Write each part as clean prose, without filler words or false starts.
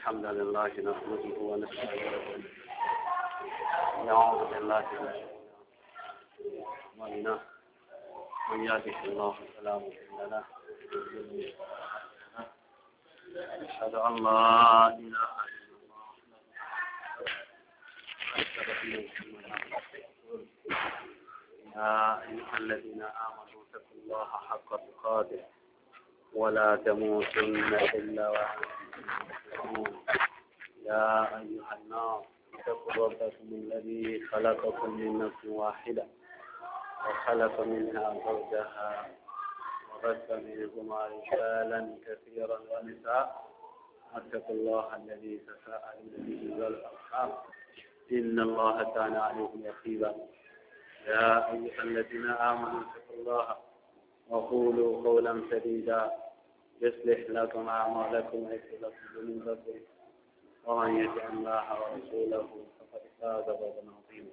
الحمد لله نحمده ونستعينه ونعوذ بالله من يهده الله فلا مضل له أشهد أن لا إله إلا الله يا أيها الذين آمنوا اتقوا الله حق تقاته ولا تموتن إلا وأنتم مسلمون يا أيها الناس اتقوا ربكم الذي خلقكم من نفس واحدة وخلق منها زوجها وبث منهما رجالا كثيرا ونساء واتقوا الله الذي تساءلون به والأرحام إن الله كان عليكم رقيبا يا أيها الذين آمنوا اتقوا الله وقولوا قولا سديدا يصلح لكم أعمالكم ويغفر لكم ذنوبكم ومن يطع الله ورسوله فقد فاز فوزا عظيما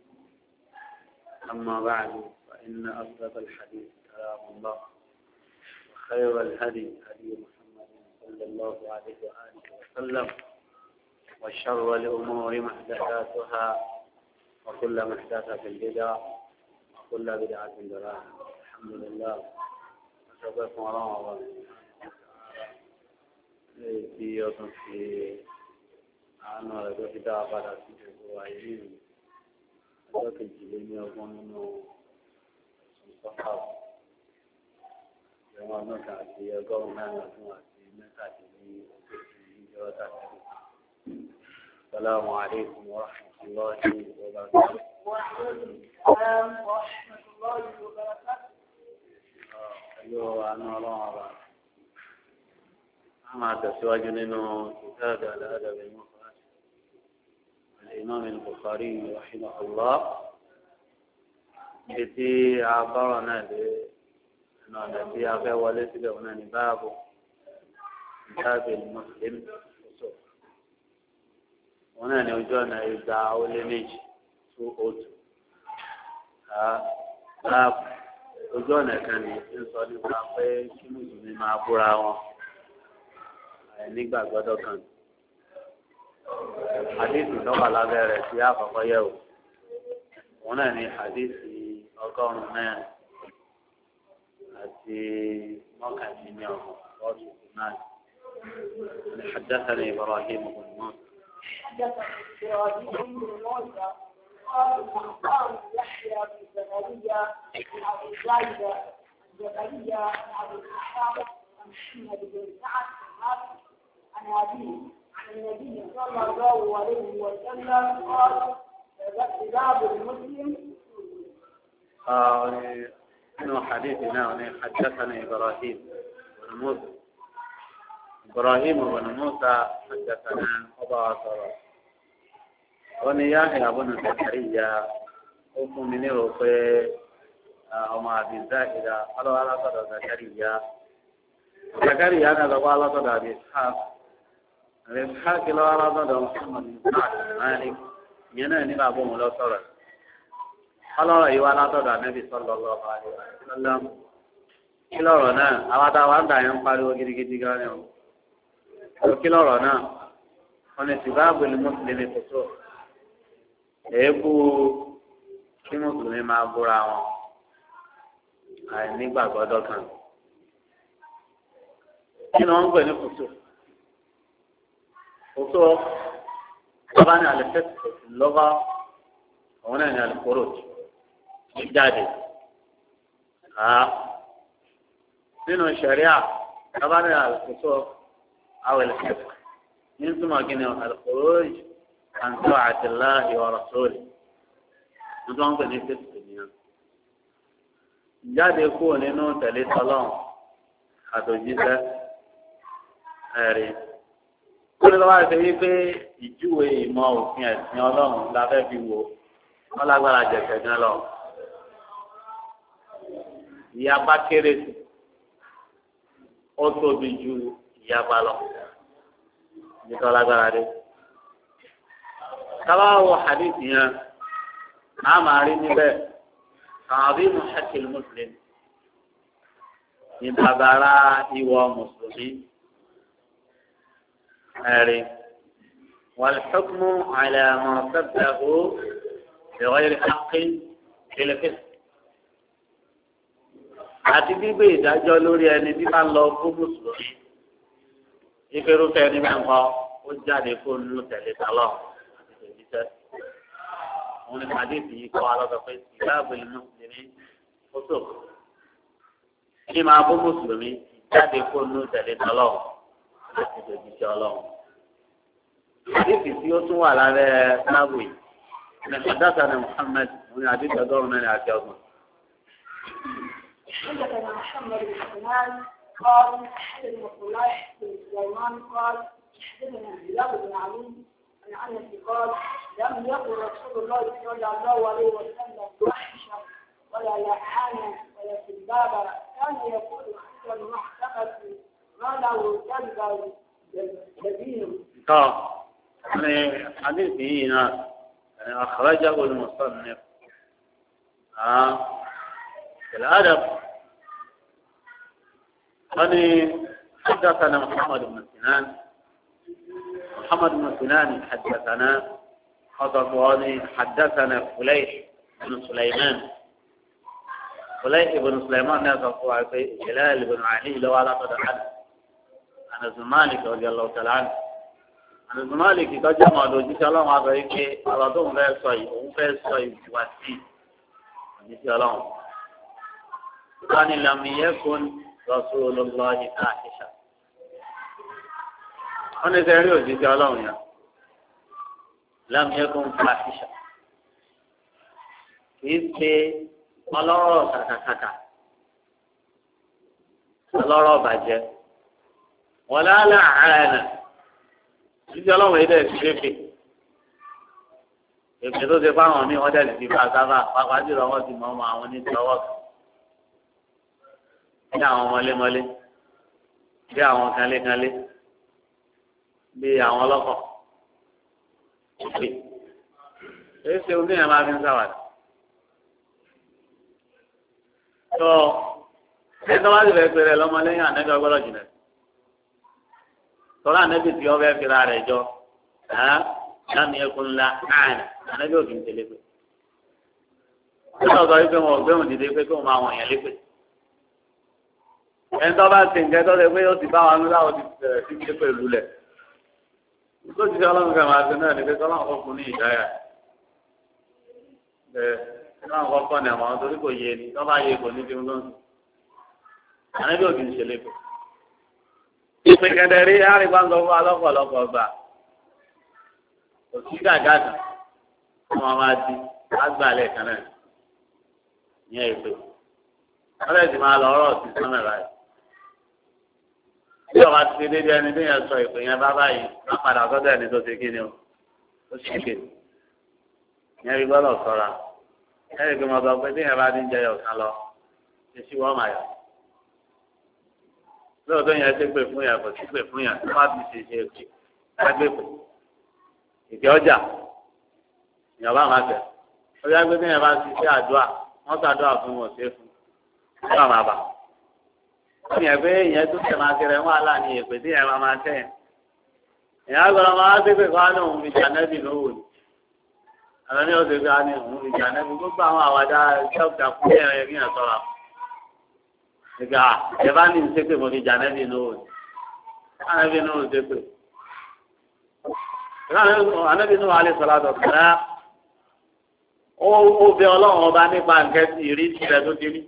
أما بعد فإن أصدق الحديث كلام الله وخير الهدي هدي محمد صلى الله عليه وآله وسلم وشر الأمور محدثاتها وكل محدثة بدعة وكل بدعة ضلالة الحمد لله أشهد أن لا إله tí ọdún fi àánú rẹ̀ tó fi dá wa padà sí gbogbo ayé nínú ọjọ́ kejìlélọ́gbọ̀n nínú sọ́kà ìwọ̀n ọdún kan àti ọgọ́rùn-ún mẹ́rin ọdún àti mẹ́tàdínlógójì ìjọ tàbí. السلام عليكم ورحمة الله وبركاته. وعليكم السلام ورحمة الله وبركاته. أيها الله أما تسواج لنا كتاب الأدب المفرد الإمام البخاري رحمه الله التي عبرنا أن الذي أبى ولد هنا باب كتاب المسلم هنا نوجدنا إذا أولمج سوء باب وجونا كان يصل إلى كم من معبرة nígbà gbọ́dọ̀ kan hadithi tó wà lábẹ́ rẹ̀ tí a kọ́kọ́ yẹ̀ wò wọn náà ní hadithi ọgọ́rùn-ún mẹ́rin àti mọ́kàndínlọ́gbọ̀n fọ́ọ̀tù náà حدثنا إبراهيم بن موسى حدثنا إبراهيم بن موسى قال أخبرني يحيى بن زكريا عن أبي زايدة زكريا عن أبي إسحاق عن محمد بن سعد عن أبيه عن النبي صلى الله عليه وسلم قال باب المسلم إنه حديثنا حدثنا إبراهيم بن موسى حدثنا أبا عصر ونياحي أبن زكريا أم من رفي وما أبي زائدة قالوا على قدر زكريا أنا لو على قدر أبي إسحاق الإسحاق لو على قدر محمد بن سعد مالك ينادي أبو ملوثرة قال أيوة على قدر النبي صلى الله عليه وسلم كلا رنا أودا واندا ينقل وجري كانوا كلا رنا ونسباب المسلم فسوق ebu kí mùsùlùmí máa búra wọn àìnígbàgbọ́dọ̀ kan kí ni wọ́n ń pè ní kòtò bàbá ní àlẹ́fẹ́sì lọ́gá òun náà ní àlẹ́kòrò jáde nínú ṣẹ̀ríà bàbá ní àlẹ́kòtò àwẹ̀lẹ́fẹ́sì ní túmọ̀ kí ni àlẹ́kòrò àǹtọ́ àtìlá ìwọ̀rọ̀ sóòlì nítorí wọ́n pè ní fẹ́sì nìyẹn jáde kúrò nínú tẹ̀lé tọ́lọ́run àtòjíṣẹ́ ẹ̀rí. Ó ní lọ́wọ́ àti wípé ìjúwe ìmọ̀ òfin ẹ̀sìn ọlọ́run la fẹ́ fi wò wọ́n lágbára jẹ̀kẹ̀ gan lọ. Ìyapa kéré sí ó tóbi ju ìyapa lọ. Nítorí lágbára dé. Kábà wọ hadith yẹn, máa máa rí níbẹ̀. Àbí muhakkil muslim. Ìbàbàrà ìwọ mùsùlùmí. ẹ̀rí والحكم على ما سبه بغير حق في الفسق àti gbígbé ìdájọ́ lórí ẹni tí bá ń lọ fún mùsùlùmí ìfẹ́rúfẹ́ ẹni máa ń kọ́ ó jáde fún nínú tẹ̀lé tálọ́ àti tẹ̀lé òun ni màdìsí yìí kọ́ alọ́sọ pé ìdáàbò ìlú mùsùlùmí ó tó kí máa fún mùsùlùmí jáde fún nínú tẹ̀lé tálọ́ àti tẹ̀lé ọlọ́run. màdìsí tí ó tún wà lábẹ́ sábò yìí ní حدثنا محمد من حديث دور من أعتقد حدثنا محمد بن سلمان قال حدثنا المصطلح بن سليمان قال حدثنا بلال بن علي عن انس قال لم يقل رسول الله صلى الله عليه وسلم فاحشا ولا لعانا ولا سبابا كان يقول عند المحكمه ما له كذب بدين. يعني حديثه هنا أخرجه المصنف في الأدب. أني حدثنا محمد بن سنان حدثنا خطباني حدثنا فليح بن سليمان نصف هلال بن علي لو على قدر عن مالك رضي الله تعالى عنه عن مالك تجمع دوجي سلام عليك على دوم فيصي واتي سلام كان لم يكن رسول الله فاحشا أنا سأريد أن أقول لك لم يكن فاحشا كيف الله سكتك الله بجة ولا لعانة إذا الله إذا سيفي ìpètò ti fáwọn míì wọ́n dẹ̀ ti bá sábà pàápàá jùlọ wọ́n ti mọ ọmọ àwọn onítọ̀wọ́ bí àwọn mọ́lémọ́lé bí àwọn kánlékánlé bí àwọn ọlọ́kọ̀ ìpè èyí ṣe omi ẹ̀ máa fi ń sáwàdà. tó ṣé tó bá ti fẹ́ pèrè lọ́mọlẹ́yìn ànẹ́bí ọgbọ́dọ̀ jùlọ tọ́lá ànẹ́bí tí ọ fẹ́ fira rẹ̀ jọ láàmì ẹkùn ńlá ààrẹ ànẹ́bí òkè ń tẹ̀lé pé wọ́n sọ wípé wọn ò gbé wọn dìde pé kí wọ́n máa wọ̀nyẹn lépè. ẹni tó bá ti ń kẹ́tọ́ lé pé ó ti bá wa nílá ó ti bẹ̀rẹ̀ sí ké pẹ̀lú lẹ̀. tó ti fi ọlọ́run kẹ́ máa ṣe náà ní pé kọ́lọ́run kọ́ fún ní ìdáyà. kọ́lọ́run kọ́ kọ́ ní àmọ́ torí kò yé ni tó bá yé kò ní fi ń lọ́sùn. ànẹ́bí òkè ń ṣe lépè. ìpè kẹ̀dẹ̀rí àríwá ń lọ fún alọ́pọ̀lọpọ̀ gbà. òsì gàgà kan wọ́n máa di agbálẹ̀ kan náà ní ìpè. wọ́n lè ti máa lọ ọ̀rọ̀ sí sọ́nà láì. bí ọba ti dédé ẹni tí yẹn sọ ìpè yẹn bá báyìí wọ́n padà sọ́dọ̀ ẹni tó ti kí ni o ó sì ké. ìyẹn rí gbọ́dọ̀ sọ́ra. ẹ̀rí pé mo sọ pé tí yẹn bá ti ń jẹyọ̀ kan lọ èsì wọ́n máa yọ. lóòótọ́ yẹn ṣe pè fún yẹn kò sí pè fún yẹn tó má ti ṣe ṣe pè ẹgbẹ́ pè. ìkẹ́ ọjà ìyàwó àwọn àgbẹ̀ ọjà gbé tí yẹn bá ti ṣe àdúrà wọ́n ṣàdúrà fún wọn ṣe fún ọjà máa bà. wọ́n yẹ pé ìyẹn tó tẹ̀ máa kẹrẹ wọn àlà ní èpè tí yẹn máa tẹ̀ yẹn. ìyẹn àgbọ̀rọ̀ máa dé pé káwọn náà òun fi jà nẹ́bì lówó ni. àlọ́ ní ọ̀sẹ̀ bí wọ́n ní òun fi jà nẹ́bì gbogbo àwọn àwàdà ṣọ́ọ̀kà fún yẹn kí yẹn sọ̀rọ̀. ìgbà ẹ bá ní ìṣépè mo fi jà nẹ́bì lówó ni. ànẹ́bì lówó ṣépè. ànẹ́bì lówó alẹ́ sọ̀rọ̀ àtọ̀ ó bẹ ọlọ́run ọba nípa nǹkan tí ìrísí rẹ̀ tó ti rí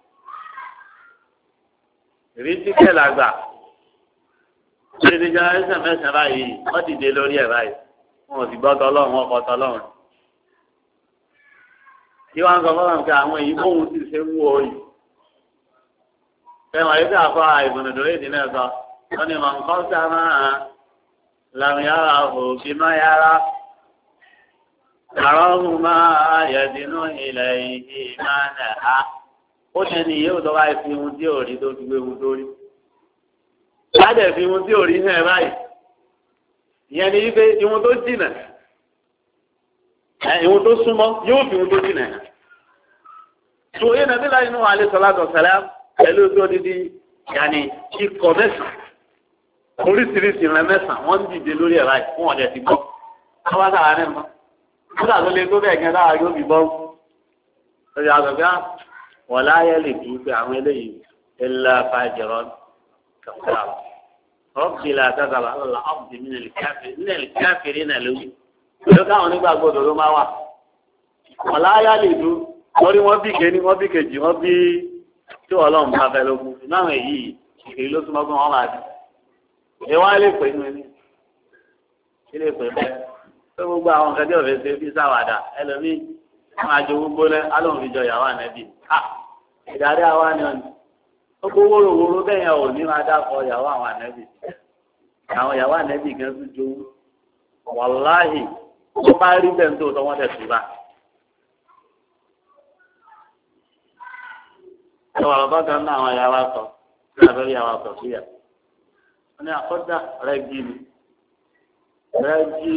ìrísí kẹlà gbà ṣèlérí jẹnẹrẹsẹ mẹ́sàn-án báyìí wọ́n dìde lórí ẹ̀ báyìí wọn ò sì gbọ́ tọlọ́run wọn kọ tọlọ́run tí wọ́n ń sọ fọlọ́run pé àwọn èyí bóun sì ṣe ń wú orí fẹ́ràn ayé tí a fọ àìbùnúdúró ìdí náà sọ wọ́n ní mọ̀ nǹkan sí àwọn làwọn yàrá òbí má yàrá. Àrọ́hùn máa yẹ̀dínú ilẹ̀ ìdí máa nà á. Ó ṣe ní ìyẹ́ òtọ́ báyìí fi ohun tí ò rí tó fi gbé ohun tó rí. Lájẹ̀ fi ohun tí ò rí hàn báyìí. Ìyẹn ni wípé ihun tó jìnà. Ihun tó súnmọ́ yóò fi ohun tó jìnà hàn. Ṣòye nàbí láì nù alẹ́ sọlá dọ̀sẹ̀lá pẹ̀lú tó dídí yàní ikọ̀ mẹ́sàn-án. Oríṣiríṣi ìrìn mẹ́sàn-án wọ́n ń dìde lórí ẹ̀ báyìí fún ọ̀dẹ̀ ti gbọ́. àwọn sáà ní mọ́ nígbà tó lè tó bẹ́ẹ̀ gan láwa yóò fi bọ́ lórí àgbẹ̀gbẹ́ wọ́n láyé lè dùn pé àwọn eléyìí ńlá fàjọrọ́ kàfíà rọ́bì là tàbí ọ̀là ọ̀bì nílẹ̀ káfíìrì náà lójú lórí káwọn onígbàgbọ́dọ̀ ló máa wà wọ́n láyé lè dùn lórí wọ́n bí kéní wọ́n bí kejì wọ́n bí tí Ọlọ́run bá fẹ́ lógún náà èyí ìkèrí ló túnmọ́ pé wọ́n máa dì ẹ wá lè pè nínú ẹni kí lè pè bẹ́ẹ̀ pé gbogbo àwọn nǹkan tí òfin ṣe bí sáwàdà ẹlòmíì wọn àjò gbogbo lẹ alóhùn ìjọ ìyàwó ànẹ́bí ìdarí àwa ni ọ̀nì gbogbo wóróworó bẹ́ẹ̀ yẹn ò ní máa dákọ̀ ìyàwó àwọn ànẹ́bí àwọn ìyàwó ànẹ́bí gan tún jowú wàláhì wọ́n bá rí bẹ́ẹ̀ tó tọ́ wọ́n tẹ̀ tù bá. ẹwà bàbá kan náà àwọn ìyàwó sọ sí abẹ́rẹ́ ìyàwó sọ sí yà wọ́n ní àkọ́dá rẹ̀ jí ni rẹ̀ jí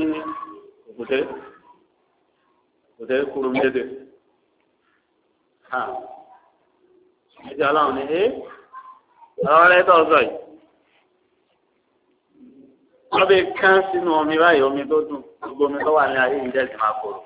òkùté kúrò méde ìjọ ọlọ́run ní ọ̀rọ̀ rẹ̀ tó sọ yìí wọ́n bẹ kán sínú omi báyìí omi tó dùn gbogbo omi tó wà ní ayé yìí dẹ́sì máa kóró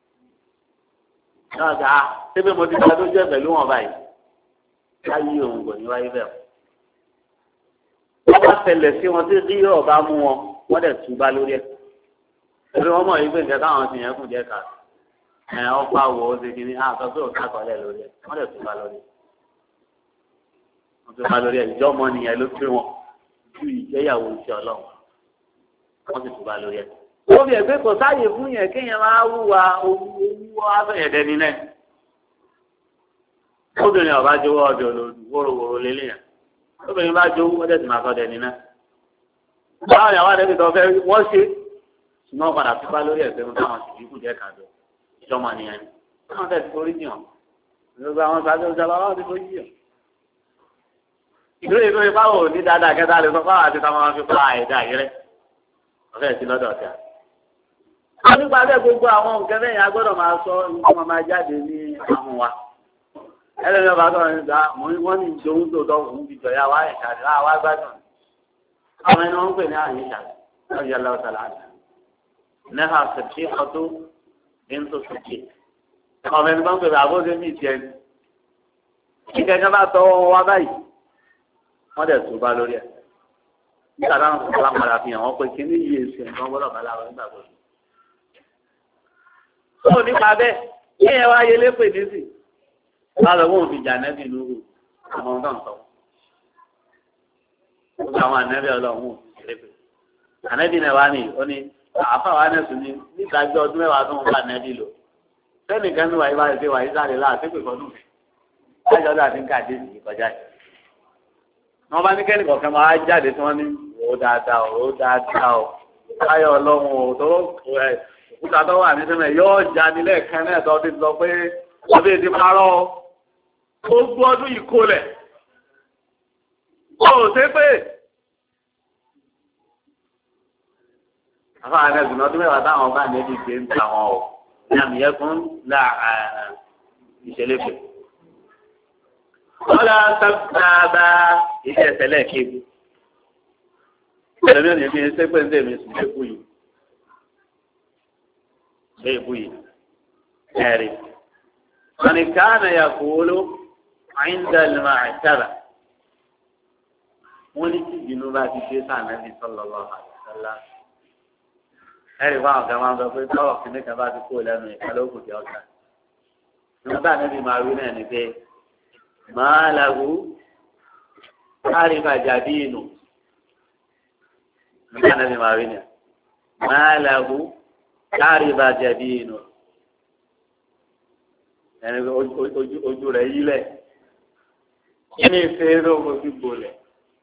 náà gbà á síbi mo ti gba tó jẹ́ pẹ̀lú wọn báyìí láyé òun kò ní wáyé bẹ́ẹ̀ wọ́n bá tẹ̀lẹ̀ sí wọn tí rí ọ̀bá mú wọn wọ́n dẹ̀ túbá lórí ẹ̀ torí wọ́n mọ̀ yìí pé nǹkan táwọn ti yẹn kù jẹ́ ká ọ̀pá wo ó ti kiri àtọ́ pé òun kàkọ́lẹ̀ lórí ẹ̀ wọ́n dẹ̀ túbá lórí ẹ̀ wọ́n túbá lórí ẹ̀ ìjọ ọmọ nìyẹn ló pé wọn ju ìjẹ́yàwó iṣẹ́ ọlọ́run wọ́n sì túbá lórí ẹ̀. ó fi ẹ̀gbẹ́ kò sáàyè fún yẹn kéèyàn máa wúwa owó afẹ́yẹ̀dẹ́ni náà obìnrin ọba jowó ọdẹ olódù wóróworó lélẹ̀ yẹn obìnrin bá jowó ọdẹ tí máa sọdẹ nínú báwọn yàrá rẹ tó fẹ́ wọ́n ṣe ṣùgbọ́n padà tó bá lórí ẹ̀sẹ̀ táwọn sì dínkù jẹ́ kàdó ìjọmọ nìyẹn ni wọ́n tẹ̀sí forí jìyàn gbogbo àwọn sáájú ìjọba wọn ti forí jìyàn. ìdúró ìdúró ìfáwọ̀ ní dáadáa kẹta lè sọ fáwọn àti táwọn fi pa ẹ̀dá yìí rẹ ọ̀fẹ́ sí lọ́dọ̀ ọ̀tá. wọ́n nípa bẹ́ẹ̀ gbogbo àwọn nǹkan bẹ́ẹ̀ agbọ́dọ̀ máa sọ nǹkan máa jáde ní àwọn wa ẹlẹ́ni ọba tó ń gbà wọ́n ní ìṣòwò tó tọ́ fún ìjọya wa ìṣàlẹ̀ láwa gbádùn àwọn ẹni wọ́n ń pè ní àyè ìṣàlẹ̀ lọ́jọ́ lọ́sàlá nẹ́hà sèpì ọtún ní tó sèpì ọmọ ẹni bá ń pè ní àbóṣe ní ìtì ẹni kí kẹ́kẹ́ bá tọwọ́ wá báyìí wọ́n dẹ̀ tó bá lórí ẹ̀ nígbà táwọn kò bá padà fi hàn wọ́n pé kí ní iye èsì ẹ̀gbọ́n gbọ́dọ̀ bá láwọn nígbà tó lọ. tó nípa bẹ́ẹ̀ kí ẹ wá yẹlé pè ní sí láàrín wọn fi jà nẹ́bí lóru àwọn ọ̀gá nǹkan gbogbo àwọn ànẹ́bí ọlọ́run ò fi ṣeré pé ànẹ́bí náà wá ní ó ní àfàwọn anẹ́sùn ní nígbàjọ́ ọdún mẹ́wàá tó ń bá ànẹ́bí lò sẹ́nìkan ní wàyí báyìí pé wàyí sáré láàṣẹ pé kọ́dún lájọ́ ọdún àti ń káàdé sí kọjá yìí wọ́n bá ní kẹ́nì kọ̀ọ̀kan máa jáde tí wọ́n ní ó dáadáa o káyọ̀ ọlọ́run ò tó òkúta tó wà ní sẹ́mẹ̀ yóò já nílẹ̀ kan náà tó ti sọ pé ọbẹ̀ ti parọ́ gbogbo ọdún yìí kó lẹ̀ ó ṣe pé àfáàní ẹ̀sùn ọdún mẹ́wàá táwọn bá níbi gbé ń ta wọn o ní àmì ẹkùn là ìṣẹ̀lẹ̀ pè. wọ́n lọ sábà ilé ẹsẹ̀ lẹ́ẹ̀kébù ẹ̀rọ ní ìfi ṣe pé ń tẹ̀mí sùn léèkú yìí ẹ̀rí. من كان يقول عند المعتبة ولكن جنوبات الشيطان النبي صلى الله عليه وسلم ẹ̀rí fáwọn kan máa ń sọ pé tọ́wọ̀ kìíní kan bá ti kó lẹ́nu ìkálókù tí ó kàn nígbà níbi máa wí náà ni pé máa làwù káríba jàdí inú nígbà níbi máa wí náà máa làwù káríba jàdí inú ẹni ojú rẹ̀ yílẹ̀ kí ni ìfẹ́ ló fojú gbolẹ̀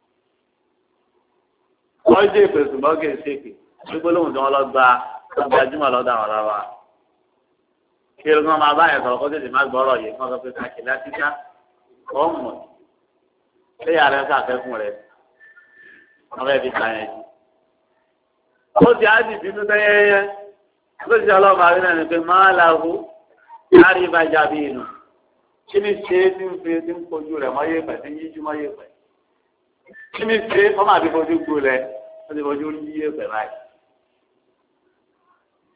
wọ́n jẹ́ ìpèsè mọ́gẹ̀ ṣèkè gbogbo lóhùn tí wọ́n lọ gba gbajúmọ̀ lọ́dọ̀ àwọn ará wa kí ló máa bá yẹn sọ̀rọ̀ kó tètè má gbọ́rọ̀ yìí kí wọ́n sọ pé káàkiri láti ká ọ̀mù ṣé yàrá ẹ̀ sàfẹ́kùn rẹ̀ wọ́n fẹ́ẹ́ fi kàn yẹn jù. ó ti á di bínú tẹ́yẹ́yẹ́ ló ti ọlọ́ọ̀bà rí náà ni pé máa làwù lárí ìbàjá bí inú kí ni ṣe é tí ń fi tí ń kojú rẹ̀ mọ́ yé pẹ̀ tí ń yíjú mọ́ yé pẹ̀ kí ni ṣe é ọmọ àti fojú gbó rẹ̀ ó ti fojú yí yé pẹ̀ báyìí.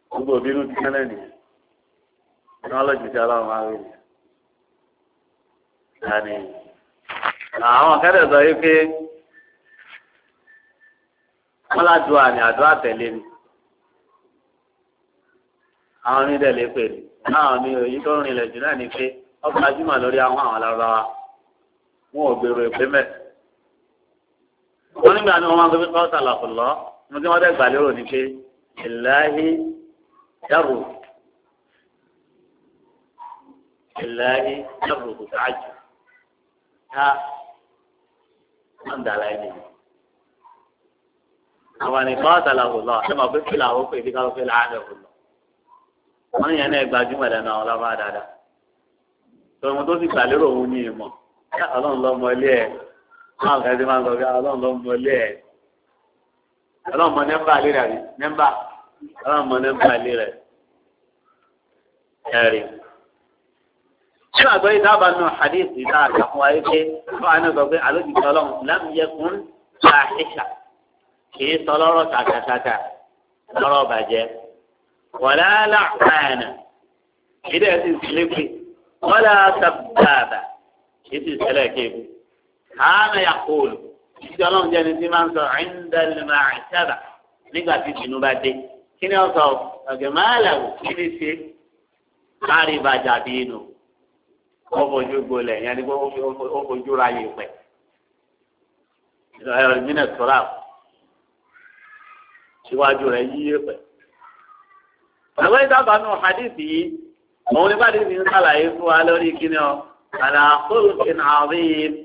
gbogbo òbínú ti kẹ́lẹ́ nìyẹn ní wọ́n lọ́jọ́ sí ọlọ́run máa ń rí nìyẹn. àwọn kẹ́lẹ́ sọ yìí pé wọ́n ládùúgbò àní àdúrà tẹ̀lé ni àwọn onídẹ̀ẹ́lẹ́ pè ní àwọn mi ò yí tó rìnlẹ̀ jù náà ni pé ọkọ̀ ajúmọ̀ lórí àwọn alárúbáwá wọn ò gbèrò ìpè mẹ́. wọ́n nígbà tí wọ́n máa ń gbé kọ́ sàlàfùlọ́ mo tí wọ́n dẹ̀ gbà lérò ni pé ìláhí dárò kò sáájú ká wọ́n ń dàlá ẹni. àwọn nìkan sàlàfùlọ́ ẹ máa gbé fìlà ó pè bí káwọn fìlà á lẹ̀ fùlọ́. wọ́n ní yẹn náà gbajúmọ̀ lẹ́nu àwọn ọlọ́pàá dáadáa. tòun tó sì gbà lérò òun ní ìmọ̀ ọlọ́run lọ́mọ ilé ẹ̀ máa kẹ́ sí máa ń sọ pé ọlọ́run lọ́mọ ilé ẹ̀ ọlọ́run mọ nẹ́mbà ilé rẹ̀ nẹ́mbà ọlọ́run mọ nẹ́mbà ilé rẹ̀ ẹ̀rí. ṣé àgbẹ̀ ìdábà nù hadith ìdá àkàkùn ayé pé wọ́n á ní sọ pé àlójútì ọlọ́run lámìyẹkùn láàṣìṣà kìí sọ lọ́rọ̀ tàkàtàkà lọ́rọ̀ bàjẹ́ wọ̀lá láàpáànà ìdí ẹ̀ sì sílé pé wọ́lá sábàbà ìdí ìṣẹ̀lẹ̀ kéèkù kàánà yàkóòlù ìdí ọlọ́run jẹ́ ni tí máa ń sọ ìndàlùmọ̀ àṣàbà nígbà tí tìǹbù bá dé kí ni ó sọ ọ̀gẹ̀ máa làwù kí ni ṣe kárí ìbàjá bí inú ó fojú gbolẹ̀ yẹn ni ó fojú ra yìí pẹ̀ ìmínà sọ́ra síwájú rẹ̀ yíyé pẹ̀. àwọn ìdábàá nù hadithi yìí òun ní bàdí ti ń sàlàyé fún wa lórí kíni ọ àlàkóòlù kí n àrí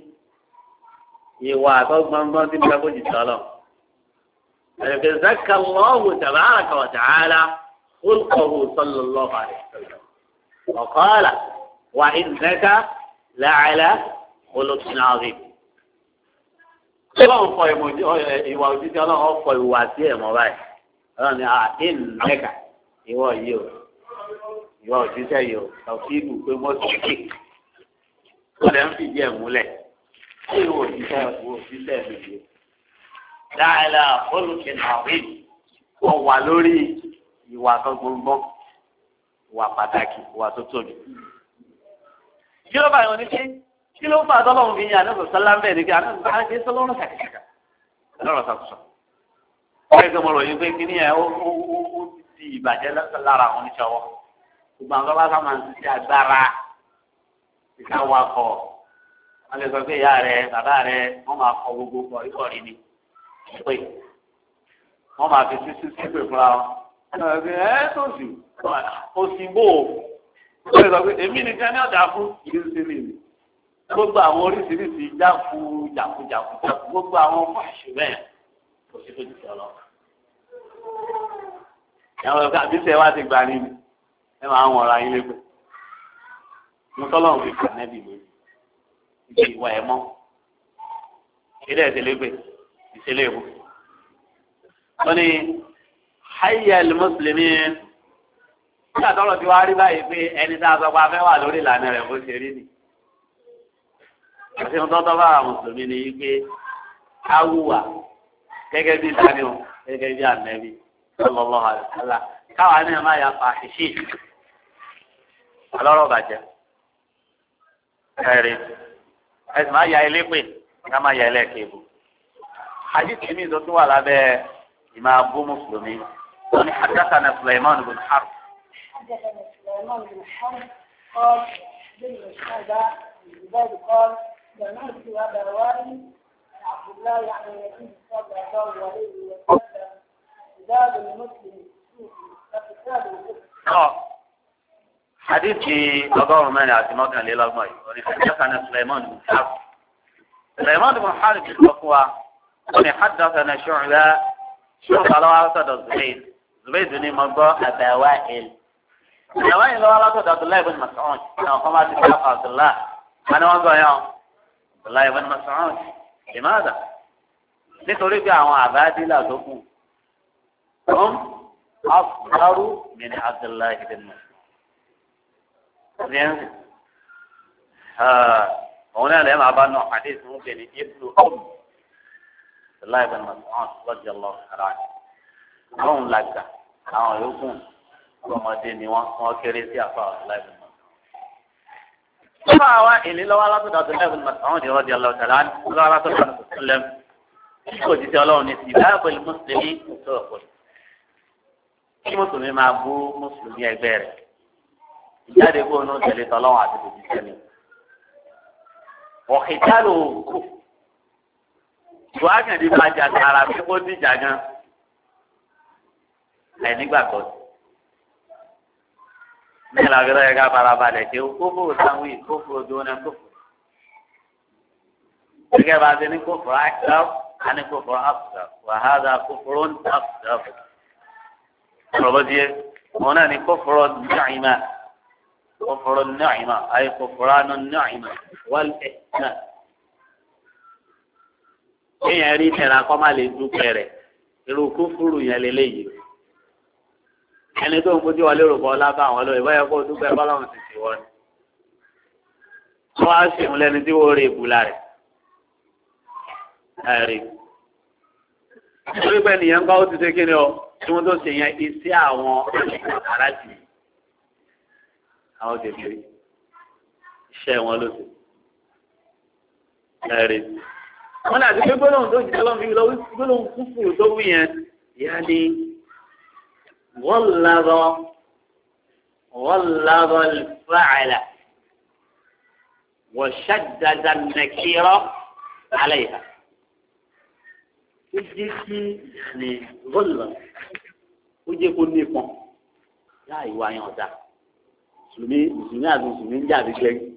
ìwà àtọ́gbọ́ngbọ́n tí bíi akójì sọ́lọ̀. ẹ̀fẹ̀ zaka lọ́wọ́ tabaraka wa ta'ala olùkọ́wò sallallahu alaihi wasallam. ọ̀kọ́ọ̀là wà innaka la'ala khuluqin azim. ọlọ́run fọ ìwà òjijì ọlọ́run fọ ìwà sí ẹ̀mọ́ báyìí. ọlọ́run ni innaka ìwọ yìí o ìwọ òṣìṣẹ́ yìí o ọ̀fíìlù pé mo ti ké ó lè ń fìdí ẹ̀ múlẹ̀ ṣé ìwọ òṣìṣẹ́ mi yìí dáadáa olùkẹ́ náà rí ọ wà lórí ìwà tó gbọ́ngbọ́n ìwà pàtàkì ìwà tó tóbi. kí ló bá yọ ní pé kí ló fà tọ́lọ́run fi yan àná sọ́lá ń bẹ̀ ní kí àná sọ́lá ń sọ lọ́rùn kàkàkà lọ́rọ̀ sàkóso. ọ̀rẹ́ tó mọ̀ lọ́yìn pé kí ni ẹ̀ ó ti ìbàjẹ́ lára àwọn oníṣòwò gbogbo àwọn bá máa ń ṣiṣẹ́ agbára ìka wakọ̀ wọ́n lè sọ pé ìyá rẹ̀ bàbá rẹ̀ wọ́n máa kọ gbogbo kọ̀ríkọ̀rí ni pé wọ́n máa fi sísí sípè fúnra wọn. tó sì òsìgbò ó lè sọ pé èmi nìkan ní ọ̀dà fún ìrísírí mi gbogbo àwọn oríṣiríṣi jáfu jàkújàkú gbogbo àwọn ọmọ àṣìwẹ̀ kò sí tó ti sọ lọ. àwọn ọ̀gá àbísẹ̀ wa ti gbà nínú ẹ máa ń wọ̀ra yín lépè mo tọ́lọ́run fi kà nẹ́bí lórí ìgbé ìwà ẹ̀ mọ́ ilé ẹ̀sẹ̀ lépè ìṣẹ̀lẹ̀ èbó. wọ́n ní hayya al-muslimin nígbà tọ́lọ̀ tí wàá rí báyìí pé ẹni tá a sọ pé a fẹ́ wà lórí ìlànà rẹ̀ bó ṣe rí ni. àti ohun tọ́tọ́ bá àwọn mùsùlùmí ni yí pé ká wùwà gẹ́gẹ́ bí daniel gẹ́gẹ́ bí ànẹ́bí sallallahu alaihi wasallam káwa ní ẹ̀ máa yà pa àṣìṣe ọlọ́rọ̀ bàjẹ́ ẹ̀rí ẹ̀sìn máa ya ilé pè ká máa ya ẹlẹ́ẹ̀kẹ́ ibò hadith mi tó tún wà lábẹ́ ìmọ̀ abú mùsùlùmí wọn ni hadathana Sulaiman bin Harb. حدثنا سليمان بن حرب قال بن هذا الزبير قال سمعت ابا وائل عبد الله عن النبي صلى الله عليه وسلم زاد المسلم فكتاب الكفر حديث أضار مانع اعتمادا للأغمي حدثنا سليمان بن حرب سليمان بن حرب الأقوى حدثنا شعبة لو أرسل الزبيد زبيد بن مرضى أبا وائل أبا وائل لو أرسل عبد الله بن مسعود قام بسبب عبد الله أنا وضع يوم عبد الله بن مسعود لماذا؟ nítorí pé àwọn àbádìlà tó kù هم أصغر من عبد الله بن مسعود. هنا لما أبانو حديث ممكن ابن عبد الله بن مسعود رضي الله تعالى عنه هم لك أو يكون ọmọdé ni wọ́n kéré sí àfa ọ̀láìbù mọ́. Nígbà wa ìní lọ́wọ́ alátọ́dọ̀ ọ̀láìbù mọ́ àwọn ìdí ọ̀dí ọlọ́ọ̀tàlá lọ́wọ́ alátọ́dọ̀ ọ̀láìbù kí òjijì ọlọ́run ní ti ìdáàbò mùsùlùmí tó ọ̀pọ̀. Kí mùsùlùmí máa bú mùsùlùmí ẹgbẹ́ rẹ̀. Ìjáde kó inú tẹ̀lé tọ́lọ́wọ́ àti tòjì tẹ̀lé. Ọ̀kìtálò kù. Ìwà kẹ̀dí máa jà sára bí ó dìjà gan. Àìnígbàgbọ́. Bẹ́ẹ̀ la gbọ́dọ̀ yẹ ká farabalẹ̀ ṣe kófò sáwì kófò dúnà kófò. Gẹ́gẹ́ bá a ti ní kófò àkàrà a ní kófò àkàrà wàhálà kófò àkàrà. Ọ̀rọ̀ díẹ̀ wọn náà ní kófò nàìmá kófò nàìmá ayé kófò ránù nàìmá wal ihsan. Kéèyàn rí tẹ̀lé akọ́ máa lè dúpẹ́ rẹ̀ irú kófòrò yẹn lélẹ́yìí. Ẹni tó ń fojú wọlé rò bọ́ lábá àwọn olóyè báyọ̀ kó dúpẹ́ bọ́lọ́run ti ti wọ́n. Wọ́n á sì ń lẹ́ni tí wọ́n rí ìbúlá rẹ̀. Ẹ̀rí. Nítorí pé nìyẹn ń bá ó ti ṣe kíni ọ tí wọ́n tó ṣe yẹn iṣẹ́ àwọn aláàjì àwọn kékeré. Iṣẹ́ wọn ló ṣe. Ẹ̀rí. Wọ́n ní àti pé gbólóhùn tó jẹ́ lọ́n fi lọ gbólóhùn kúfùrù tó wù yẹn ìyá ni. غلظ الفعل وشدد النكير عليها وجيكي يعني غلظ وجيكو نيفون لا ìwà yẹn ọ̀dà mùsùlùmí àti mùsùlùmí ń jáde gbẹ́yìn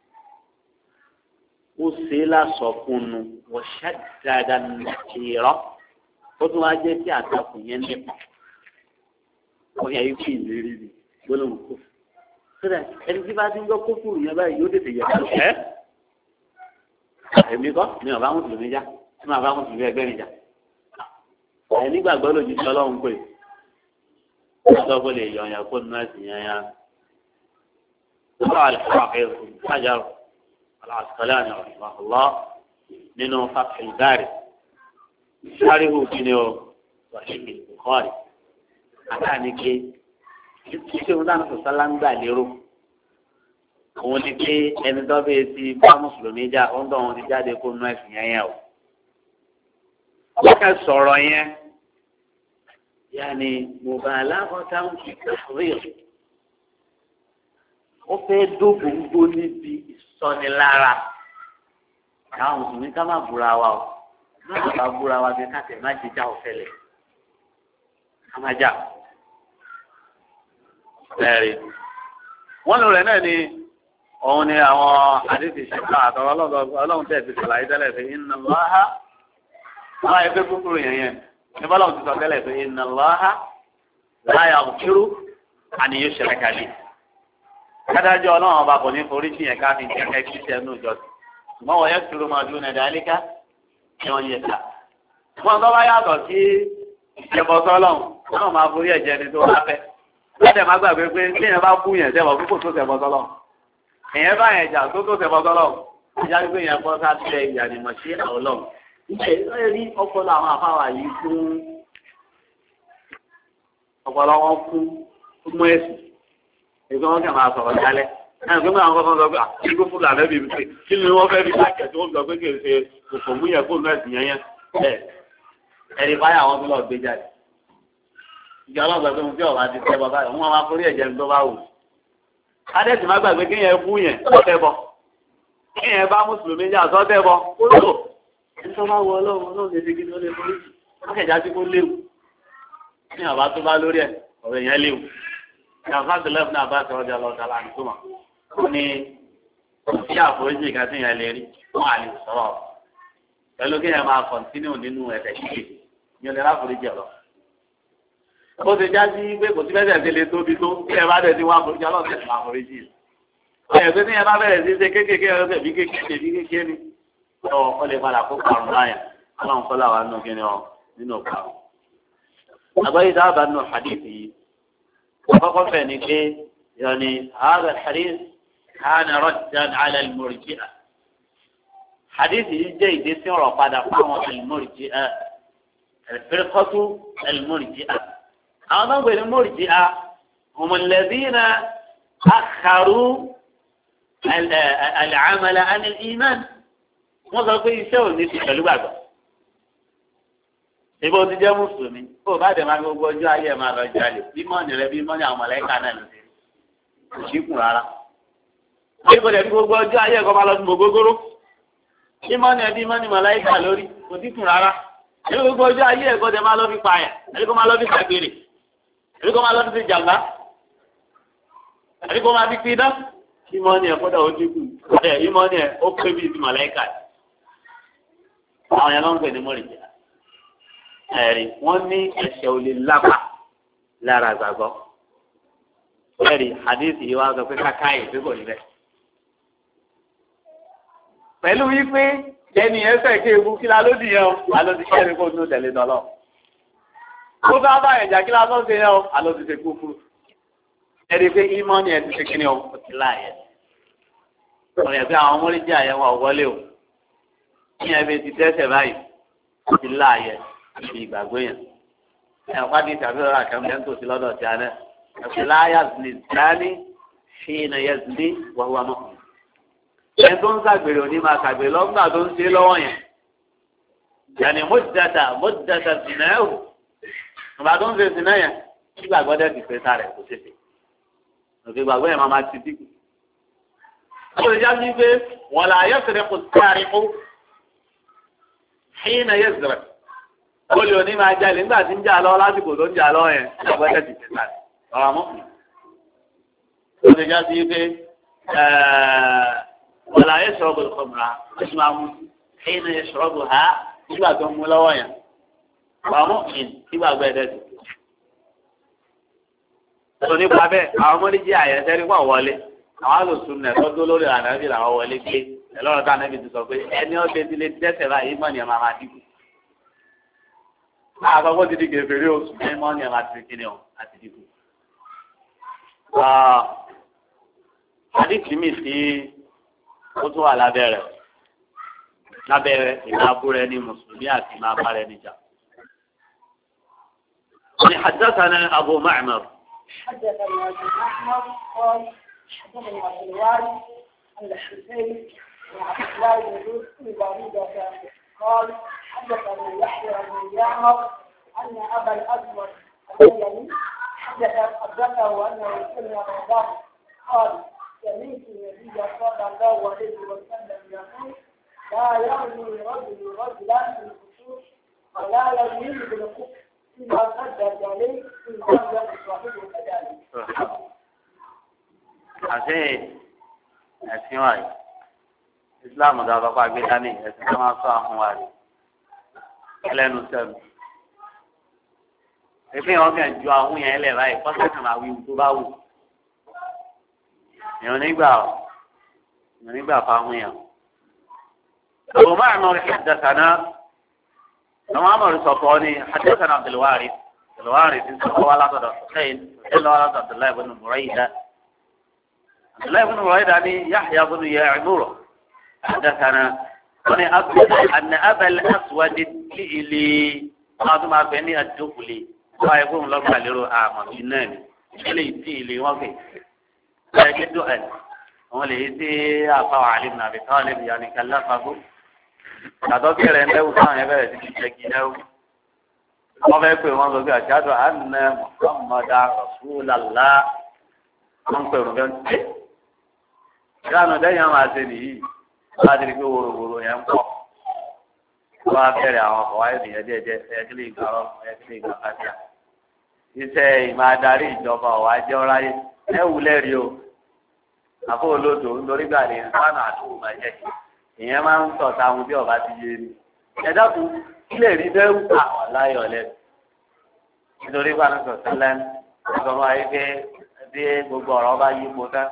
ó ṣe é lásọ fún un وشدد النكير ó tún wá jẹ́ kí àtàkùn yẹn nípọn. Wọ́n yà yí kí ìlérí ni gbólóhùn kó. Sọ́dà ẹni tí bá ti ń gbọ́ kófù yẹn báyìí yóò tètè yẹ kó ẹ́. Èmi kọ́ mi ò bá mùsùlùmí já tí màá bá mùsùlùmí ẹgbẹ́ mi já. Ẹ̀ nígbàgbọ́ lòdì sí ọlọ́run pé ọjọ́ kó lè yọ ọ̀yàn kó nínú ẹ̀sìn yẹn yá. Ọlọ́run àlùfáà kẹ́kọ̀ọ́ sájà aláàsọ̀lẹ́ àná ọ̀lá nínú fàkìlì báàrì. Sáré hù kí ni o wà ní ìkọ́rì. Àtàní ké ṣíṣe wọn dáná sọ̀sọ́ láńgbà lérò òun ni pé ẹni tó bẹ́ẹ̀ ti bá mùsùlùmí jà ó ń dọ̀ wọn ti jáde kó nú ẹ̀sìn yẹn yẹn o. wọ́n kẹ́ sọ̀rọ̀ yẹn yàní mubalaghata fi tahrir ó fẹ́ dógóńgó níbi ìsọnilára àwọn mùsùlùmí ká má búra wa o má bá búra wa bí ká tẹ̀ má jíjà ọ̀fẹ́lẹ̀ ká má jà. Ẹ̀rí. Wọ́n lò rẹ̀ náà ni òun ni àwọn àdìsí ṣẹ́ká àtọ̀rọ̀ ọlọ́run tẹ̀ ti sọ̀rọ̀ ayétẹ́lẹ̀ pé inna Allaha wọ́n á yẹ pé kúkúrú yẹn yẹn ní bọ́lọ́run ti sọ tẹ́lẹ̀ pé inna Allaha la yaghfiru an yushraka bihi. Kádájọ́ ọlọ́run ọba kò ní forí sí yẹn ká fi kẹ́kẹ́ kí ṣe ẹnu ìjọ ṣùgbọ́n wọ́n yẹ kúrú máa dún ẹ̀dá àlíká ni wọ́n yẹ ká. Wọ́n tó bá yàtọ̀ sí ìṣẹ̀bọ̀sọ́lọ́run wọ́n máa forí ẹ̀jẹ̀ ni tó bá fẹ́. Láti má gbàgbé pé téèyàn bá bú yẹn sẹ́wọ̀n púpọ̀ tó tẹ̀bọ̀ sọ́lọ̀. Èèyàn bá yẹn jà tó tẹ̀bọ̀ sọ́lọ̀. Ìjà wípé yẹn bọ́ sábẹ́ ìyànìmọ̀ sí àwòlọ́. Ìṣe rí ọpọlọ àwọn afáwà yìí fún ọpọlọ wọn fún mú ẹ̀sìn. Èso wọn kàn máa sọ̀rọ̀ jálẹ̀. Ẹnì pé àwọn kọ́kọ́ sọ pé àtìgbò fún làlẹ́ bíi pé kí ni wọ́n fẹ́ fi láàkẹ́ tí wọ́n sọ pé kì í ṣe kòkò mú yẹn fóònù ẹ̀sìn yẹn yẹn. Ẹ̀rí báyà wọn tó lọ gbé jáde. Ìjọ ọlọ́gbà pé mo fi ọ̀rọ̀ àti tẹ́ bọ́ báyìí, wọ́n máa forí ẹ̀jẹ̀ tó bá wù. Adẹ́sì má gbàgbé kéèyàn bú yẹn sọ́tẹ́ bọ́. Kéèyàn bá mùsùlùmí jà sọ́tẹ́ bọ́. Ó lò. Ẹni tó bá wọ ọlọ́run náà lè digi ní ó lè forí. Wọ́n kẹ̀já sí kó léwu. Ní àbá tó bá lórí ẹ̀, ọ̀rọ̀ yẹn léwu. Ní àfáàtì lẹ́fún náà bá sọ ọjà lọ tàlà àdúgbò. Ó ní kí àforíjì kan tí yẹn lè rí, wọ́n à lè sọ̀rọ̀. Pẹ̀lú kéèyàn máa kọ̀ntínú nínú ẹ̀fẹ̀ kíkè. Ní olè láforíjì ọ̀rọ̀. Ó ti já sí pé kò sí bẹ́sẹ̀ ṣe lè tóbi tó kí ẹ bá dẹ̀ ti wá foríjì ọlọ́sẹ̀ máa foríjì. Ọ̀yẹ̀ pé tí ẹ bá bẹ̀rẹ̀ sí ṣe kéékèèké ọ̀sẹ̀ bí kéékèèké ni ọ lè padà kó parun láyà ọlọ́run kọ́lá wa nínú kíni ọ nínú parun. Àgbáyé dábàá nínú hadith yìí. Àkọ́kọ́ fẹ̀ ni pé yọ̀ni hadha hadith kana raddan ala al-murji'a. Hadith yìí jẹ́ ìdésí ọ̀rọ̀ padà fáwọn al-murji'a. Al-firqatu al-murji'a. Àwọn náà gbé ní mọ́rìjì á هم الذين أخروا العمل عن الإيمان wọ́n sọ pé iṣẹ́ ò ní ti pẹ̀lú gbàgbọ́. Ìbò ti jẹ́ mùsùlùmí kó o bá dẹ̀ máa gbogbo ọjọ́ ayé ẹ̀ máa lọ jalè bí mọ́ọ̀nì rẹ bí mọ́ọ̀nì àwọn mọ̀lẹ́kà náà ló ṣe kò síkùn rárá. Ìbò dẹ̀ bí gbogbo ọjọ́ ayé ẹ̀kọ́ máa lọ sí gbogbogbòrò bí mọ́ọ̀nì ẹ̀ bí mọ́ọ̀nì mọ̀lẹ́kà lórí kò síkùn rárá. Ìbò gbogbo ọjọ́ ayé ẹ̀kọ́ dẹ̀ máa lọ fi pààyà ẹ̀rí kó máa lọ fi ṣàgbèrè ẹ̀rí kó máa lọ fi jàmbá ẹ̀rí kó máa fi pidá. Ìmọ̀ọ́nì ẹ̀ kọ́dà ó dínkù ìmọ̀ọ́nì ẹ̀ ó pé bíi ti mọ̀lẹ́kà àwọn yẹn ló ń pè ní mọ̀rìjà ẹ̀rí wọ́n ní ẹ̀ṣẹ̀ ò lè lápá lára gbàgbọ́ ẹ̀rí hadith yìí wá sọ pé kákáyè pé kò ní bẹ́ẹ̀. pẹ̀lú wípé ẹni ẹsẹ̀ ké ewu kí la ló di yẹn o àlọ́ ti kẹ́rin kó nù tẹ̀lé dọ́lọ́ kó bá bá ẹ̀jà kí la lọ́ ṣe yẹn o àlọ́ ti ṣe kúkú ẹ̀rí pé ìmọ̀ọ́nì ẹ̀ ti ṣe kíni o kò ti láàyè ọ̀rẹ́ pé àwọn mọ́lẹ́jì àyẹ̀wò ọ̀wọ́lé o ní ẹbí ti tẹ́sẹ̀ báyìí ó ti láàyè àti ìgbàgbé yẹn ẹ̀ wá ní tàbí ọ̀rọ̀ àkàndé ń tòsí lọ́dọ̀ tí a náà ẹ̀fọ́ láyà ní dání ṣé iná yẹ ní wàhùwà mọ́. ẹ̀ tó ń ṣàgbèrè òní máa ṣàgbèrè lọ́gbà tó ń ṣe lọ́wọ́ yẹn yàní mọ́tìdàtà sìnà ẹ̀ wò ọ̀bà tó ń ṣe sìnà yẹn nígbàgbọ́ dẹ́ ti pèsè rẹ̀ kò tètè òkè gbàgbọ́ yẹn máa ti dínkù. ó lè já sí pé wọ́n là ayẹ́sẹ̀rẹ̀ kò sáré kó حين يزرع كل يوم ما جاء لنا تنجا له لا تقول تنجا له يعني ولا تتسال رامو وجاء فيه ولا يشرب الخمر اسمع حين يشربها يبقى كم ملويا رامو يبقى بدت tòní pàbẹ àwọn ọmọdé jẹ àyẹsẹ rí wọn wọlé àwọn alòsùn nẹ tọdún lórí ànábì làwọn wọlé gbé ẹlọ́rọ̀ tá ànábì ti sọ pé ẹni ọ̀sẹ̀ ti lè dẹ́ṣẹ̀ báyìí mọ̀ ní ẹ̀ máa dínkù. àkọ́kọ́ ti di gèfèrè oṣù ní mọ̀ ní ẹ̀ máa ti kíni ọ̀ àti dínkù. àdìsí mi sí ó tún wà lábẹ́rẹ́ ìmáàbúrẹ́ ní mùsùlùmí àti ìmáàbárẹ́ níjà. ní حدثنا أبو معمر. حدثنا أبو معمر قال حدثنا عبد الوارث عن الحسين وعبد الله بن يوسف بريدة قال حدثني يحيى بن يعمر أن أبا الأسود اليمني حدثه أنه سمع رمضان قال سمعت النبي صلى الله عليه وسلم يقول لا يرمي رجل رجلا في الخصوص ولا يرمي بالكفر فيما قدر عليه في قدر صاحبه كذلك. Islam da bá gbé dání ẹsìn tó máa sọ àwọn wa rè ẹlẹ́nu sẹ́nu. Èpè wọn kàn ju àwọn yẹn lẹ̀ báyìí kọ́sẹ̀ kan máa wí tó bá wù. Èèyàn nígbà fáwọn yẹn. Abu Ma'mar haddathana àwọn amọ̀rì sọ̀kọ́ ni haddathana Abdulwari ti sọ̀kọ́ wa látọ̀dọ̀ Hussein lọ́wọ́ látọ̀dọ̀ Abdullahi ibn Burayda. Abdullahi ibn Burayda ni Yahya ibn Ya'mur. حدثنا أن أبا الأسود الدئلي ما بني الدخلي ويقول لك لرو آمن جناني إلي الدئلي وفي لكن دؤل وليتي أفا علي بن أبي طالب يعني كلفه أذكر أنه كان يبقى يجينه وما يقول من ذلك أشهد أن محمد رسول الله من قول كانوا دائما مع سنه láti rí pé wòròwòrò yẹn ń pọ̀ wọ́n á bẹ̀rẹ̀ àwọn ọkọ̀ wáyé nìyẹn díẹ̀díẹ̀ ẹ̀kílẹ̀ ìgbàrọ̀ ẹ̀kílẹ̀ ìgbàkájà iṣẹ́ ìmọ̀ adarí ìjọba ọ̀wá jẹ́ ọ́ráyé ẹ wulẹ̀ rí o àfọ olódò nítorí gbà ní fánà àdúgbò máa jẹ́ ìyẹn máa ń tọ̀ táwọn bí ọba ti yé ni ẹ dákun kílẹ̀ rí bẹ́ẹ̀ wù àwọn láyọ̀ lẹ́nu nítorí fánà sọ̀tẹ́ lẹ́nu ọ̀sọ̀rọ̀ ayé pé bí gbogbo ọ̀rọ̀ bá yí ipò tán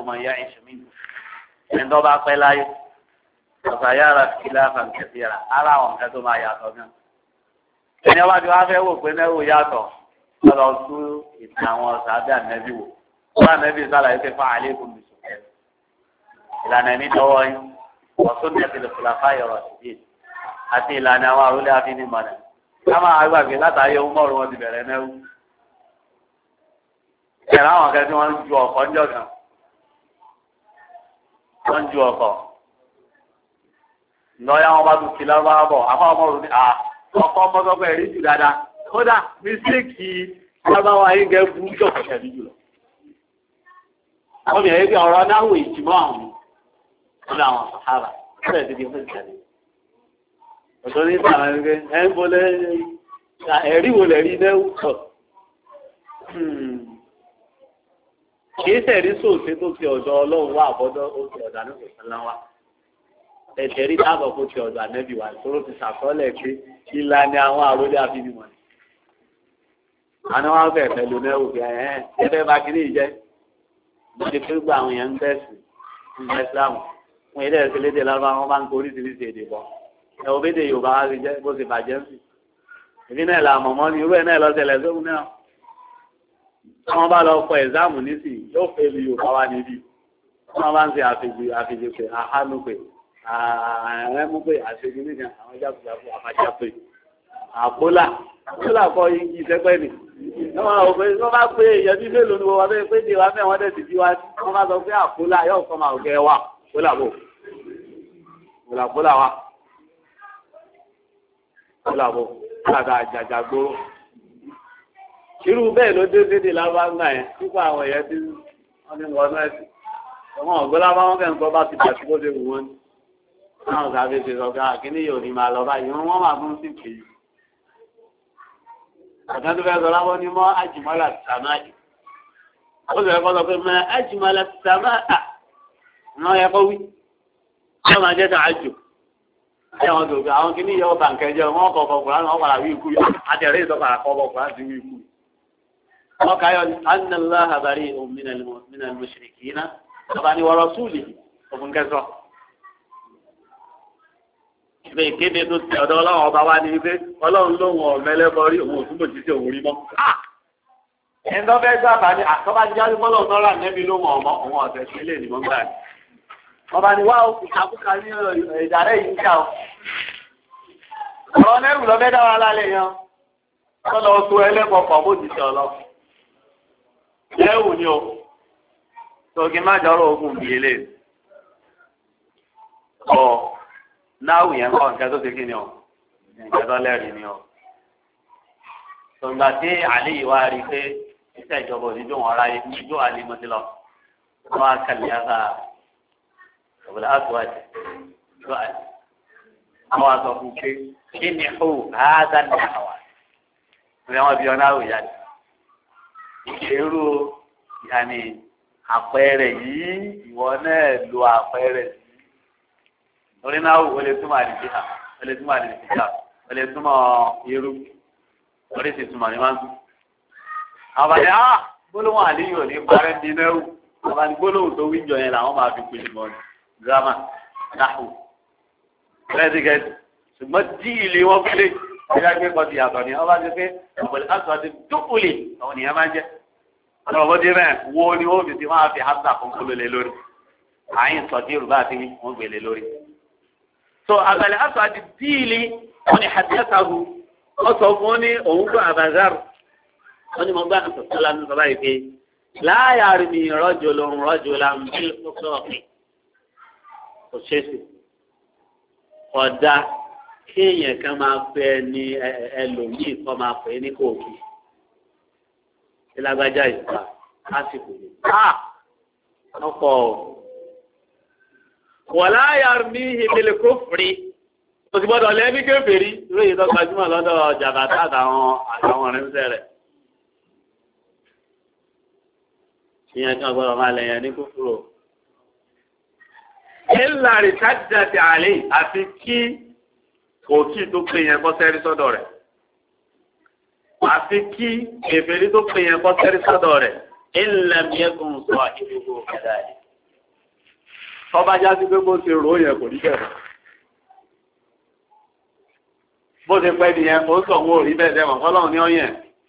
ìyẹn ọ̀sàyára kìláàfà kẹsíra ara àwọn nǹkan tó máa yàtọ̀ náà. ẹni ọba tí wọ́n fẹ́ wò pé mẹ́wò yàtọ̀ lọ́dọ̀ tú ìtàn àwọn ọ̀sàbí ànẹ́bí wò wọ́n ànẹ́bí sálàyé pé fún àlékún mi sùn kẹ́lẹ́. ìlànà ẹni dọ́wọ́ yín wọ́n ní ẹ̀sìn ìfúlàfà yọ̀rọ̀ sí àti ìlànà àwọn àrólé àfinimọ̀nà. ká máa gbàgbé látàrí ohun mọ́ọ̀rù wọn ti bẹ̀rẹ̀ mẹ́wò. ẹ̀rọ àwọn akẹ́kẹ́ tí wọ́n ń ju ọkọ̀ ń jọ kan wọ́n ń ju ọkọ̀ lọ́yà wọn bá tún fi lọ́wọ́ bọ̀ àwọn ọmọ rò ní ọkọ̀ ọmọ sọ́kọ̀ ẹ̀rí jù dáadáa kódà mísíkì lábáwá yín gẹ́ bú jọ̀kọ̀ tẹ̀lé jùlọ. àwọn ènìyàn yìí ọ̀rọ̀ náwó ìjìmọ̀ àwọn ọ̀dọ̀ àwọn sàhábà ọ̀rẹ́ ti di fún ìtẹ̀lé. ọ̀dọ́ ní ìtàn ẹ̀ ń bolẹ̀ ẹ̀rí wo lẹ̀ rí lẹ́wù sọ. kìí sẹ̀rí sòsé tó ti ọ̀dọ̀ ọlọ́run wá àbọ̀dọ̀ ó ti ọ̀dọ̀ àníkò sẹ́lá wá. ẹ̀jẹ̀ rí dáàbò kó ti ọ̀dọ̀ ànẹ́bí wa ìṣòro ti sàkọọ́lẹ̀ pé ìlànà àwọn àròlé àfihàn àná wọn fẹ́ pẹ̀lú mẹ́wò bí ẹ̀fẹ́ bá kiri ìjẹ́ bó ti fi gba àwọn èèyàn ń bẹ̀sì ń bẹ̀ sílámù fún ilé ẹ̀sìn lédè lọ́wọ́ wọn bá ń kó oríṣiríṣi èdè bọ̀ ẹ̀ ò bédè Yorùbá wá ti jẹ́ bó ti bàjẹ́ sí ìbí náà là mọ̀mọ́ ni irú ẹ̀ náà lọ́sẹ̀lẹ̀ sóhun náà wọ́n bá lọ kọ ẹ̀sáàmù nísìnyí yóò fẹ́ lu Yorùbá wá níbí wọ́n bá ń ṣe àfijì pé àhánú pé àrẹ́mú pé àṣejù nìkan àwọn jáfùjáfù àfàjáfù àpólà kọ igi ìsẹ́pẹ́ ni wọ́n bá pé èèyàn bí mélòó ni wọ́n wá bẹ́ẹ̀ pé dè wá mẹ́wọ́n dẹ̀ sì bí wá wọ́n bá sọ pé àpólà yóò kọ́ máa kẹ́ wà pólà bò pólà wà pólà bò pólà àjàjà gbóró irú bẹ́ẹ̀ ló dé dédé lábáńgá yẹn nípa àwọn èèyàn tí wọ́n ti wọ́n náà sí ọmọ ọ̀gbọ́n lábáwọn kẹ́ńtọ́ bá ti bàtí bó ṣe wù wọ́n ní àwọn sábẹ́ ṣe sọ pé àkíní yóò ní máa lọ báyìí wọ́n máa fún sí kìí àtàtù fẹ́ sọ lábọ́ ní mọ́ àjùmọ́lá sàmáàjì ó sì ẹ̀kọ́ sọ pé mọ́ àjùmọ́lá sàmáà náà yẹ kó wí wọ́n máa jẹ́ tààjù àwọn tó fi àwọn kìíní yẹ ọba nkẹjẹ wọn kọ ọkọ kùránì wọn padà wí ikú àtẹ̀rẹ́ ìsọ̀kàrà kọ ọkọ kùránì sí wí ikú wọn kà yọ anàlá àbárí òmìnira mùsùlùmí náà ọba ní wọ́rọ̀ súùlì òfin kẹsọ̀ ìgbé ìkéde tó ti ọ̀dọ̀ ọlọ́run ọba wa ní wípé ọlọ́run lóhun ọ̀mẹ́lẹ́bọ rí òun òtúbò títí òun rí mọ́. ẹni tó fẹ́ gbàgbà ní àtọ́bá ti jáde bọ́lọ̀ sọ́ra nẹ́bí lóhun ọmọ òun ọ̀sẹ̀ sí ilé ìdìbò gbà ní. ọba ni wá òkú àkúkà ní ìdàrẹ́ yìí ń jà o. ọ̀rọ̀ nẹ́rù lọ fẹ́ dá wa lálẹ́ yan. wọ́n lọ so ẹlẹ́kọ̀ọ́ pọ̀ bó ti sọ lọ. lẹ́wù ni o. tòkì má jọrọ ogun bìí náwù yẹn kọ́ nǹkan tó ti kí ni ọ nǹkan tó lẹ́rìí ni ọ. tòǹgbà tí àlè yìí wá rí i pé iṣẹ́ ìjọba onídùn wọn ráyé níjó àlè mọ́tí lọ wọ́n á kàlẹ́ yàtà òbílẹ̀ àtúwájú tó àlè. àwọn aṣọ fún pé kí ni ó hàdá ní àwà ní wọn bí ọ náwù yá ni. ìṣerú yàní àpẹẹrẹ yìí ìwọ náà lo àpẹẹrẹ yìí. torí náà wò lè túmọ̀ àdìsíhà wò lè túmọ̀ àdìsíhà wò lè túmọ̀ irú orí sì túmọ̀ ní máa ń tún. àbàdé gbólóhùn àníyàn ní parẹ́ ní náà àbàdé gbólóhùn tó wíjọ yẹn làwọn máa fi pèsè mọ́ ní drama náhù rẹ́dígẹ́tì ṣùgbọ́n díìlì wọn pélé ẹ̀yà gbé kọ́ ti yàtọ̀ ni wọ́n bá ti pé ọ̀pọ̀lọpọ̀ àti àti dúkùlì àwọn ènìyàn máa ń jẹ́ ọ̀pọ̀lọpọ̀ dé bẹ́ẹ̀ wo ni wọ́n fi ti máa fi hásà fún kólólè lórí àyìn sọ̀dí yorùbá àti wọ́n gbélé lórí. so àgbàlẹ̀ àtọ̀ àti díìlì wọn ni haddathahu wọ́n sọ fún ní òun gbọ́ àbàzárù wọ́n ní mo gbà àtọ̀ sọ́lá ní sọ́lá yìí pé láàyà rí mi rọ́jò lòun rọ́jò làm bí sọ́ọ̀kì kò ṣe é sì ọ̀dà kéèyàn kan máa pẹ́ ní ẹlòmíì kọ́ máa pẹ́ ní kòkì ìlágbájá ìgbà lásìkò yìí ọkọ̀ wọ̀lá yàrá ìbílẹ̀ kó fìrí o ti gbọ́dọ̀ lẹ́ni kéferì lóye tó gbajúmọ̀ lọ́dọ̀ jàbátà àtàwọn ọ̀rẹ́nsẹ̀ rẹ̀ ìyẹn kan gbọ́dọ̀ máa lẹ̀yìn ní kúfúrò ìlà rìtájà ti àlè àti kí òkì tó pè yẹn kọ́ sẹ́rí sọ́dọ̀ rẹ̀ àfi kí kéferì tó pè yẹn kọ́ sẹ́rí sọ́dọ̀ rẹ̀ ìlà miẹ́kùn sọ ìdúgbò kẹdà yìí tọ́ba jásí pé bó ti rò ó yẹn kò ní bẹ̀rẹ̀ bó ti pẹ́ nìyẹn ó sọ wọn ò rí bẹ́ẹ̀ dẹ́wọ̀n fọlọ́run ní ọ̀yẹn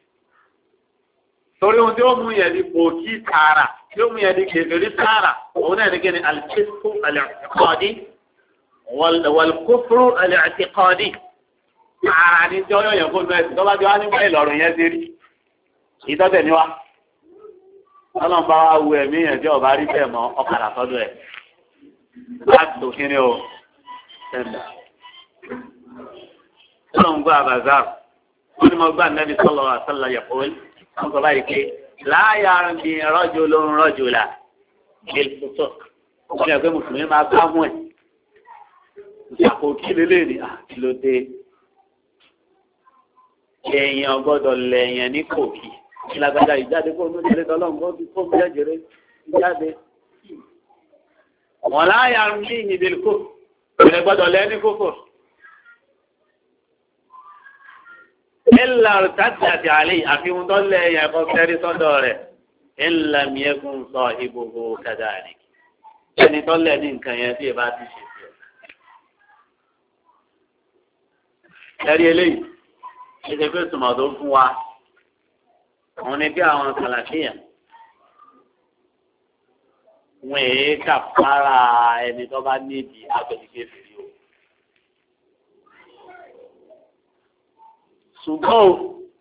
torí ohun tí ó mú yẹn ní pòkí tààrà tí ó mú yẹn ní kèfèrí tààrà òun náà ní kí ni al-fisqu al-i'tiqadi wal-kufru al-i'tiqadi tààrà ní tí ọyọ yẹn fún mẹ́sì tọ́ba tí wọ́n á ní bẹ́ẹ̀ lọ́rùn yẹn ti rí ìtọ́tẹ̀ ni wa ọlọ́run bá wá wu ẹ̀mí yẹn tí ọba rí bẹ́ẹ̀ mọ́ ọ̀kadà sọ́dọ̀ ẹ̀ láti tó kíni o ṣẹ̀dá. ọlọ́run gbọ́ àbàzà wọ́n ní mo gbà nẹ́bí sọ́lọ́ àtọ́lọ́ yẹ̀kọ́ wọ́n sọ báyìí pé láàyà ni rọ́jò ló ń rọ́jò là ìlfùtọ́ wọ́n yẹ pé mùsùlùmí máa bá mú ẹ̀ ìṣàkó kí lélẹ̀ ní àkìlódé èèyàn gbọ́dọ̀ lẹ̀yàn ní kòkì ìlàgbàdà ìjáde kó ní ìjẹ́lẹ̀ tọ́lọ́mù kó bí ẹ̀jẹ̀rẹ̀ ìjáde wọ́n láyà ń ní ìdílkó ìrẹ̀ gbọ́dọ̀ lẹ́ni kókò ìlà tàbí àti àlè àfihàn tó lẹ́yìn ẹ̀kọ́ fẹ́rí sọ́dọ̀ rẹ̀ ìlà miẹ́kùn sọ ìgbogbo kẹta rẹ̀ ẹni tó lẹ́ ní nǹkan yẹn tí ẹ bá ti ṣe sí ẹ̀rí eléyìí ṣe pé tùmọ̀ tó fún wa àwọn ní bí àwọn kàlàfíà wọn èé kàfàrà ẹni tó bá níbi agbẹ̀dìgbẹ̀ fìrí o. ṣùgbọ́n o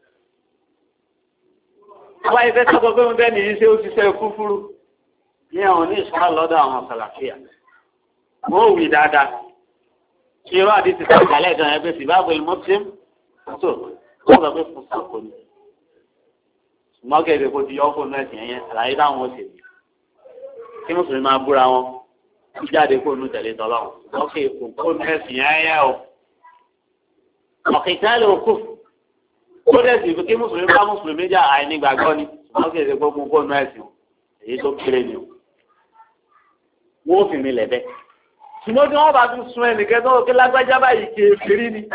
wọ́n ìfẹ́ sọ́kọ́ pé wọ́n bẹ́ẹ̀ nìyí ṣé ó ti ṣe kúfúrú ní àwọn ní ìṣúná lọ́dọ̀ àwọn kàlàfíà wọ́n ò wí dáadáa ṣé irú àdìsí sàkálẹ̀ gan ẹgbẹ́ sì bá wọlé mọ́tìm tó wọ́n gbà pé fún sàkó ni mọ́kẹ́dẹ̀ kò ti yọ fún mẹ́sìn yẹn àlàyé táwọn ó ṣe kí mùsùlùmí máa búra wọn kí jáde kó nu tẹ̀lé tọ́lọ́run mọ́kẹ́ kò kó mẹ́sìn yẹn o ọ̀kìtẹ́lẹ̀ òkú ó dẹ̀ sì kí mùsùlùmí bá mùsùlùmí jà àìní gbàgbọ́ ni mọ́kẹ́dẹ̀ kó kó nu ẹ̀sìn èyí tó kéré ni o wọ́n fi mi lẹ̀ bẹ́ẹ̀ ṣùgbọ́n tí wọ́n bá tún sun ẹnìkẹ́ tó kí lágbájá báyìí kékeré ni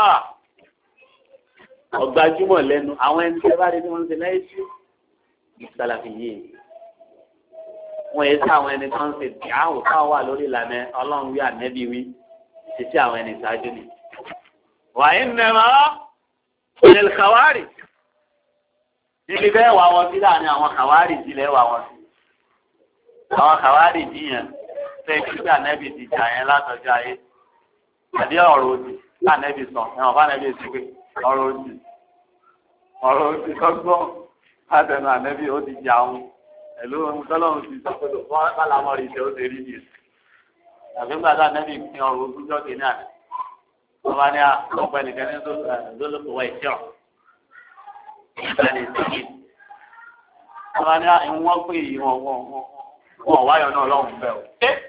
ọgbàjúmọ̀ lẹ́nu àwọn ẹni tẹ́ bá rí ní wọ́n ń ṣe lẹ́yìn tí ìsàlàfì yìí wọ́n yẹ sí àwọn ẹni tó ń ṣe tí àwọn káwọn wà lórí ìlànà ọlọ́run wí ànẹ́bí wí ṣe sí àwọn ẹni ìṣáájú ni. wàyí nẹ̀mọ́ ìlẹ̀ kàwárì níbi bẹ́ẹ̀ wà wọ́n sí láàrin àwọn kàwárì jílẹ̀ wà wọ́n sí. àwọn kàwárì jíyàn ṣe kíkà ànẹ́bí ti jà yẹn látọjọ́ ayé àbí ọ̀rọ̀ òdì ànẹ́bí sọ ẹ̀wọ̀n fún ànẹ́bí sí pé ọ̀rọ̀ òdì lọ́gbọ́n látẹnu ànẹ́bí ó ti jà òun ẹ̀lú ohun tọ́lọ́run ti sọ pé wọ́n bá lámọ́ rí ṣe ó ṣe rí nìyẹn àbí ńgbà tá ànẹ́bí pín ọ̀rọ̀ ogúnjọ́ kìíní àná wọ́n bá ní ọ̀pẹ nìkan ní lólùkọ́ wọ ìṣọ́ ìgbàlè ìṣẹ́yìn wọ́n bá ní ìwọ̀n pé wọ́n wáyọ̀ náà lọ́hùn bẹ́ẹ̀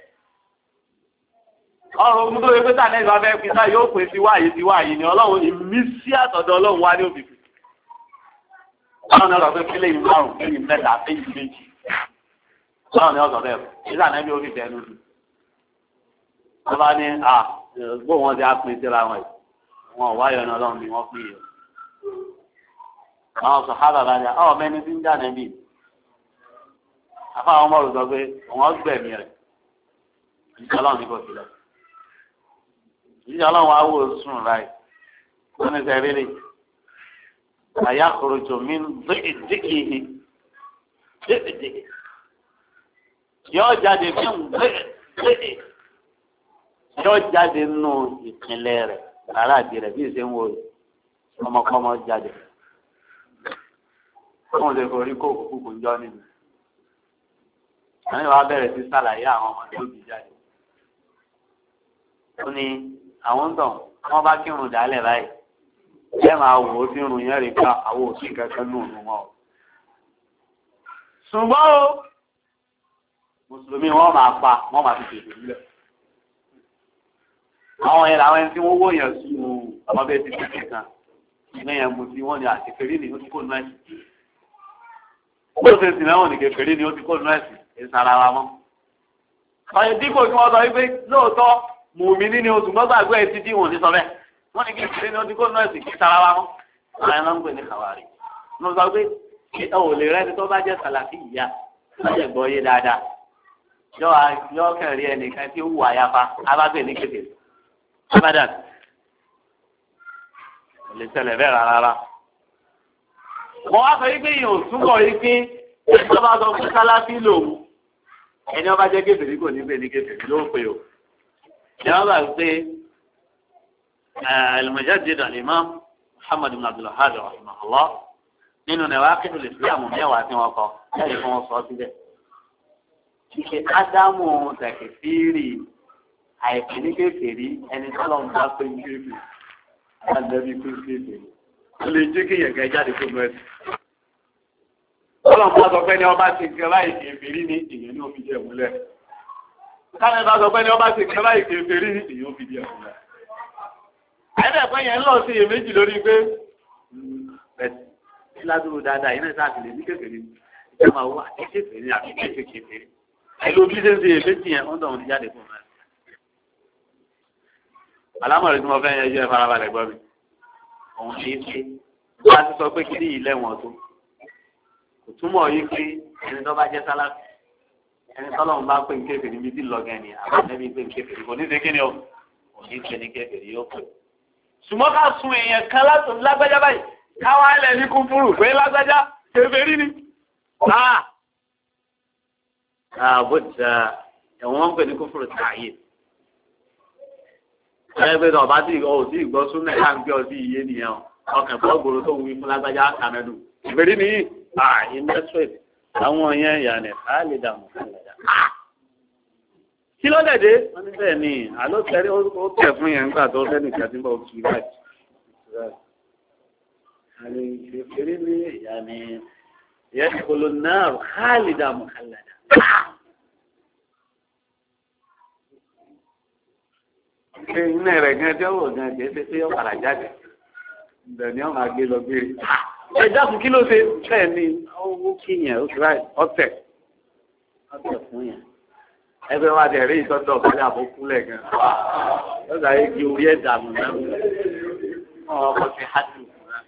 o ọ̀rọ̀ ogun tó yẹ pé tàní ìgbà bẹ́ẹ̀ pín sáà yóò pè sí wáyé ni ọlọ́run ìmísí àtọ̀dọ̀ ọlọ́run wá ní òbí ọlọ́run ní ọ̀sọ̀ pé kílẹ̀ ìlú márùn-ún kílẹ̀ mẹ́ta péjì méjì ọlọ́run ní ọ̀sọ̀ bẹ́ẹ̀ ìlànà ẹbí orí tẹ̀ lójú wọ́n bá ní gbó wọn ti á pín síra wọn yìí wọn wáyọ̀ ní ọlọ́run ni wọ́n pín yìí àwọn sọ̀hábà bá ní ọ̀ mẹ́ni tí ń jà nẹ́bí àfáwọn ọmọ rẹ̀ sọ pé wọ́n gbẹ̀mí rẹ̀ ìṣọlọ́run ní kò sílẹ̀ ìdí ọlọ́run á wò sùn ráì wọ́n ní sẹ́ rírì àyà kòròjò mi díkìhì díkìhì yóò jáde fún díkìhì yóò jáde nù ìpínlẹ̀ rẹ̀ rárá àti rẹ̀ bí ìṣe ń wo ọmọkọ́mọ jáde wọ́n lè forí kó kúkú jọ nínú àwọn ìwà bẹ̀rẹ̀ sí sàlàyé àwọn ọmọ tó bí jáde ó ní àwọn ń tàn wọ́n bá kírun dálẹ̀ báyìí ẹ máa wò ó sí irun yẹn rí ká àwọn òsì kankan nù nù wọn. ṣùgbọ́n o mùsùlùmí wọ́n máa pa wọ́n máa fi tètè nílẹ̀. àwọn yẹn làwọn ẹni tí wọ́n wó yẹn sí ọmọ bẹ́ẹ̀ ti tètè kan ìgbẹ́ yẹn mu sí wọ́n ní àtìfẹ́rí ni ó ti kó nù ẹ̀sìn. ó ṣe sì náà wọ́n ní kẹfẹ́rí ni ó ti kó nù ẹ̀sìn ìsara wa mọ́. ọ̀yẹ́ dípò tí wọ́n sọ wípé lóòótọ́ mùmíní ni oṣù gbọ́gbàgbọ́ ẹ ti dín wọn ní sọ bẹ́ẹ̀ wọ́n ní kí ìṣẹ̀lẹ̀ ní ọdún kó nọ́ọ̀sì kí sara wa mọ́ àwọn ẹ̀rọ ń pè ní kàwárí mo sọ pé ẹ ò lè rẹ́ni tó bá jẹ́ sàlàfí ìyá lọ́jọ́ gbọ́ yé dáadáa yọ kẹrin ẹnìkan tí ó wù àyàfa abágbé ní kéde abadan kò lè ṣẹlẹ̀ bẹ́ẹ̀ rárá. wọ́n wá sọ yí pé yìí ò túbọ̀ yí pé ẹni bá sọ fún sálàfí lòun ẹni ọba jẹ́ kéde kò ní pè ní kéde ló ń pè o. جواب المجدد الإمام محمد بن عبد الوهاب رحمه الله nínú nàwákìlù ìsìlámù mẹ́wàá tí wọ́n kọ lẹ́yìn fún wọn sọ síbẹ̀. ṣíṣe ádámù tẹ̀kẹ̀fìrì àìpé ní kékeré ẹni tọ́lọ̀ ń bá pé ní kékeré àdàbí pé kékeré ó lè jẹ́ kí yẹn kẹ́ jáde fún mẹ́rin. tọ́lọ̀ ń bá sọ pé ní ọba ti kẹ́ láì kékeré ní ìyẹn ní òfin jẹ́ ìmúlẹ̀. káyọ̀ bá sọ pé ní ọba ti kẹ́ láì kékeré ní ìyẹn òfin jẹ́ ìmúlẹ̀. àyẹ̀dẹ̀ yẹn ń lọ sí iyèméjì lórí pé bẹ́ẹ̀ ládùúgbò dáadáa yìí náà sáà ti lè ní kékeré ìjọba máa wá kékeré àti kékeré ẹlò bí ṣe ń ṣe èméjì yẹn wọ́n dọ̀ wọ́n ti jáde fún mi. alámọ̀rẹ́ tí mo fẹ́ yẹn jẹ́ farabalẹ̀ gbọ́ mi òun ṣe é ṣe wọ́n á ti sọ pé kí ní ilé wọn tó kò túmọ̀ yí pé ẹni tó bá jẹ́ sáláfì ẹni tọ́lọ́run bá pè ń kékeré níbi tí lọ́gẹ̀ ni àwọn ẹbí pè ń kékeré kò ní ṣe kí ni o kò ní ṣe ní kékeré yóò pè. ṣùgbọ́n ká sun èèyàn kan lágbájá báyìí káwá ilẹ̀ ní kúfúrú pé lágbájá kékeré ni. àbújá ẹ̀wọ̀n ń pè ní kúfúrú tààyè. ẹgbẹ́ náà bá ti ọ̀ sí ìgbọ́ súnmọ́ ẹ̀ ń gbé ọ sí iye nìyẹn ọkàn fún ọgbòrò tó ń wí fún lágbájá kàmẹ́dù. ìbéèrè ní industry àwọn yẹn yànnẹ̀ ká lè dààmú kálẹ̀dà. kí ló dẹ̀ dé? wọ́n ní bẹ́ẹ̀ ni àló tẹ̀rí ó tẹ̀ fún yẹn nígbà tó fẹ́ nìkan tí ń bọ̀ kí báyìí. àlè ìfèrè ní yànnẹ̀ يدخل النار خالدا مخلدا iná rẹ̀ gan jẹ́ wò gan kìí ṣe pé ó padà jáde ìbẹ̀ ni wọ́n máa gbé lọ gbé ẹ dákun kí ló ṣe bẹ́ẹ̀ ni owó kíyàn ó ṣe ọ̀tẹ̀ fún yẹn ẹgbẹ́ wa dẹ̀ rí ìtọ́jú ọ̀kadà àbókúlẹ̀ gan ó dàrí kí orí ẹ̀ dànù náà ọkọ̀ ti hádùn.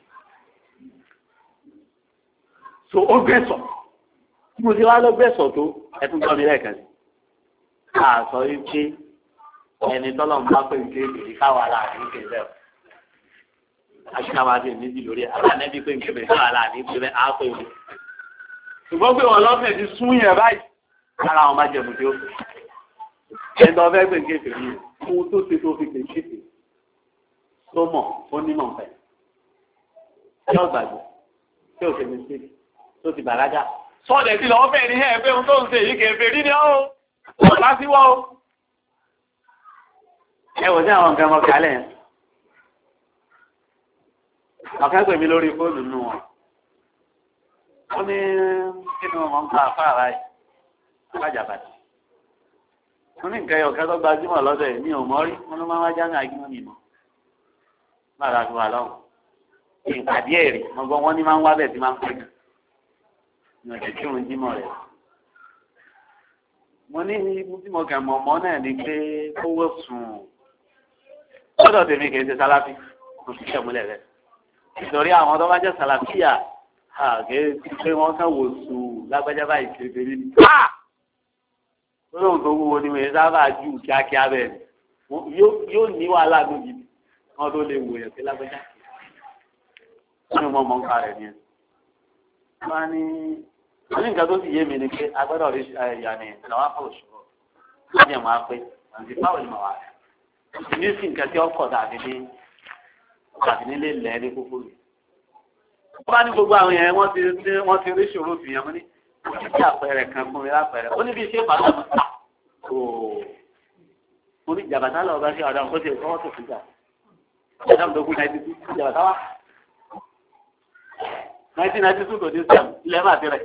so ó gbẹ̀sọ̀ tí mo ti wá lọ gbẹ̀sọ̀ tó ẹtún tọ́ mi lẹ́ẹ̀kan sí ká sọ wípé ẹni tọ́lọ́mù bá pè ní kékeré káwa láàrin kékeré ọ̀ aṣíkàwá dé níbi lórí alánẹ́bí pé kékeré káwa láàrin kékeré á pè mí ṣùgbọ́n pé wọn lọ́fẹ̀ẹ́ ti sún yẹn báyìí lára àwọn májẹ̀mú tí ó fi ẹni tó fẹ́ pè ní kékeré yìí fún tó ṣe tó fi kékeré tó mọ̀ ó nímọ̀ fẹ́ tí ó gbàgbé tí ó ṣe ní sí tó ti bàlágà. sọ́ọ̀dẹ̀ tí lọ́wọ́ fẹ́ ní ẹ̀ pé ohun tó ń ṣe yìí kèfè rí ni ọ́ ọ̀ lásìwọ́ o. ẹ wò sí àwọn nǹkan ọmọ kálẹ̀ yẹn. ọ̀kan pè mí lórí fóònù nù wọn. ó ní kí ni wọn ń pa àfáàrà yìí alájàbàtì. mo ní nǹkan ọ̀kan tó gbajúmọ̀ lọ́dọ̀ yìí ní òmọ́rí wọn ló máa ń wá jáde àgbọ̀n mi mọ́. bára fi wà lọ́wọ́. ìpàdé ẹ̀rí ọgbọ́n wọn ní máa ń wá bẹ́ẹ̀ tí máa ń pè é ní ọ̀sẹ̀ tí òun jímọ̀ rẹ̀. mo ní ibi tí mo kàn mọ̀ mọ́ náà ni pé owó sùn lọ́dọ̀ tèmi kì í ṣe sáláfì kò sì ṣẹ̀múlẹ̀ rẹ̀. nítorí àwọn tó bá jẹ́ sàlàfíà kì í pé wọ́n kàn wò sùn lágbájá báyìí kékeré ni. lóòótọ́ tó wúwo ni wọ́n sábà jù kíákíá bẹ́ẹ̀ yóò ní wàhálà lójijì wọ́n tó lè wò yẹn pé lágbájá. wọ́n ní mo mọ̀ nípa rẹ̀ nìyẹn. wọ́n ní nǹkan tó sì yé mi ni pé agbọ́dọ̀ rí ìyànnì lọ́wọ́ fún òṣùwọ̀ wọ́n jẹ́ máa pé àti báwo ni màá rẹ̀ ní sí nǹkan tí ó kọ̀ dàbí nílé lẹ́ ní kúkú rẹ̀. wọ́n bá ní gbogbo àwọn yẹn wọ́n ti rí ṣòro fi yẹn mọ́ ní oníṣẹ́ àpẹẹrẹ kan fún mi lápẹẹrẹ ó ní bí iṣẹ́ ìpàdé àmọ́ mo ní jàbàtà lọ́wọ́ bá ṣe ọ̀dà kó ṣe ìfọwọ́ tó fi jà ọ̀dà tó kú 92 jàbàtà wá 1992 tó dé sẹ́m ilẹ̀ máa ti rẹ̀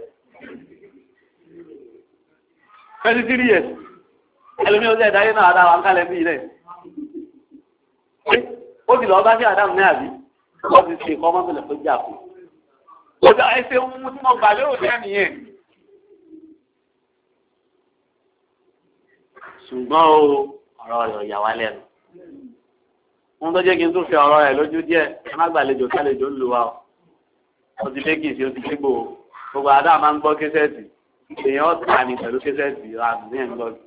23 years ẹlòmí ó lẹ́ẹ̀dá yé náà adáwà ń kálẹ̀ bí ilẹ̀ ó sì lọ bá sí àdáhùn ní àbí wọ́n ti ṣe kọ́ mọ́tòlẹ̀ tó jà fún ó dá ẹsẹ̀ ohun tí mo gbà lérò jẹ́ nìyẹn ṣùgbọ́n o ọ̀rọ̀ rẹ̀ ọ̀yà wá lẹ́nu wọ́n tó jẹ́ kí n tún fi ọ̀rọ̀ rẹ̀ lójú díẹ̀ ẹ má gbàlejò kálejò ń lu wa ó ti lékì sí ó ti légbò gbogbo àdá máa ń gbọ́ késẹ́ẹ̀tì èèyàn tà ní pẹ̀lú késẹ́ẹ̀tì àmì ẹ̀ ń lọ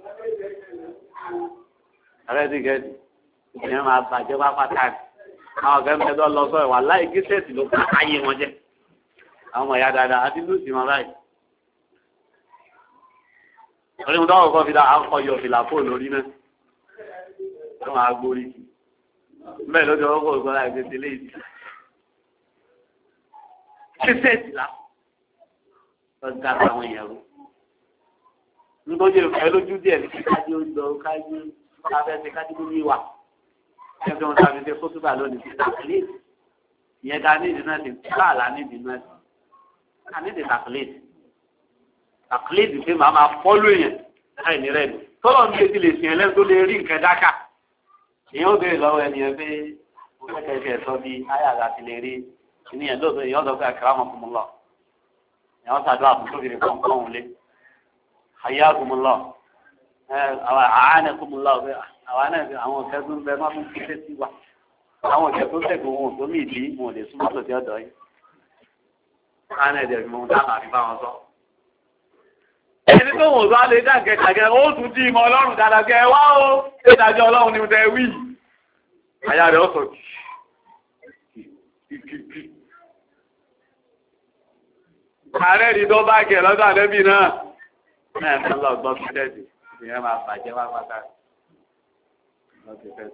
àrẹ́sì gẹ̀ẹ́sì èèyàn máa bàjẹ́ wá pátánì àwọn ọ̀gá mẹ́tọ́ lọ sọ ìwà láì késẹ́ẹ̀tì ló ká ayé wọn jẹ́ àwọn ọmọ ìyá dáadáa àti lùsì wọn báyìí orí mu tọ́wọ́ kọ́ fi dá akọyọ̀ fìlà fóònù lórí náà tó máa gbórí bẹ́ẹ̀ ló ti ọkọ̀ ògbọ́n láì fi tẹ́lẹ̀ ìdí. kẹsẹ̀tì la lọ́jà àwọn èèyàn rú nítorí ìfẹ́ lójú díẹ̀ ní kájí ó lọ kájí káfẹ́sẹ̀ kájí ló ní wà ẹgbẹ́ wọn tàbí ṣe fótóbà lónìí sí tàkìlẹ́tì ìyẹn ká ní ìdí náà ti káàlà ní ìdí náà ká ní ìdí tàkìlẹ́tì tàkìlẹ́tì pé màá máa fọ́lú èèyàn láì ní rẹ̀ tọ́lọ̀ ní etí lè sìn ẹlẹ́nu tó lè rí nǹkan dáká ìyẹn ó béèrè lọ́wọ́ ẹni ẹ pé ó kẹ́kẹ́ sọ bí ayàrá ti lè rí ìníyẹn lóòótọ́ ìyẹn ọ̀dọ́ pé àkàrà mọ̀ fún mi lọ ìyẹn wọ́n ṣàdúrà fún tóbi nìkan kọ́ òun lé hayyakumullah àwọn àánẹ́kùnmùlá ọ̀fẹ́ àwọn náà àwọn ọ̀kẹ́ tó ń bẹ máa fún kíkẹ́ sí wa àwọn ọ̀kẹ́ tó tẹ̀kùn wọn tó mí ìdí wọn ò lè súnmọ́ tó ti ọ̀dọ̀ yìí ánẹ́dẹ̀ mọ̀ dáàmà fi bá wọn sọ. ẹni tó wọ́n bá lè dàgẹ́ dàgẹ́ ó tún dí ìmọ̀ ọlọ́run dàdàgẹ́ wá ó ìdájọ́ ọlọ́run ni tẹ wí. àyà rẹ̀ ó sọ kìkìkì. ààrẹ rí tó bá kẹ̀ lọ́dọ̀ àdẹ́bì náà náà ń lọ gbọ́ kíndẹ́ẹ̀dì ìyẹn máa bàjẹ́ wá pátá lọ́kẹ́fẹ́.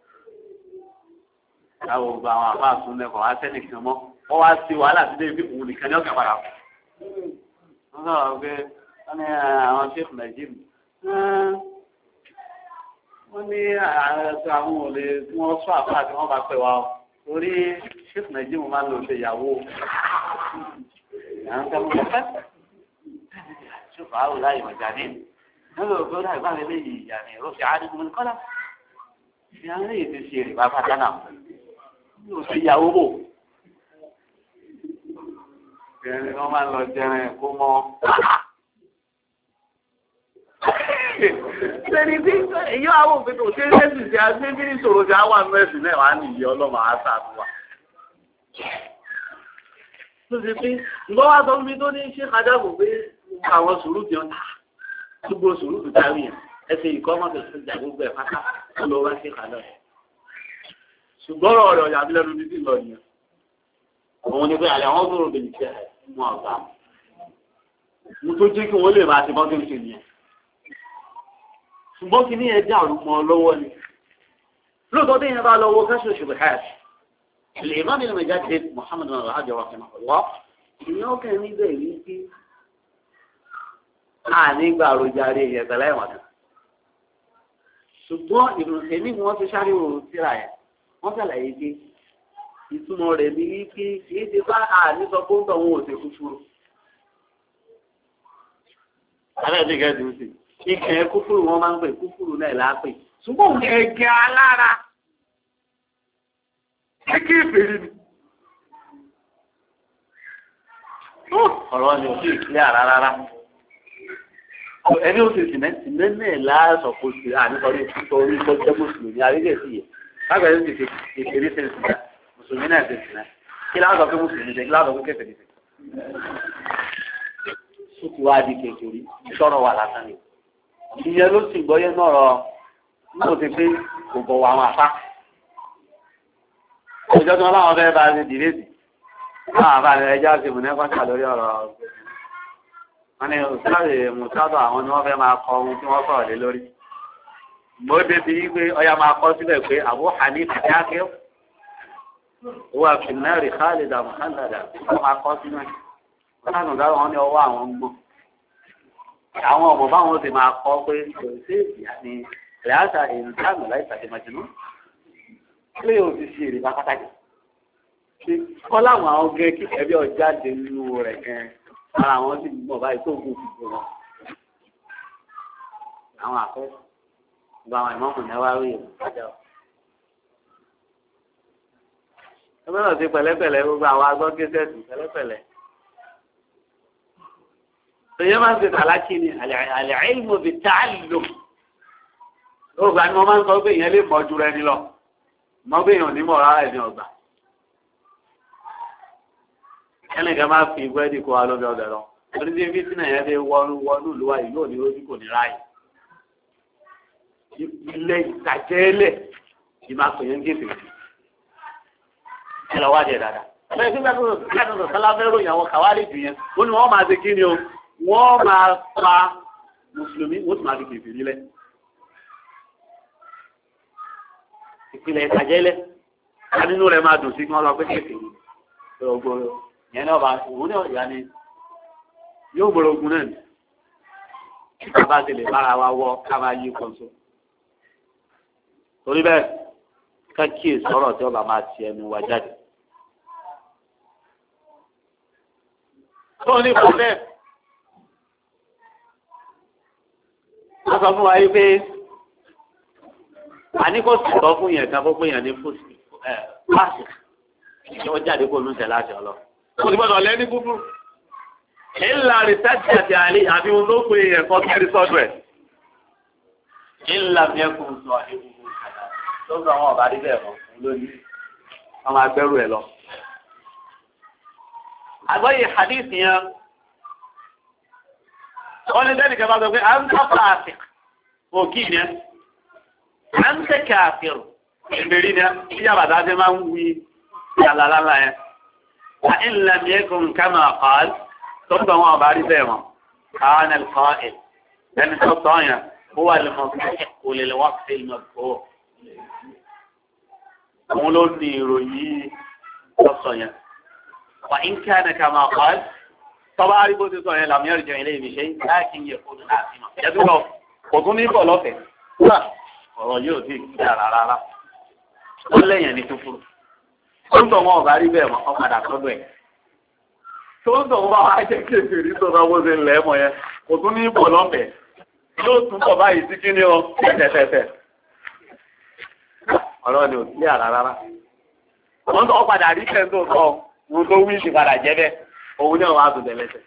Táwọn gbogbo àwọn àbá àtúnlẹ̀kọ̀ wá sẹ́nìkan mọ́ wọ́n wá sí wàhálà sí débi òun nìkan ní ọ̀kẹ́ padà. wọ́n sọ̀rọ̀ pé wọ́n ní àwọn ṣéèkù nàìjíríà wọ́n ní àwọn òlè tí wọ́n sọ àbá àti wọ́n bá pẹ̀ wá torí ṣéèkù nàìjíríà máa ń lò ṣe ìyàwó. àwọn kan mọ̀ fẹ́ ṣùgbọ́n àwọn láyé ọjà ní lọ́dọ̀ tó láì bá lélẹ́ yìí ìyàmì ìrọ́sì àádọ́gbọ̀n kọ́lá ìyàmì lẹ́yìn ti ṣe ìrìbá pátánà ní oṣù ìyàwó bò ẹni wọ́n máa ń lọ jẹrin kó mọ́ sẹ́ni tí èyí àwọn òfin tó ṣe é lẹ́sìn sí agbé bí ìṣòro ti àwọn àmì ẹ̀sìn náà wà ní ìyẹ́ ọlọ́mọ àṣà àtúwà tó ṣe pé ǹgbọ́n wá sọ fún mi tó ní ṣé kájà kò pé àwọn sùúrù ti ọ̀tá gbogbo sùúrù tó dárí yẹn ẹsẹ̀ ìkọ́ mọ́tò tó jà gbogbo ẹ̀ pátá tó lọ wá sí kàlọ́ ẹ̀. ṣùgbọ́n ọ̀rọ̀ ọ̀yà abilẹ̀ ló ti lọ nìyẹn. òun ni pé àlẹ́ wọn tó rò bèèrè tẹ́ mú ọ̀gá. mo tó jẹ́ kí wọ́n lè máa ti bọ́ tó ń ṣe nìyẹn. ṣùgbọ́n kí ní ẹ dá àrùn mọ́ lọ́wọ́ ni. lóòótọ́ tí yẹn bá lọ wo kẹ́sì òṣèlú ẹ̀ lè má nínú ìjáde Muhammad alhaji rahimahullah ìyẹn ó kẹ́ níbẹ̀ rí pé nígbà àròjàre ìyẹ̀tẹ̀lẹ́ ìwọ̀n kan. ṣùgbọ́n ìrùsẹ̀ ní wọ́n ti sáré òun síra ẹ̀ wọ́n ṣàlàyé pé ìtumọ̀ rẹ̀ ní wípé kìí ṣe bá àníṣọ kó ń tọ̀ wọn ò ṣe kúfúrú. alẹ́ ti gẹ̀ẹ́dì ń sè ìkẹ́ kúfúrú wọn máa ń pè kúfúrú náà lápè ṣùgbọ́n ẹ̀gẹ́ alára kí ìfèrè ni. ọ̀rọ̀ ni ò sí ìpínlẹ̀ àrá rárá ẹni ó ti sìmẹ́ntì mẹ́mẹ́ láàṣọ kò sí àníkọrí nítorí tó jẹ́ mùsùlùmí àríkẹ́ sí yẹ lágbàáyé ti kékeré ṣe ń sìnà mùsùlùmí náà ṣe sìnà kí láàṣọ pé mùsùlùmí ṣe kí láàṣọ pé kékeré ṣe. sùkú wa di kékeré sọ̀rọ̀ wà lásán ni ìyẹn ló sì gbọ́yé náà rọ mo ti pé kò bọ̀ wọ àwọn àpá. ìjọ tí wọn láwọn fẹ́ bá a ṣe dìrẹ́sì láwọn àbá ẹja ṣe mùnẹ́kọ́ṣà lórí ọ̀rọ̀ wọ́n ní òṣìṣẹ́ mùsàdọ̀ àwọn ni wọ́n fẹ́ máa kọ ohun tí wọ́n sọ̀rọ̀ lé lórí. mo débi wípé ọya máa kọ síbẹ̀ pé Abu Hanifa jákè wà fìnnárì Khalida Muhallada wọ́n máa kọ sínú ẹ̀. wọ́n sànù dáwọ́ wọn ní ọwọ́ àwọn ń gbọ́n. àwọn ọmọ báwọn ti máa kọ pé kò sí ìyàní rẹ̀ásà ìrìntàmù láì sàdémàjìnú. ilé yóò ti ṣe èrè bá pàtàkì. kọ́ láwọn àwọn gẹ́ kí ẹbí ọjà dé nínú rẹ̀ gan ara àwọn sì gbọ́ báyìí tó gùn fún wọn. àwọn àfẹ́ gba àwọn ìmọ̀mù ní wá rí ìwádìí ọ̀. ẹ gbọ́dọ̀ sí pẹ̀lẹ́pẹ̀lẹ́ gbogbo àwọn agbọ́gẹ́sẹ̀sì pẹ̀lẹ́pẹ̀lẹ́. tòyẹ́ máa ń ṣe tàlákì ni al-ilmu bit-ta'allum. ògbà ni wọ́n máa ń sọ pé ìyẹn lè mọ̀ ju rẹ ní lọ. mọ́ pé èèyàn onímọ̀ rárá ẹ̀ ní ọgbà. ẹnìkan máa fi ìgbẹ́dì kó wa lóbi ọ̀dọ̀ lọ. torí tí fi sínú ẹ̀yẹ́ dé wọnú ìlú wa ìlú òní lójú kò ní ráàyè. ilé ìtàjẹ́lẹ̀ yìí máa pè yẹn gèfè. ẹ lọ wá jẹ dáadáa. bẹ́ẹ̀ sí bẹ́ẹ̀ tó sálábẹ́rò ìyàwó kàwárí jù yẹn ó ní wọ́n máa ṣe kí ni o wọ́n máa pa mùsùlùmí wọ́n sì máa fi gèfè nílẹ̀. ìpìlẹ̀ ìtàjẹ́lẹ̀ nínú rẹ̀ máa dùn sí kí wọ́n lọ pé gèfè ni. ìyẹn náà bá òun náà yà ni yóò gbọ́dọ̀ ogun náà ni bàbá ti lè bára wa wọ ká máa yí kọ́ńtò torí bẹ́ẹ̀ ká kíyè sọ̀rọ̀ tí ọba máa ti ẹnu wa jáde. tó ní ìfọ̀lẹ́ wọ́n sọ fún wa yìí pé àní kò sọ̀rọ̀ fún yẹn kan fún pé yẹn ní fásitì ìjọba jáde kó ló ń tẹ̀ láti ọlọ. Mo ti gbọ́dọ̀ lẹ́ni kúkú. Ìlà rìsáàtì àti àlè àbí ohun tó pé ẹ̀kọ́ kẹ́rì sọ́dọ̀ ẹ̀. Ìlà mi ẹkùn sọ àdéhùn tó ń sọ àwọn ọ̀bá rí bẹ́ẹ̀ mọ́ lónìí. Wọ́n máa gbẹ́rù ẹ̀ lọ. Àgbọ́yé hadith yẹn. Wọ́n ní dẹ́nì kan bá sọ pé à ń tọ́ka àfẹ́ òkì yẹn. À ń tẹ̀kẹ̀ àfẹ́ ìbéèrè yẹn. Ìjà bàtà ti máa ń wí yàrá lálá yẹn. وإن لم يكن كما قال ثم هو بعرف ما كان القائل لأن الصوتان هو المستحق للوقت المذكور قولوا يروي الصوتان وإن كان كما قال طبعا يقول الصوتان لم يرجع إليه بشيء لكن يكون آثما يدعو وكون يقول له لا ورجل فيك لا لا لا لا ولا يعني تفر tóńtò wọn ọba rí bẹ́ẹ̀ mọ́ ọ̀padà sọ́dọ̀ ẹ̀ tóńtò wọn bá jẹ́ kékeré tó náà wọ́n ṣe ń lẹ́ mọ́ yẹn kò tún ní bọ̀ lọ́fẹ̀ẹ́ yóò tún bọ̀ báyìí sí kí ni ọ tẹ̀tẹ̀tẹ̀ ọ̀rọ̀ ni ò sí àrà rárá wọ́n tó ọ̀padà rí kẹ́ tó sọ ohun tó wí sí padà jẹ́ bẹ́ẹ̀ òun náà wàá tún tẹ̀lẹ́sẹ̀.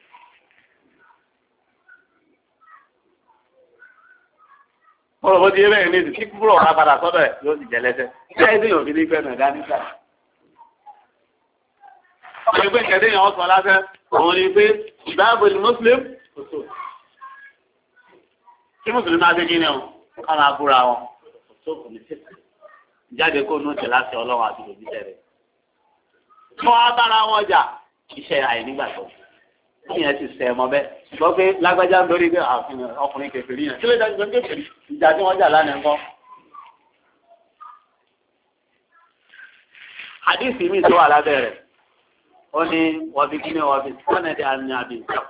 wọ́n lọ bó ti yé bẹ́ẹ̀ ní ìdí kúrò ọ̀rá padà sọ́dọ̀ ẹ̀ yóò sì jẹ́ lẹ́sẹ̀ bẹ́ẹ̀ ni yóò fi ní gbẹ́nu ẹ̀dá nígbà ẹgbẹ́ ìkẹ́dẹ́ yẹn wọ́n sọ lásán òun ni pé ìbáàbò ní muslim kò tó kí mùsùlùmí máa gbégi ní ọ ká máa búra wọn kò tó kò ní tẹ̀sí jáde kó nù tẹ̀ láti ọlọ́run àti òbí tẹ̀rẹ̀. wọ́n á bára wọn jà iṣẹ́ àìnígbàgbọ́ ìyẹn ti sẹ́ ẹmọ bẹ́ẹ̀ gbọ́ pé lágbájá ń dorí pé ọkùnrin kèfèrí yẹn kí ló dájú pé kèfèrí ìjà tí wọ́n jà lánàá ń kọ́. hadith mi tó wà lábẹ́ rẹ̀ oni wabikini wabisana an abi سمع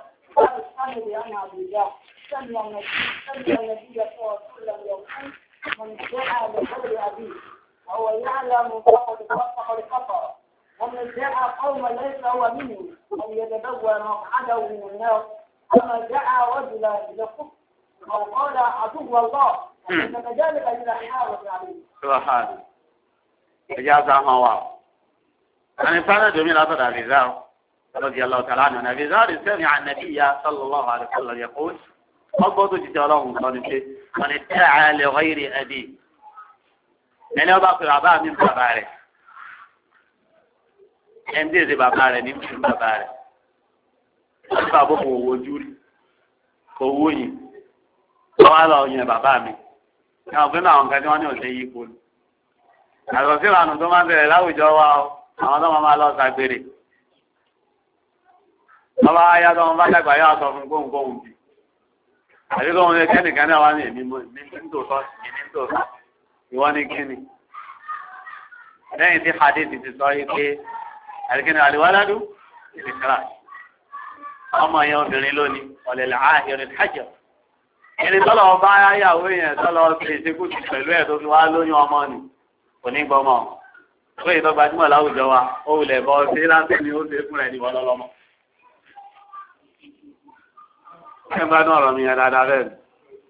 النبي صلى الله عليه وسلم يقول من دعا لغير أبيه وهو يعلم فقد كفر ومن دعا قوما ليس هو منه أن يتبوى مقعده من النار كما دعا رجلا لكفر وقال عدو الله فكذلك إذا حارب عليه. سبحان إجازة هوا أنا سنة جميلة أبدا أبي ذر رضي الله تعالى عنه أبي ذر سمع النبي صلى الله عليه وسلم يقول أضبط جداره من ادعى لغير أبيه يعني أبقى في عباء من باباره عندي زي باباره من باباره أبقى بابه وجوري كووني وعلى أن بابامي يعني أنا أنك أنا أسيء àgbọ̀ sí ìlànà tó máa ń bẹ̀rẹ̀ láwùjọ wa àwọn tó máa lọ ṣàgbèrè ọba ayá tó máa bá dàgbà yóò sọ fún gbóhùngbóhùn bì àti tó wọn lè kẹ́nìkan náà wá ní èmi ní tòótọ́ ní tòótọ́ ìwọ ní kíni lẹ́yìn tí hadith ti sọ yìí pé àdìkíni àlìwáládù ìdíkàrà ọmọ yẹn obìnrin lónìí ọ̀lẹ̀lẹ̀ ààrẹ hajj ẹni tọ́lọ̀ ọba ayáwó yẹn tọ́lọ̀ ṣe ìṣekú ti pẹ̀lú ẹ̀ tó fi wá lóyún ọmọ ni onígbọmọ ó yìí tó gbajúmọ̀ láwùjọ wa ó wulẹ̀ bọ́ ṣe láti ní ó ṣe fún ẹ̀ ní wọ́n lọ́lọ́mọ. ẹ bá ní ọ̀rọ̀ mi yẹn dáadáa bẹ́ẹ̀ ni.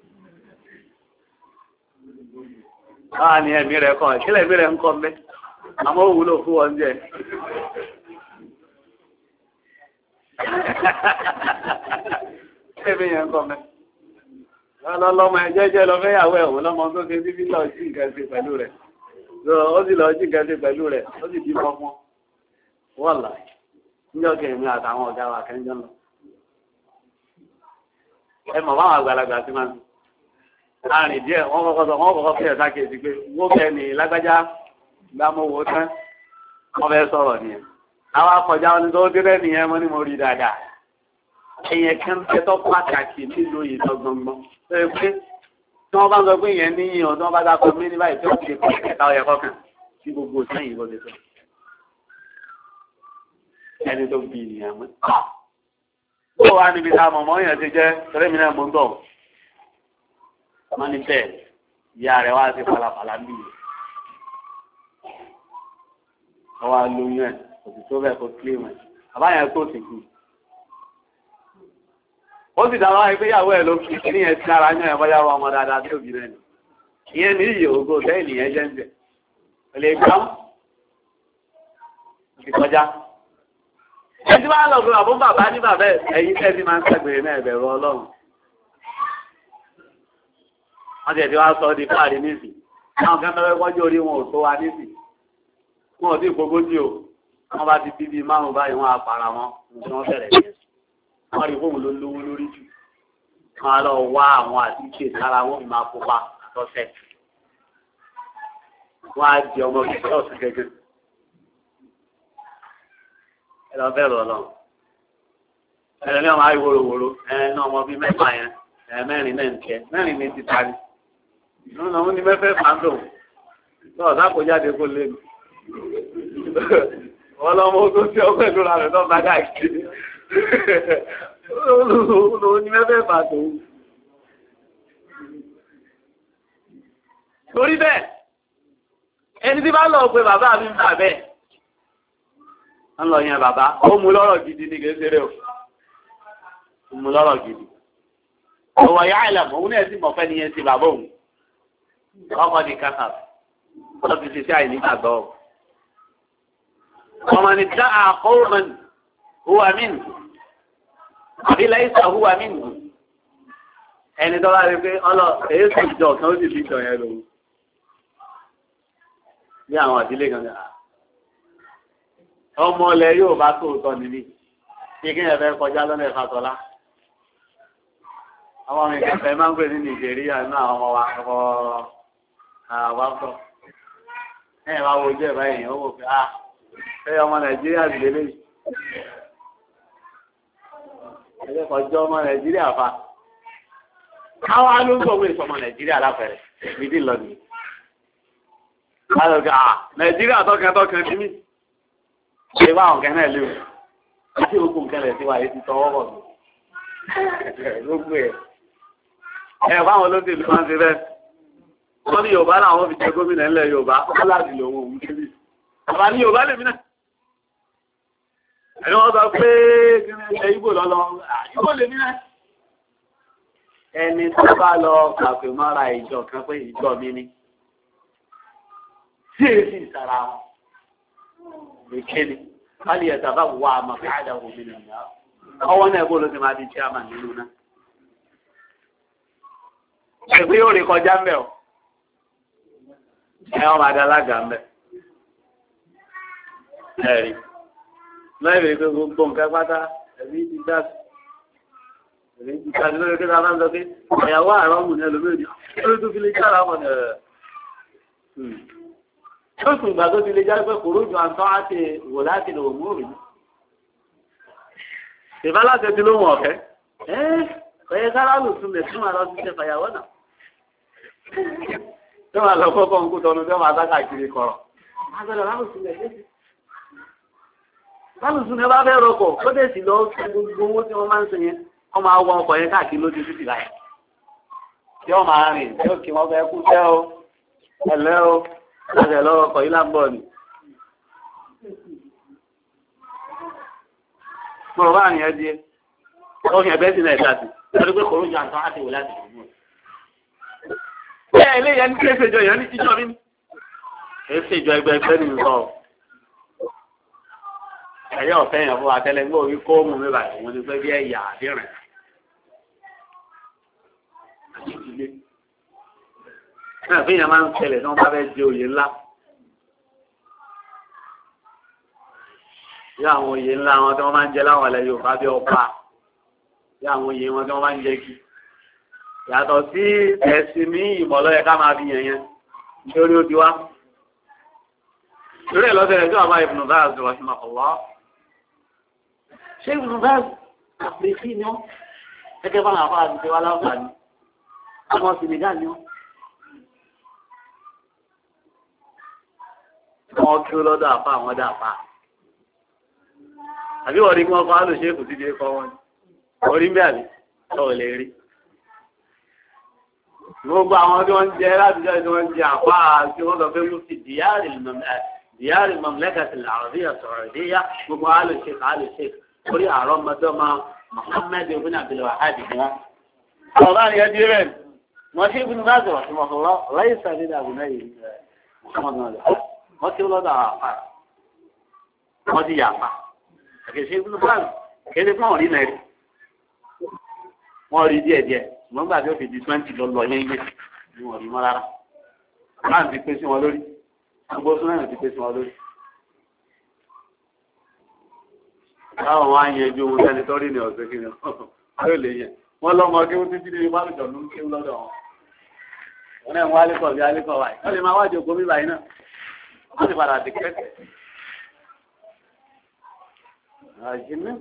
báwa ni ẹ̀mí rẹ̀ kọ́ ìṣẹ̀lẹ̀ ẹ̀mí rẹ̀ ń kọ́ mbẹ́ àmọ́ ó wúlò fún wọn jẹ́. ẹ̀mí yẹn ń kọ́ mbẹ́. lọ́lọ́mọ ẹ jẹ́jẹ́ lọ fẹ́yàwó ẹ̀wọ̀n lọ́mọ tó ṣe bíbí lọ sí nǹkan ṣe pẹ̀lú rẹ̀. ó sì lọ jí nǹkan ṣe pẹ̀lú rẹ̀ ó sì bí fọ́fọ́. wọ́ọ̀lá níjọ́ kẹ̀mí àtàwọn ọ̀gá wa kẹ́ńjọ́ lọ. ẹ mọ̀ báwọn àgbàlagbà sí máa ń láàrin díẹ̀ wọ́n kọ́kọ́ fi ẹ̀sà kejì pé wọ́n fẹ́ ní lágbájá gbámọ́wó tán wọ́n fẹ́ sọ̀rọ̀ nìyẹn. àwọn akọjá wọn ni tó dé nìyẹn mọ́ ní mo rí dáadáa. ẹ̀yẹ kẹ́ńtẹ́ tó pàtàkì nílùú ìtọ́gbọ̀ngbọ̀n tó yẹ pé tí wọ́n bá ń sọ pé ìyẹn níyìn ọ̀ tí wọ́n bá dákọ̀ mí ní báyìí tí wọ́n ti kọ́ ẹ̀ka ọ̀yẹ̀ kọ̀ọ̀kan tí gbogbo sẹ́yìn ló lè sọ. ẹni tó bí ìyẹn mú. ó wà níbi tá a mọ̀mọ́ yẹn ti jẹ́ tẹ́lẹ̀ mi náà mú ń bọ̀. wọ́n ní bẹ́ẹ̀ ìyá rẹ̀ wá sí falafala ń bì í. wọ́n wá lóyún ẹ̀ kò sì tó bẹ́ẹ̀ kó kílé wọn. àbáyẹn tó sì kú. ó sì dáwọ́ ìgbéyàwó ẹ̀ ló fi kí ní ẹ̀sìn ara ní ẹ̀bọ́ yàwó ọmọ dáadáa tí òbí rẹ̀ nì. ìyẹn ní ìyè ògo sẹ́yìn nìyẹn jẹ́ ń jẹ́. èlé gbámú. ìkọjá. ẹni tí wọ́n lọ fún àbúrò bàbá ní bàbá ẹ̀yìn tẹ́sí máa ń ṣàgbèrè náà ẹ̀bẹ̀rù Ọlọ́run. wọ́n ti ẹ̀ tí wọ́n sọ di fáàrí nísì. àwọn kan fẹ́ wọ́jú orí wọn ò tó wa nísì. wọn ò tí ì gbogójì o. wọ́n bá ti bíbí márùn-ún báyìí wọ́n á para wọn. wọ́n bẹ̀rẹ̀ yẹn. wọ́n rí fóun ló lówó lórí jù. wọ́n á lọ wá àwọn àtúnṣe sára wọn máa kópa àtọ́sẹ̀. wọ́n á di ọmọ kìkẹ́ ọ̀sùn gẹ́gẹ́. ẹ lọ bẹ̀rù Ọlọ́run. ẹ̀rọ ní ọmọ ayé wòrowòro náà ọmọ bíi mẹ́fà yẹn mẹ́rin náà ń tẹ́ mẹ́rin ní ti tari. nínú àwọn ní mẹ́fẹ́ fàndùn tó ọ̀sá kò jáde kó lé mi. wọ́n lọ́mọ tó ṣe ọgbẹ́ ìlú ra rẹ̀ náà bá káàkiri. olùwò ní mẹ́fẹ́ fàndùn. torí bẹ́ẹ̀ ẹni tí bá lọ pé bàbá mi ń bà bẹ́ẹ̀ ń lọ yẹn bàbá ó mú lọ́rọ̀ gidi ní kékeré o ó mú lọ́rọ̀ gidi ọwọ́ ya ìlànà òun náà sì mọ̀ fẹ́ nìyẹn ti bàbá òun ọkọ̀ ní kàkà ó ti ṣe sí àìní gbàgbọ́ ọmọ ní dá àkọ́wọ́mọ́n huwa min àbí láìsà huwa min ẹni tó bá rí pé ọlọ èyí sì jọ kan ó sì fi jọ yẹn lòun ní àwọn ìdílé kan ní ọmọ ilẹ̀ yóò bá tóòtọ́ níbí kí kí ẹ̀fẹ́ kọjá lọ́nà ìfàtọ́lá àwọn ọmọ ìkẹfẹ́ máa ń pè ní Nàìjíríà ní àwọn ọmọ wa ọkọ̀ àwáfọ́ ẹ̀yìn wá wojú ẹ̀fẹ́ èèyàn ó wò pé ṣé ọmọ Nàìjíríà sì lélẹ̀ ẹ̀fẹ́ kọjọ́ ọmọ Nàìjíríà fa káwá ló ń sọ̀wé ìsọmọ Nàìjíríà lápẹ̀rẹ̀ ìdí lọ́nìí Nàìjíríà tọkàntọkàn ní mí ṣe bá àwọn kẹ́nà lé o àti ogun kẹlẹ̀ tí wà yìí ti tọwọ́ bọ̀ gbogbo ẹ̀ báwọn olóṣèlú máa ń ṣe bẹ́ẹ̀ wọ́n ní Yorùbá làwọn fi jẹ gómìnà ńlẹ̀ Yorùbá wọ́n láti lò wọ́n òun kébì àbá ní Yorùbá lèmi náà ẹni wọ́n sọ pé ilẹ̀ Ìgbò lọ́lọ́ Ìgbò lèmi náà ẹni tó bá lọ kàfé mọ́ra ìjọ kan pé ìjọ mi ni tí èsì ìsara wọn ìkéde káàlì ẹ̀ta bá wà àmà káàdà òbí nìyà ọwọ́ náà bó ló ti máa di chairman nínú náà ẹgbẹ́ yóò rí kọjá ń bẹ̀ ọ́ ẹ ọmọ adálága ń bẹ̀ ẹ̀rí lọ́yìn pé gbogbo nǹkan pátá ẹ̀rí ti dá ẹ̀rí ti dá lórí kí wọ́n bá ń sọ pé ìyàwó àrọ́mù ní ẹlòmíràn lórí tó fi lè jára wọn yóò tún ìgbà tó ti lè jáde pé kòrò ju àǹtọ́ àti ìwò láti lè mú òrì. ìbá láti ti lóhùn ọ̀fẹ́ ọ̀yẹ́ káràlù tún lè tún àlọ́ sí ṣe fàyàwọ́ náà. tí wọ́n lọ kọ́kọ́ ń kú tọ́nu tí wọ́n máa sáká kiri kọ̀rọ̀. agbẹ́dọ̀ lálùsùn lè léṣe. lálùsùn lè bá fẹ́ rọkọ̀ ó dẹ̀ sì lọ sí gbogbo owó tí wọ́n máa ń ṣe yẹn wọ́n máa wọ ọkọ̀ yẹn káàkiri lójú títì láyé. tí wọ́n máa rìn tí ó kí wọ́n fẹ́ kú sẹ́ o ẹ̀lẹ́ o láti ẹ̀ lọ́wọ́ ọkọ̀ yìí lábọ̀ ni. mo rò bá àrùn yẹn di ẹ́ ó fi ẹ̀bẹ́ sílẹ̀ ìdájú lórí pé kòrò jù àtọ́ àti ìwò láti ìlú. bẹ́ẹ̀ ilé yẹn ní kí èsèjọ yẹn ní jíjọ mi. èsèjọ ẹgbẹ́ ẹgbẹ́ ni nǹkan ọ̀. ẹ̀yẹ́ ọ̀fẹ́ yẹn fún àtẹlẹgbẹ́ orí kó mú mi báyìí wọ́n ti pẹ́ bí ẹ̀yà àdéhùn. náà fi yẹn máa ń ṣẹlẹ̀ tí wọ́n bá fẹ́ jẹ oyè ńlá. bí àwọn oyè ńlá wọn tí wọ́n máa ń jẹ láwọn ilẹ̀ Yorùbá bí ọba bí àwọn oyè wọn tí wọ́n máa ń jẹ kí. yàtọ̀ sí ẹ̀sìn ní ìmọ̀lọ́yẹ ká máa fi yẹn yẹn nítorí ó ti wá. lórí ẹ̀ lọ́sẹ̀ rẹ̀ tí wọ́n bá Ibn Baz rahimahullah. ṣé Ibn Baz àpèsí ni wọ́n gẹ́gẹ́ bá àwọn afárá ti ṣe wá láǹfààní àwọn Senegal ni wọ́n. wọ́n kí ó lọ́dọ̀ àpá àwọn ọdọ̀ àpá. àbí wọ́n rí kí wọ́n kọ́ àlùṣe kò sí di kọ́ wọn orí ń bẹ́ àbí ọ̀ lè rí. gbogbo àwọn tí wọ́n ń jẹ látijọ́ tí wọ́n ń jẹ àpá tí wọ́n sọ pé mú sí diyari mamlakati al-arabiyya as-saudiyya gbogbo àlùṣe orí àárọ̀ mọ́tọ́mọ́ Muhammad ibn Abdul Wahhab ni wọ́n. ọ̀gá ni ẹbí rẹ̀ wọ́n ṣe ibùdó náà sọ̀rọ̀ sí mọ̀kànlá láyé sàbí ní àbúná yìí wọ́n ti lọ́dọ̀ àwọn àpá wọ́n ti yà àpá àkèṣe ibùdó náà kéde fún ọ̀rí náà rí wọ́n rí díẹ̀díẹ̀ wọ́n gbà tí ó fi di 20 lọ yẹn gbé ní wọ́n rí mọ́ rárá máa ti pé sí wọn lórí gbogbo súnmọ́ ti pé sí wọn lórí. Báwọn wá ń yẹjú ohun tẹ́ni tọ́rí ní ọ̀sẹ̀ kí ni ó lè yẹn. Wọ́n lọ́mọ kí ó títí ní ìbálòjọ̀ ló ń kí lọ́dọ̀ wọn. Wọ́n náà ń wá alẹ́kọ̀ọ́ bí alẹ́kọ̀ọ́ wáyé. Wọ́n lè máa wájú ògbó bíbáyìí náà. Wọ́n ti padà sí kẹ́kẹ́. Àjìnà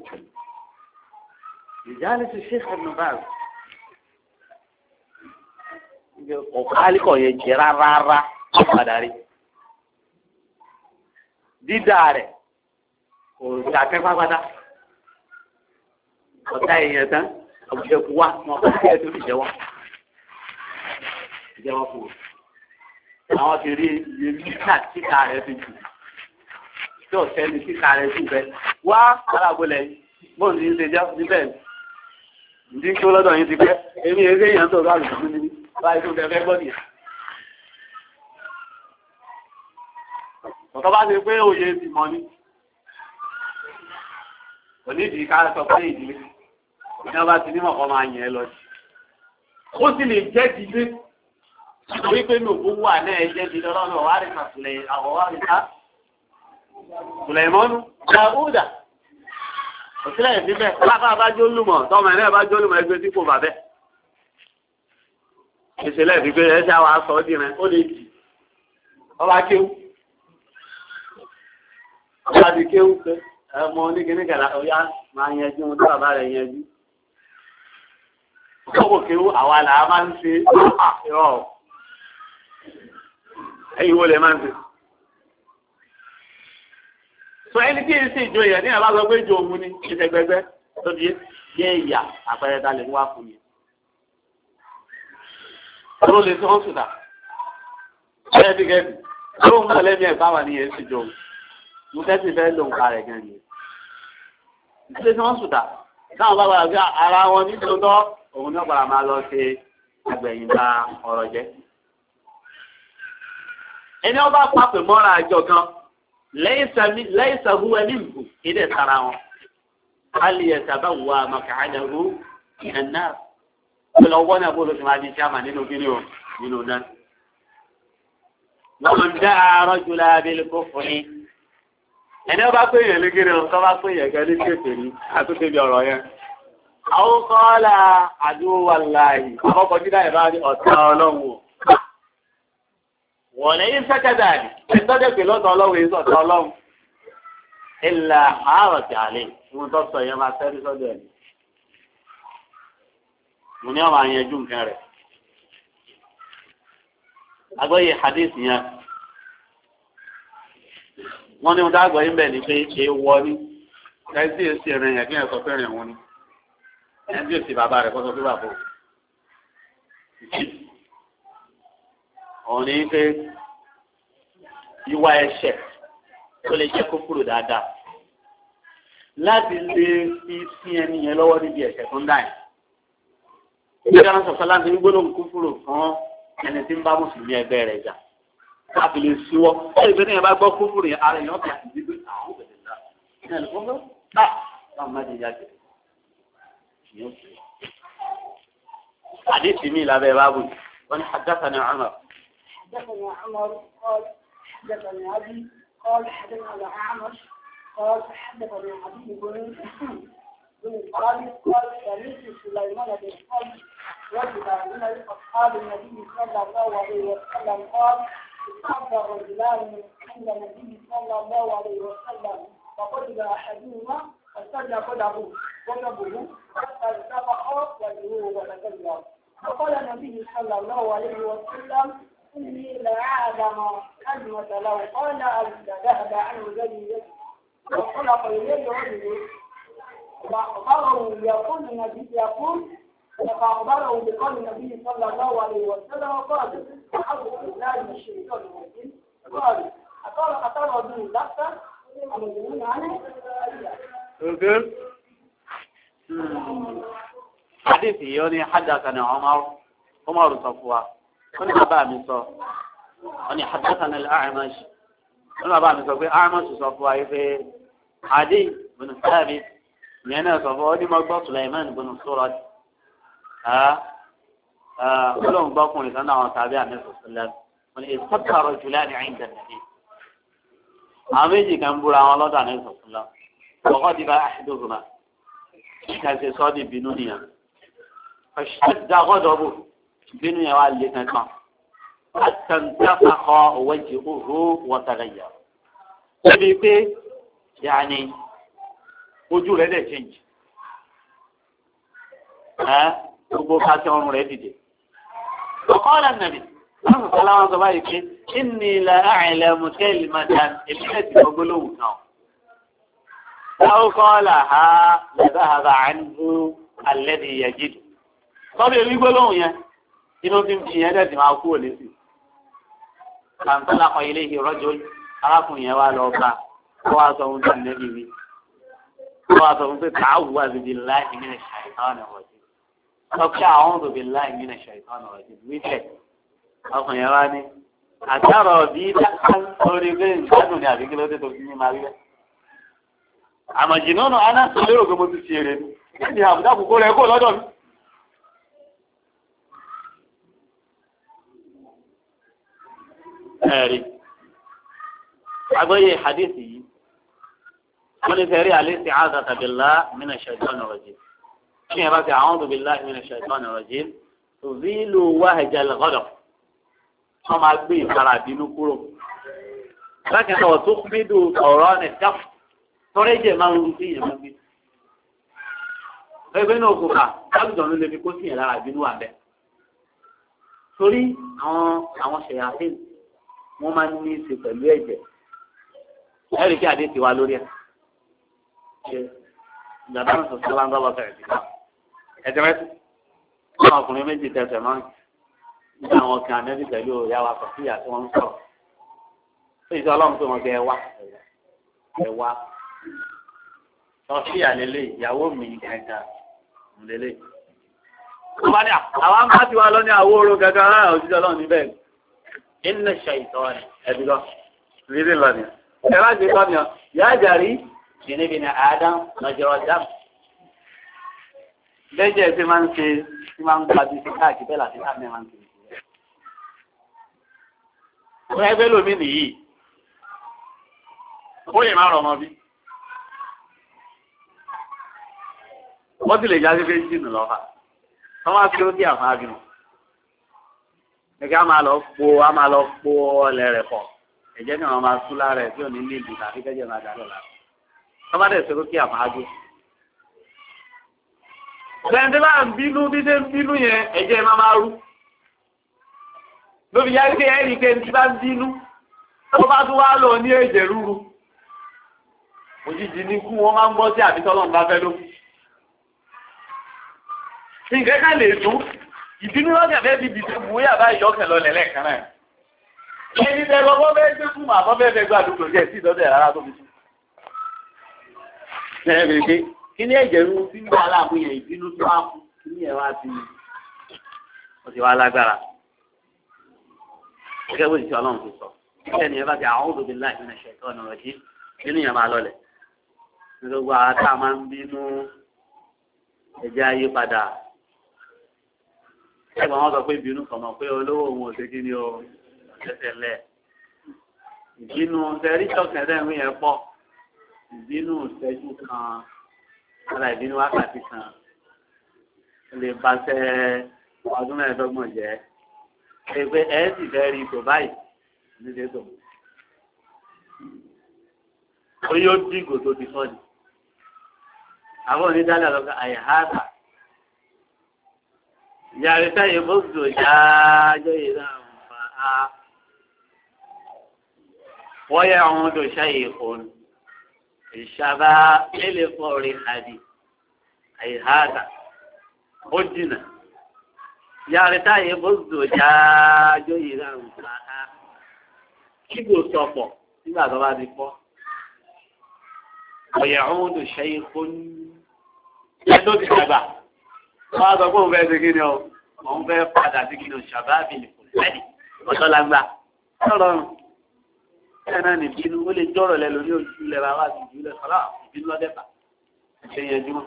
ìjálẹ̀ ti ṣe ẹnu báyìí. Ọ̀pọ̀ alẹ́kọ̀ọ́ yẹn jẹ́ rárá padà rí. Dídá rẹ̀ kò dàkẹ́ pápátá ọ̀tá èèyàn tán ọ̀bùjẹ̀kù wá wọn kò sí ẹ̀tọ́ ìjẹ́wọ́ fún wọn. àwọn ti rí iye mítà títa rẹ̀ fi jù tí ọ̀sẹ̀ ní títa rẹ̀ jù bẹ́ẹ̀ wá alábòlẹ̀ bóun ti ń ṣe jẹ́ níbẹ̀ ní kí ó lọ́dọ̀ yín ti pẹ́ èmi eré èèyàn tó bá lù fún mi báyìí tó fẹ́ gbọ́ nìyẹn. ọ̀tọ́ bá ti pé òye ti mọ ní onídìí ká sọ pé ìdílé ní ọba ti nímọ̀ kọ́ máa yẹn lọ sí. ó sì lè jẹ́ ìdílé nítorí pé nùbú wà náà jẹ́ ìdílé ọlọ́run ọ̀wárí kàtúlẹ̀ àwọ̀wárí ká Sùlẹ̀mọ́nù Dáúdà òsílẹ̀ ìfífẹ́ lápá bá jólùmọ̀ tọ́mọ ẹ̀ bá jólùmọ̀ ẹgbẹ́ tí kò bà bẹ́ẹ̀. ìṣẹ̀lẹ̀ ìfífẹ́ ẹ̀ ṣe àwọn aṣọ ọdí rẹ̀ ó lè jì ọba kéwù ọba ti kéwù pé ẹmọ oníkíní kẹlá ọyá máa yẹjú ohun tó bàbá rẹ̀ yẹjú. ọkọ̀ kéwù àwa là á máa ń ṣe ìrọ̀ ẹ̀yìn wo lè máa ń ṣe. sọ ẹni tí èsì ìjọ yẹn ní àbá sọ pé ìjọ òun ni ìṣẹ̀gbẹ̀gbẹ̀ tó di yé ìyà àpẹẹrẹ ta lè wá fún mi. ọ̀rọ̀ lè tí wọ́n sùn dà. ọ̀rẹ́ bí gẹ̀ẹ́bì lóhùn náà lẹ́mí ẹ̀ báwa ní èsì ìjọ òun. mo tẹ́sí fẹ́ lòun pa rẹ̀ gan ni. ìdílé tí wọ́n sùn dà. táwọn bá wà bí ara wọn ní tòótọ́ òun náà padà máa lọ ṣe àgbẹ̀yìnba ọ̀rọ̀ jẹ́. ẹni ọba pàpè mọ́ra àjọ kan lẹ́yìn sàbúwẹ̀ ní ìbò kéde tara wọn. alìyẹ sábà wà màkàdàrú ìhànà. ọ̀pẹ̀lẹ̀ ọgbọ́n náà bó ló ti máa di sáàmà nínú kíní o nínú náà. wọ́n dá àárọ̀ jùlọ abẹ́lẹ̀ kó fún yín. ẹni ọba pé èèyàn lé kéré ọ̀sán bá pé èèyàn kẹ́lé kéèké ní àtúnṣe bí ọ̀rọ̀ yẹn. àwọn kọ́lá àdúgbò wà láàyè àkọ́kọ́ dídá ìbá ní ọ̀tá ọlọ́run o. wọ́n lẹ́yìn sẹ́kẹ̀dà ní ẹ̀ńtọ́jẹ́ pé lọ́tọ̀ ọlọ́run èyí sọ̀tọ̀ ọlọ́run. ìlà àárọ̀ tí a lè fún tó sọ yẹn máa tẹ́rí sọ́dọ̀ ẹ̀. mo ní ọmọ àyànjú nǹkan rẹ̀. agbóye hadith yẹn wọ́n ní ọdá àgbọ̀ yín bẹ̀ ní pé èèwọ̀ ni ẹni tí èsì ẹ̀rìn yẹn kí ẹ̀ sọ pé rìn wọn ni ẹni tí èsì bàbá rẹ̀ kọ́ sọ pé bàbá o. òun ní pé ìwà ẹ̀ṣẹ̀ tó lè jẹ́ kúkúrò dáadáa láti lè fi sí ẹni yẹn lọ́wọ́ níbi ẹ̀ṣẹ̀ tó ń dà yẹn. ìgbà náà sọ̀sọ́ láti ní gbólóhùn kúkúrò fún ẹni tí ń bá mùsùlùmí ẹgbẹ́ rẹ̀ jà. káàpì lè ṣíwọ́ ẹ̀rí pé níyẹn bá gbọ́ kúkúrò yẹn ara èèyàn kà sí gbígbé àwọn òbẹ̀rẹ̀ náà ní ẹ̀lú fún fún táwọn má jẹ yàgẹ̀. حديث مين أبي بابو وأنا حدثني عمر قال حدثني أبي قال حدثنا الأعمش قال حدثني أبي بن خالد قال سمعت سليمان بن حرب رجلا من أصحاب النبي صلى الله عليه وسلم قال استحضر رجلان عند النبي صلى الله عليه وسلم فقبل أحدهما فسجد قدمه حتى ارتفع وجهه وتكلم فقال النبي صلى الله عليه وسلم إني لأعلم كلمة لو قال ذهب عنه ذريته وخلق إليه رجل فأخبره يقول فأخبره بقول النبي صلى الله عليه وسلم وقال أعوذ بالله من الشيطان الرجيم قال أترى به لفظا أمجنون عنه حديث يوني حدثنا عمر صفوة كنا أبا مصر أني حدثنا الأعمش كنا أبا مصر في أعمش صفوة في عدي بن ثابت لأنه صفوة دي مقبض سليمان بن الصورة كلهم باقون لسنة وتابع النبي صلى الله عليه وسلم من استبقى رجلان عند النبي عميجي كان بولا الله دع النبي صلى الله عليه وسلم وغضب أحدهما كان صادي بنونيا فاشتد غضبه بنونيا واللي كان حتى انتفخ وجهه وتغير تبي يعني وجوه هذا change gbogbo ká tí ọrùn rẹ̀ dìde. ọ̀kọ́lá nàbì wọ́n sọ láwọn sọ báyìí pé inni la a'lamu kalimatan ìpínlẹ̀ tí gbogbo lóhùn náà. láwọn kọ́lá ha lẹ́dá àbá àánú alladhi yajidu. sọ́bí orí gbólóhùn yẹn inú tí ń fi yẹn dẹ̀ ti máa kú òlé sí. kàńtàlá kọ ilé ìrọ́jò arákùnrin yẹn wá lọ bá wọ́n wá sọ fún tàn nẹ́bí mi. wọ́n wá sọ fún pé ta'awwaz billahi minash shaitanir rajim. Ọkẹ́ àwọn òbí láì nínú ẹ̀ṣọ́ ìtọ́nà ọ̀dì wípẹ̀ ọkùnrin yẹn wá ní àtàrọ̀ bí orí pé ìgbádùn ní àbíkí ló dé tó fi ní máa rí bẹ́ẹ̀. Àmọ̀jì náà náà aná sọ lérò pé mo ti ṣe eré ní ẹ̀dì àbúdá kòkó rẹ̀ kó lọ́dọ̀ mi. Ẹ̀rí agbóyè hadithi yìí wọ́n ní fẹ́rí àlẹ́ sí àzàtà billah nínú ẹ̀ṣọ́ ìtọ́nà ọ̀dì. شيء بقى أعوذ بالله من الشيطان الرجيم تزيل وهج الغضب هم عبي فرادين كلو لكن هو تخمد قران الكف ترجع ما نقولي ما نقولي فبينه كوكا قال دون اللي بيكون فيه لا عبينو عبه torí àwọn ṣèyàfín wọ́n máa ń ní í ṣe pẹ̀lú ẹ̀jẹ̀ ẹ̀rí kí adé ti wá lórí ẹ̀ ìjàdá ń sọ sí láńdọ́ lọ́sẹ̀ ìdíkà ẹ̀dẹ̀rẹ́sì àwọn ọkùnrin méjì tẹ̀sẹ̀ máa ń ní àwọn kan ànẹ́bí pẹ̀lú ìyáwó àkọsíyà tí wọ́n ń sọ̀rọ̀ tó ìṣe ọlọ́run pé wọ́n bẹ ẹ̀wá sọfíà lélẹ̀ ìyàwó mi gàgà lélẹ̀. wọ́n bá ní àwọn bá ti wá lọ ní àwọ̀ oró gàgà rárá òṣìṣẹ́ ọlọ́run níbẹ̀ iná ṣàìtọ́ ni ẹ̀bí lọ rírí lọ ni ẹ̀rọ àti ìtọ́ ni yáa jàrí ìníbi ní àádá lọ́jọ́ dáàmù. Bẹ́jẹ̀ tí máa ń ṣe tí máa ń gba bí sí káàkiri bẹ́ẹ̀ láti ká mẹ́rin ṣe. Ó ẹgbẹ́ lómi nìyí. Ó lè má rọ̀ ọmọ bí. Wọ́n sì lè já sí pé jìnnà lọ́fà. Wọ́n máa fi ó kí àwọn abìnú. Ẹgbẹ́ á máa lọ po ọlẹ̀ rẹ̀ pọ̀. Ẹ̀jẹ̀ ni wọ́n máa tú lára ẹ̀ tí ò ní ní ìlú tàbí kẹ́jẹ́ máa dà lọ́la. Wọ́n bá dẹ̀ ṣe ó kí àwọn agbó. Bẹ́ẹ̀ni bá ń bínú bí ṣe ń bínú yẹn ẹ̀jẹ̀ máa rú. Lóbi yá rí ẹ̀rí pé ní bá ń bínú, tó bá tún wá lọ ní ẹ̀jẹ̀ rúru. Òjijì ní kú wọn máa ń gbọ́ sí àbí tọ́lọ́run bá fẹ́ ló. Nǹkan ká lè dún, ìbínú lọ́jà fẹ́ bíbi tó mú yàrá ìyọ́kẹ̀ lọlẹ̀ lẹ́ẹ̀kan náà. Ẹni tẹ lọ́wọ́ bẹ́ẹ̀ gbé fún àbọ̀ bẹ́ẹ̀ fẹ́ gbàdúgbò jẹ́ sí ìdọ́dẹ̀ rárá tó fi tún. Kí ní ẹ̀jẹ̀ rú sí ní aláàbò yẹn ìbínú tó wá fún kí ní ẹ̀wá ti ó ti wá lágbára. Gẹ́gẹ́ bó ti sọ ọlọ́run ti sọ. Bẹ́ẹ̀ ni ẹ bá ti a'udhu billahi minash shaitanir rajim nínú yẹn máa lọlẹ̀. Gbogbo àwọn tá a máa ń bínú ẹ̀jẹ̀ ayé padà. Ẹ̀gbọ́n wọn sọ pé ìbínú kan mọ̀ pé olówó òun ò ṣe kí ni o ṣẹ̀ṣẹ̀ lẹ̀. Ìbínú tẹ̀rí tọ̀kẹ̀rẹ̀ ń yẹn pọ̀. Ìbínú ìṣẹ́jú kan. Ara ìbínú wákàtí kan lè bàṣẹ ọdún mẹ́ẹ̀ẹ́dọ́gbọ̀n jẹ́ ẹgbẹ́ ẹ̀ sì fẹ́ rí ipò báyìí nílé tó. Ó yóò dìgò tó ti sọ́ọ̀dì. Àwọn onídàálẹ̀ lọ́kọ̀ àyàhádà. Ìyá rẹ̀ sáyé bóṣù jájọ́ ìlànà á. Wọ́n yẹ àwọn odò ṣáyé òun. ìṣàbá lélẹ̀ fọ́ọ̀rì àdì àìháàdà ó jìnà yàrá táyé bó zò jáájó yìí láàrùn sáà kígò sọpọ̀ nígbà tó bá ti fọ́ ọ̀yẹ̀ ọ̀hún tó ṣe é fún ẹ̀ tó ti dàgbà wọ́n á sọ pé òun fẹ́ ṣe kí ni ọ òun fẹ́ padà sí kí ni ṣàbá àbìlì kò lẹ́yìn ọ̀tọ́lágbá ọlọ́run ẹ̀ náà nìbínú ó lè jọ̀rọ̀ lẹ lórí ojú ilẹ̀ bàbá àti ìjú ilẹ̀ sọ́lá ìbínú lọ́dẹ̀fà ṣe yẹn jùmọ̀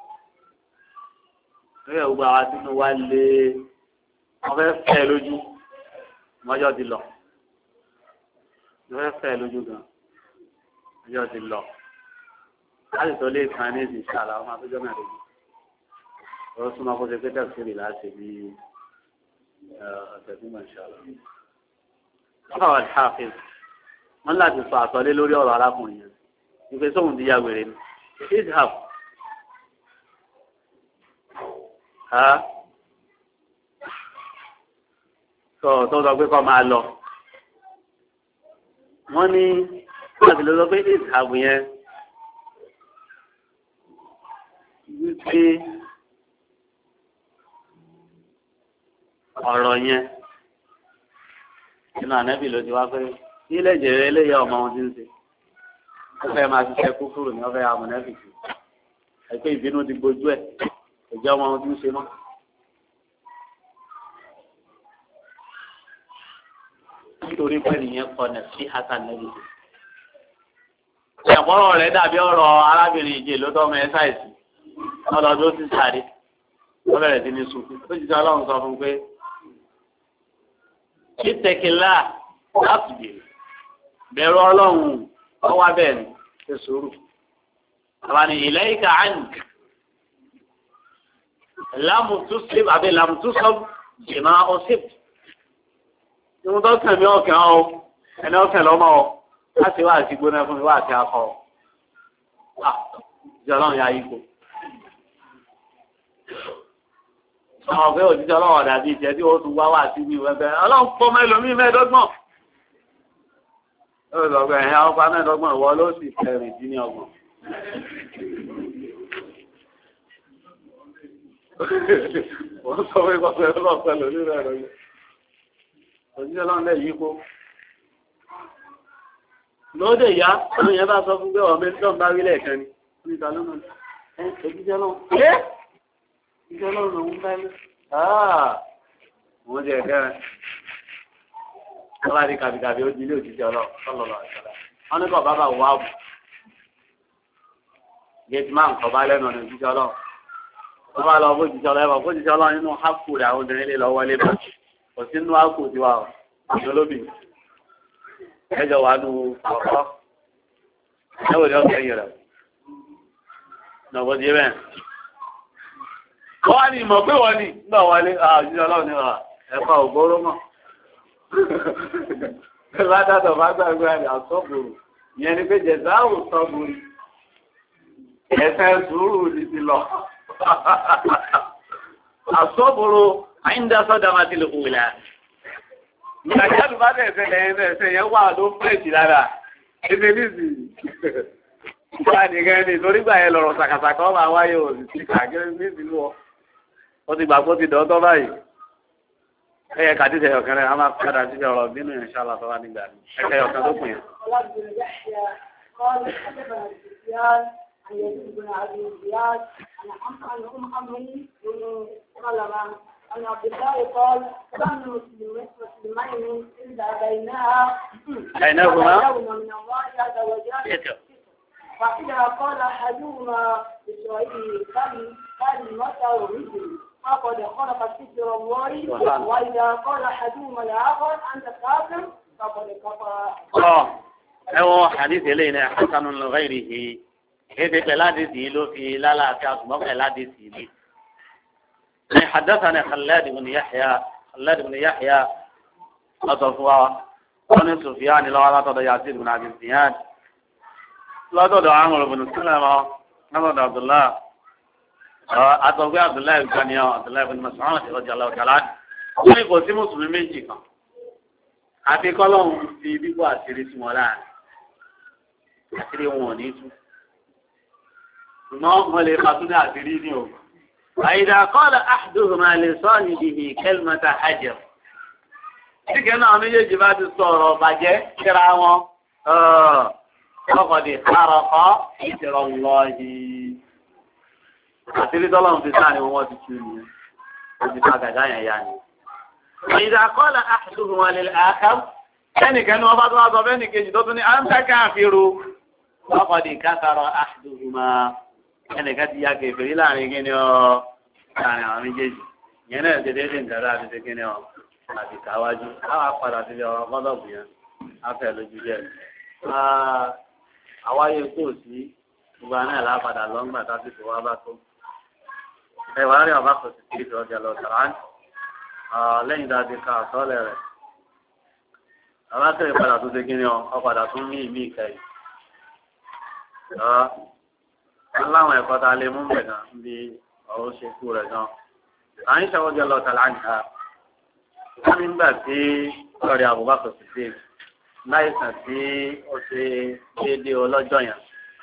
lórí ẹ̀ gbogbo àwọn sínú wa lé wọ́n fẹ́ fẹ́ lójú mọ́jọ́ ti lọ wọ́n fẹ́ fẹ́ lójú gan mọ́jọ́ ti lọ láti tó lé kan ní ìsìn ṣáàlà ọmọ àtúnjọ́ mẹ́rin ó súnmọ́ kó ṣe pé tẹ̀síìrì láti bí ọ̀sẹ̀ tí mo ń ṣàlọ́. Ọ̀pọ̀ àwọn ìṣàfihàn wọ́n láti sọ àsọlé lórí ọ̀rọ̀ arákùnrin yẹn ìpè sóhun ti ya wèrè ni ishaf tó sọ pé kọ́ máa lọ wọ́n ní láti lọ sọ pé ishaf yẹn wípé ọ̀rọ̀ yẹn nínú ànẹ́bì ló ti wá pé ilé ìjẹ̀rẹ̀ eléyà ọmọ ohun tí ń ṣe ó fẹ́ máa ṣiṣẹ́ kúkúrú ní ọfẹ́ amúnẹ́bì sí ẹ̀pẹ́ ìbínú ti gbójú ẹ̀ kò jẹ́ ọmọ ohun tí ń ṣe mọ́. nítorí pé nìyẹn kọ nẹ̀ sí àtànẹ́bì sí. ẹ̀kọ́rọ̀ rẹ̀ dàbí ọ̀rọ̀ arábìnrin ìjì ló tọ́ ọmọ ẹ̀ sáìsì ọlọ́dún ó sì sáré ó bẹ̀rẹ̀ sí ní sunkún ó jìjọ ọlọ́run sọ fún pé ìtẹ̀kìlá láti bẹ̀rù ọlọ́run ọwọ́ bẹ́ẹ̀ ni ṣe sùúrù. àbáni ilẹ̀ ìka àǹk lámùtúsíb àbí lámùtúsọ́b jìmá ọ̀síb. ìwọ̀n tó kàn mí ọ̀kàn ọ́ ẹni ọ̀kàn lọ́mọ ọ́ láti wá àti gbóná fún mi wá àti akọ ọ́. ìjọ ọlọ́run yà yípo. àwọn ọ̀fẹ́ òjíṣẹ́ ọlọ́run ọ̀dà bíi ìjẹ́ tí ó tún wá wá sí mi wẹ́fẹ́ ọlọ́run pọ́ mẹ́lòmíì mẹ́ẹ̀ẹ́dọ́gbọ̀n. ó lọ bẹ ẹ̀yà ọba mẹ́ẹ̀ẹ́dọ́gbọ̀n ìwọ ló sì kẹrìndínlọ́gbọ̀n. wọ́n sọ pé kọ́kọ́ ẹ̀rọ ọ̀pẹ lórí rẹ̀ rẹ̀ òjíṣẹ́ ọlọ́run lẹ̀ yípo. lóde ìyá àwọn yẹn bá sọ fún pé ọ̀mẹ́ tó ń bá rí lẹ́ẹ̀kan ni níta lọ́nà òjíṣẹ́ ọlọ́run ìjọ lọ́rùn òun bá ní. wọ́n jẹ́ ẹ̀kẹ́rẹ́. wọ́n bá ní kàbìkàbì ó di ilé òjijì ọlọ́lọ́ àṣàlá. wọ́n ní kọ́ bàbá wà bù. gẹ̀ẹ́tì máa ń kọ́ bá lẹ́nu ọ̀nà òjijì ọlọ́run. wọ́n bá lọ bó òjijì ọlọ́run ẹ̀fọ́ bó òjijì ọlọ́run nínú hákù rẹ̀ àwọn obìnrin lè lọ wọlé bá. kò sí nínú hákù tiwa ọ̀ ìjọlóbì. ẹjọ wà nù ọ̀kọ́. ẹ̀wọ̀n ni ọ̀kẹ́ yẹrẹ. nọ̀bọ̀dì bẹ́ẹ̀ wọ́n ní ìmọ̀ pé wọ́n ní gbà wọlé àjíjọ ọlọ́run ní ẹ̀fà ògbóró mọ̀. látàtọ̀ bá gbàgbé àdé àsọ́bùrù ìyẹn ni pé jẹ̀sáàrù sọ́bùrù ẹ̀fẹ́ sùúrù ní ti lọ. àsọ́bùrù àyíǹda sọ́dà máa ti lè kú wìlà. ìgbàjáde bá bẹ̀ ẹsẹ̀ yẹn wà ló fẹ́ẹ̀tì lára ẹsẹ̀ nísì. wọ́n á nìkan ní torí gbà yẹn lọ̀rọ̀ sàkàsàkà ọmọ àwáyé òsì sí kàgẹ́rẹ́ nísì lọ. wọ́n ti gbàgbọ́ ti dọ́tọ́ báyìí. ẹ̀yẹ kàdíṣẹ́ ọ̀kan rẹ̀ a máa padà síbi ọ̀rọ̀ bínú yẹn ṣáàlà tó wá nígbà ní ẹ̀kẹ́ ọ̀kan tó kù yẹn. عن يزيد بن ابي زياد عن عمرو بن سلمة عن عبد الله قال كان مسلمين اذا بينهما من الله عز وجل فاذا قال احدهما لصاحبه كان المطر مثلي فقد خلق ستر الله واذا قال احدهما لاخر انت كافر فقد كفر. ايوه حديث الينا حسن لغيره هذه بلادي لو في لا لا كاس بلادي لي حدثنا خلاد بن يحيى أصفوا عن سفيان لا لا يزيد بن عبد الزياد لا تدع عمرو بن سلمة نبض عبد الله أتوقع عبد الله بن عبد الله بن مسعود رضي الله تعالى عنه wọ́n ní kò sí mùsùlùmí méjì kan àti kọ́lọ́hún fi bíbọ́ àṣírí sí wọn láàrin àṣírí wọn ò ní tú wọ́n lè fa tún ní àṣírí ní o. àyìdá qala ahaduhuma li sahibihi kalimata hajar. kíkẹ́ náà méjèèjì bá ti sọ̀rọ̀ bàjẹ́ kíra wọn. ọkọ̀ di àròkọ́ ìṣẹ̀rọ̀ lọ́ọ̀hì. àṣírí tọ́lọ́run ti sáà ni wọ́n ti tú nìyẹn. wọ́n ti fa gàgá yẹn yá ni. àyìdá qala ahaduhuma lil akhar. ẹnìkan ní wọ́n bá tó wá sọ fẹ́ni kejì tó tún ní anta kafiru. ọkọ̀ di kafara ahaduhuma. ẹnìkan ti ya kèfèrí láàrin kí ni ọ láàrin àwọn méjèèjì ìyẹn náà ṣe déédéé nǹkan láti ṣe kí ni ọ àti káwájú àwọn apàdà sílẹ̀ ọ̀rọ̀ mọ́lọ́ọ̀bù yẹn afẹ́ lójú jẹ́ àwáyé kò sí gbogbo àná ẹ̀ lápadà lọ́ngbà tásìkò wá bá tó ẹ̀wà rí ọba kò sì kí ìtọ́jà lọ tàrán lẹ́yìn dáadé ká àtọ́lẹ̀ rẹ̀ alákẹ́rẹ́ padà tó ṣe kí ni ọ padà tún ní ìmí ìkẹyìn aláwọn ẹ̀kọ́ tá a lè mú bẹ̀ gan bí ọ̀rọ̀ ṣe kú rẹ̀ gan. à ń ṣàwọ́jọ́ lọ tàlà ń ta wọ́n nígbà tí ọ̀rẹ́ Abubakar Siddiq láìsàn tí ó ṣe déédéé ọlọ́jọ́ yẹn.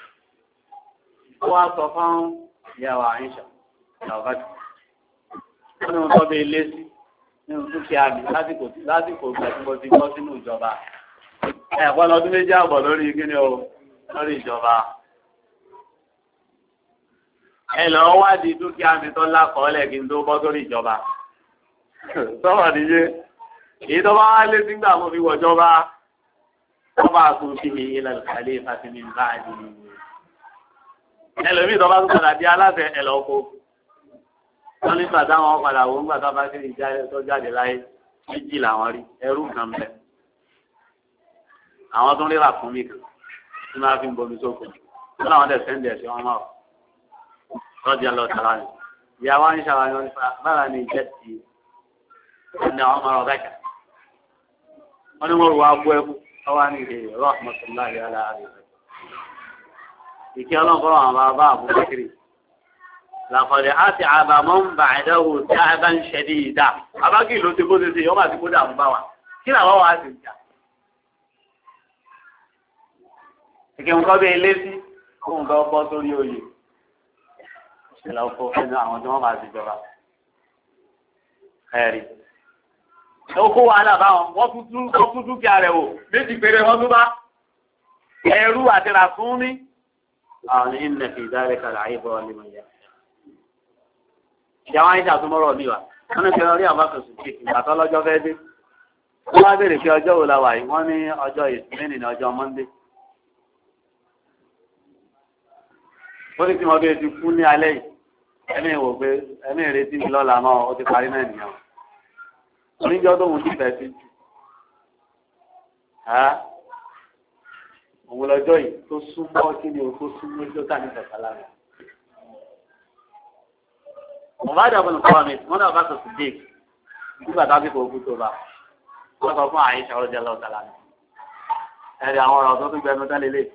ó wá sọ fún ìyàwó àyíṣà ìyàwó bá ti. wọ́n ní wọ́n tọ́ bí ilé sí nínú dúkìá mi lásìkò ìgbà tí mo ti gbọ́ sínú ìjọba. ẹ̀kọ́ lọ́dún méjì àbọ̀ lórí kíni o lórí ìjọba. ẹ lọ wádìí dúkìá mi tó lákọọ́lẹ̀ kí n tó bọ́ sórí ìjọba. sọ́wọ́ níye èyí tó bá wá lé sígbà mo fi wọ̀jọba wọ́n bá tún fi mi ilẹ̀ ìkàlẹ̀ ìfàsímì báyìí. ẹlòmíì tó bá tún padà di aláṣẹ ẹ lọ kó. wọ́n nígbà táwọn padà wò nígbà táwọn bá sì rí tó jáde láyé méjì làwọn rí ẹrú kan bẹ. àwọn tó ń rírà fún mi kan tí wọ́n fi ń bomi sóko. wọ́n làwọn dẹ̀ sẹ́ńdì ẹ̀ sí wọn máa rọ́dí ọlọ́ọ̀tàlá ni ìyàwó ń ṣàwọn nípa bára ní ìjẹ́ ti ẹni àwọn ọmọ ọ̀gá ìjà wọ́n ní wọ́n rú abú ẹkú ọwá ní ìdè rahmatullahi aláàrí ìkí ọlọ́nkọ́ àwọn bàbá àbúkiri làkọ̀dẹ̀ á ti àbàmọ́ ń bà ẹ̀dẹ́wò tí a bá ń ṣẹ̀dí ìdá abákì ló ti bó ti ṣe yọ́mà ti kó dà ń bá wa kí làwọn wà á sì jà ìkí nǹkan bí ilé sí kó nǹkan bọ́ sórí oyè ìṣẹ̀lẹ̀ ọkọ̀ ẹnu àwọn tí wọ́n máa ti jọba ẹ̀rí. ó kó wàhálà báwọn wọ́n tún dúkìá rẹ̀ wò méjì péré wọ́n tún bá ẹrú àti ràfún ní. àwọn ìnà fi ìdáre kalẹ̀ ayé bọ́ ní mọ̀nyá. ìyá wọn ṣe àtúmọ̀rọ̀ mi wá wọ́n ní kí wọ́n rí àwọn akọ̀sùn kí ìgbàtọ́ lọ́jọ́ fẹ́ dé. wọ́n wá béèrè pé ọjọ́ wo la wà yìí wọ́n ní ọjọ́ ìsinmi ní ọjọ́ Monday. ó ní kí wọ́n bẹ́ẹ̀ ti kú ní alẹ́ yìí ẹ̀mí wò pé ẹ̀mí ìrètí mi lọ́la náà ó ti parí náà nìyẹn oníjọ́ tó ń dìbẹ̀ sí òun lọ́jọ́ yìí tó súnmọ́ kí ni o tó súnmọ́ ìjọ tà ní kẹsàlá rẹ̀. ọ̀bá àdàbọ̀ nǹkan wà mí wọ́n náà bá sọ̀tún dé nígbà tá a fi kò kú tó bá wọ́n sọ fún àyíṣà ọ̀rọ̀ lọ́ọ̀tà lánàá ẹ̀rí àwọn ọ̀rọ̀ tó tún gbẹnu tẹ́lẹ̀ lé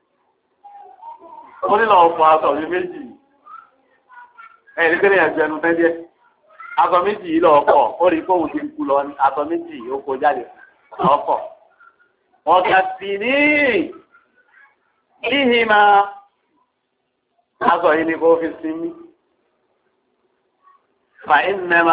ó nílò ọ̀pọ̀ aṣọ mi méjì ẹ̀rí tẹ́lẹ̀ ẹ̀gbẹ̀nu tẹ́lẹ̀ aṣọ méjì yìí lọ pọ̀ ó rí fóun ti kú lọ ní aṣọ méjì ó kó jáde lọ́pọ̀ wọ́n kà sí ní ìhìmá aṣọ yìí ni kò fi sinmi fa ìnẹ̀mà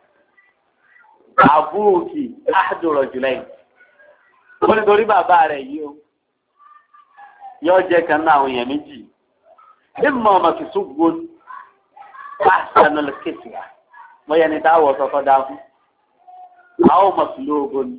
àbúròkì àdúrà jùlẹ̀ ó ní torí bàbá rẹ̀ yìí ó yóò jẹ́ kan náà àwọn èèyàn méjì ìmọ̀ ọmọ kìsùn gbóòn pàṣẹnù lẹ́kẹ̀sì à wọ́n yẹn ní táwọ̀ sọ́kọ́ dá fún àwọn ọmọ sùlù ogun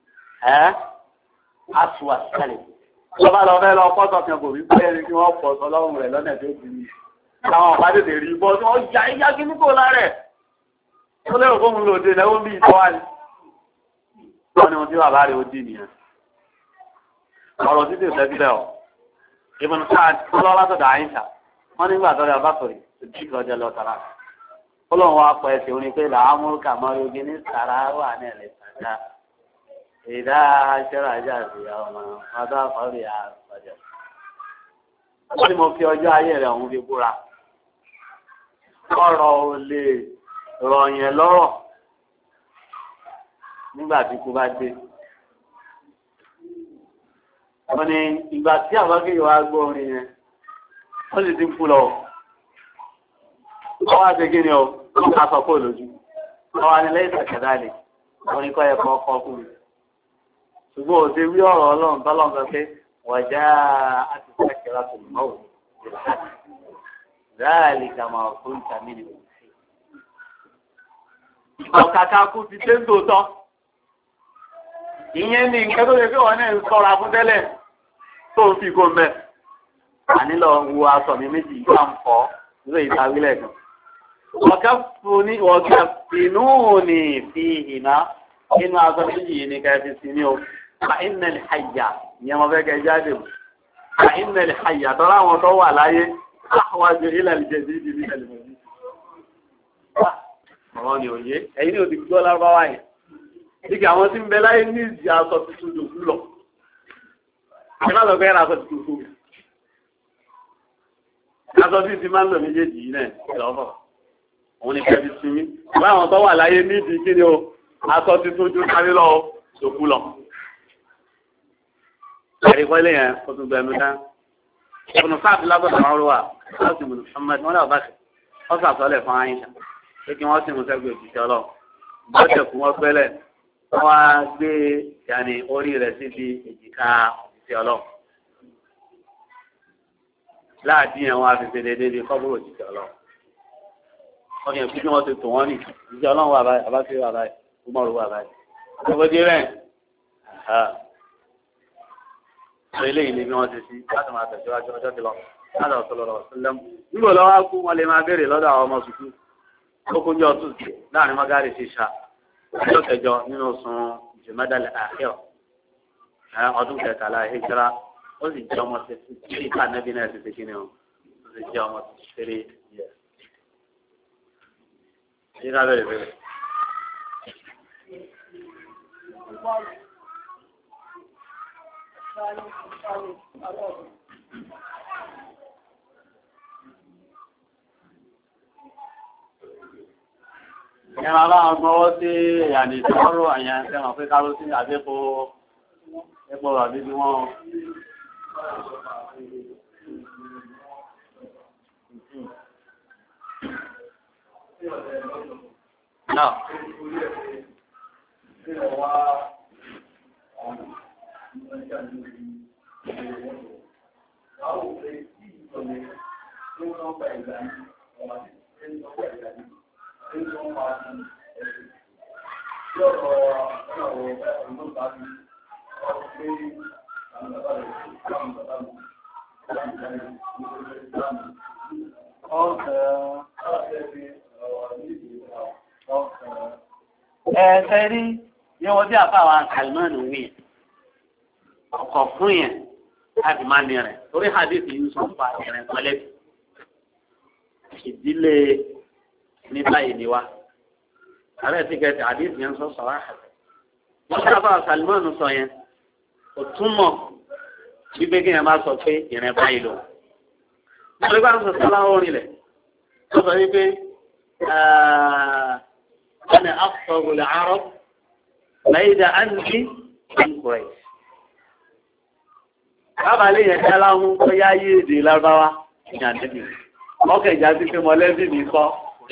àṣùwà sẹ́lẹ̀ lọ́ba lọ fẹ́ lọ pọ́tọ̀ kan kò rí pé ẹni tí wọ́n pọ̀ sọ lọ́rùn rẹ̀ lọ́nà tó kù ní àwọn ọ̀pá tètè rí bọ́ tí wọ́n ya ìyá kí ní kò lára ẹ̀ tó lérò fóun lòdì lẹ́wọ́n bí ìtọ́wá ni wọ́n ní wọn tí bàbá rẹ̀ ó dì nìyẹn ọ̀rọ̀ títí ìfẹ́sílẹ̀ ọ̀ ìbùn sáà tó lọ́ látọ̀dọ̀ àyíṣà wọ́n nígbà tó rẹ̀ abákòrè ìdí ìkọjá lọ tàrà ọlọ́run wa pọ̀ ẹsẹ̀ orin pé làámúrúkà mọ́rí ní sàrà wà ní ẹ̀lẹ́ sàdá ìdá aṣọ́rọ̀ ajá sí ọmọ ọdún àkọ́rí àkọjọ. wọ́n ní mo fi ọjọ́ ayé rẹ̀ òun fi búra ọ̀rọ̀ ò lè rọ̀ yẹn lọ́rọ̀ nígbà tí kú bá dé. wọ́n ní ìgbà tí àbákẹ́yọ̀ wá gbọ́ orin yẹn wọ́n sì ti ń kú lọ. wọ́n wá ṣe kí ni o wọ́n ká sọ kó lójú wọ́n wá ní lẹ́yìn ìṣẹ̀kẹ̀dá lè wọ́n ní kọ́ ẹ̀kọ́ ọkọ̀ fún mi ṣùgbọ́n ò ṣe wí ọ̀rọ̀ ọlọ́run tọ́lọ́run sọ pé wọ̀já àti sẹ́kẹ̀rà tó mọ́ ò ráàlì kàmá fún ìtàmì ni mo fi. ọ̀kàkà kú ti dé tòótọ́ ìyẹn ní nǹkan tó lè fi wọn náà ń sọ́ra fún tẹ́lẹ̀ tó ń fi kó mbẹ́ ànílọ wo aṣọ mi méjì yóò à ń fọ́ nílò ìtawílẹ̀ kan. ọ̀kà fìnnú ni fi ìná inú aṣọ méjì yìí ni ká fi sí ní o. فإن الحية يوم بك جادم فإن الحية ترى وطوى لاي أحوج إلى الجديد من المجيد ọ̀rọ̀ òye ẹ̀yìn ní òdì gbọ́ lárúbáwá yẹn nígbà àwọn tí ń bẹ láyé ní ìdí aṣọ tuntun dòkú lọ àti máa lọ bẹ́ẹ̀ aṣọ tuntun fún mi aṣọ tí ti máa ń lò méjèèjì yìí náà ìlọ́fọ̀ òun ni kẹ́bí sinmi báwọn tó wà láyé ní ìdí kí ni o aṣọ tuntun ju kárí lọ dòkú lọ. ẹ̀rí pẹ́lẹ́ yẹn kó tún gbẹ̀mí tán ọ̀nà sáàbì lábọ̀dọ̀ àwọn ọ̀rọ̀ wa láti mú Muhammad wọn náà bá ṣe wọ́n sàtọ́lẹ̀ fún Àìṣà pé kí wọ́n sì mú sẹ́gbẹ̀ẹ́ òṣìṣẹ́ ọlọ́run bọ́ọ̀tẹ̀ fún wọn pẹ́lẹ̀ wọ́n wá gbé yàní orí rẹ̀ síbi èjìká òṣìṣẹ́ ọlọ́run láàdí yẹn wọn á fi ṣe déédéé bí kọ́bùrù òṣìṣẹ́ ọlọ́run wọ́n yẹn kí wọ́n ti tò wọ́n nì òṣìṣẹ́ ọlọ́run wà báyìí àbáṣe wà báyìí Umaru wà báyìí sọ eléyìí ni bí wọ́n ti sí láti máa tẹ̀síwájú ọjọ́ ti lọ láti ọ̀sọ̀ lọ́rọ̀ sílẹ̀mù. nígbà lọ́wọ́ kú wọn lè máa béèrè lọ́dọ̀ àwọn ọmọ sùkú tó kúnjọ tuesday láàrin magari ṣíṣà ọjọ́ kẹjọ nínú oṣù jùmọ́dàlẹ̀ àhẹ́ọ̀ ọdún kẹtàlá hijra ó sì jẹ́ ọmọ tí ìka nẹ́bí náà ti ṣe ni ó sì jẹ́ ọmọ tí ṣeré yẹ. ṣé ká bẹ̀rẹ̀ bẹ̀rẹ̀. Ìyẹn máa bá wọn gbọ́wọ́ sí ìyàní ìtọ́rọ̀ àyàn ẹ̀sẹ̀mọ̀ pé káró sí àdépo epo rọ̀bí bí wọ́n. Náà. Ẹ̀ẹ́sẹ̀ rí ní wọ́n tí àfáwà Salman wí ọkọ̀ fún yẹn láti máa ní rẹ̀ torí hadith yìí sọ fà ẹ̀rẹ̀ mọ́lẹ́bí ìdílé ní báyìí ni wá ààrẹ ti gẹ̀ẹ́sì hadith yẹn sọ sọ̀rọ̀ àṣẹ wọ́n tí àfáwà Salman sọ yẹn kò túmọ̀ wípé kí yẹn máa sọ pé ìrìn báyìí lò nítorí bá ń sọ sọ́lá orin rẹ̀ tó sọ wípé أنا أفضل العرب بعيد عني عن قريش. Bàbá lè yẹn jẹ́ láwọn tó yá yé èdè lárúbáwá ní àdébì. Ọkọ̀ ìjà sí pé mọ̀lẹ́bí mi kọ́.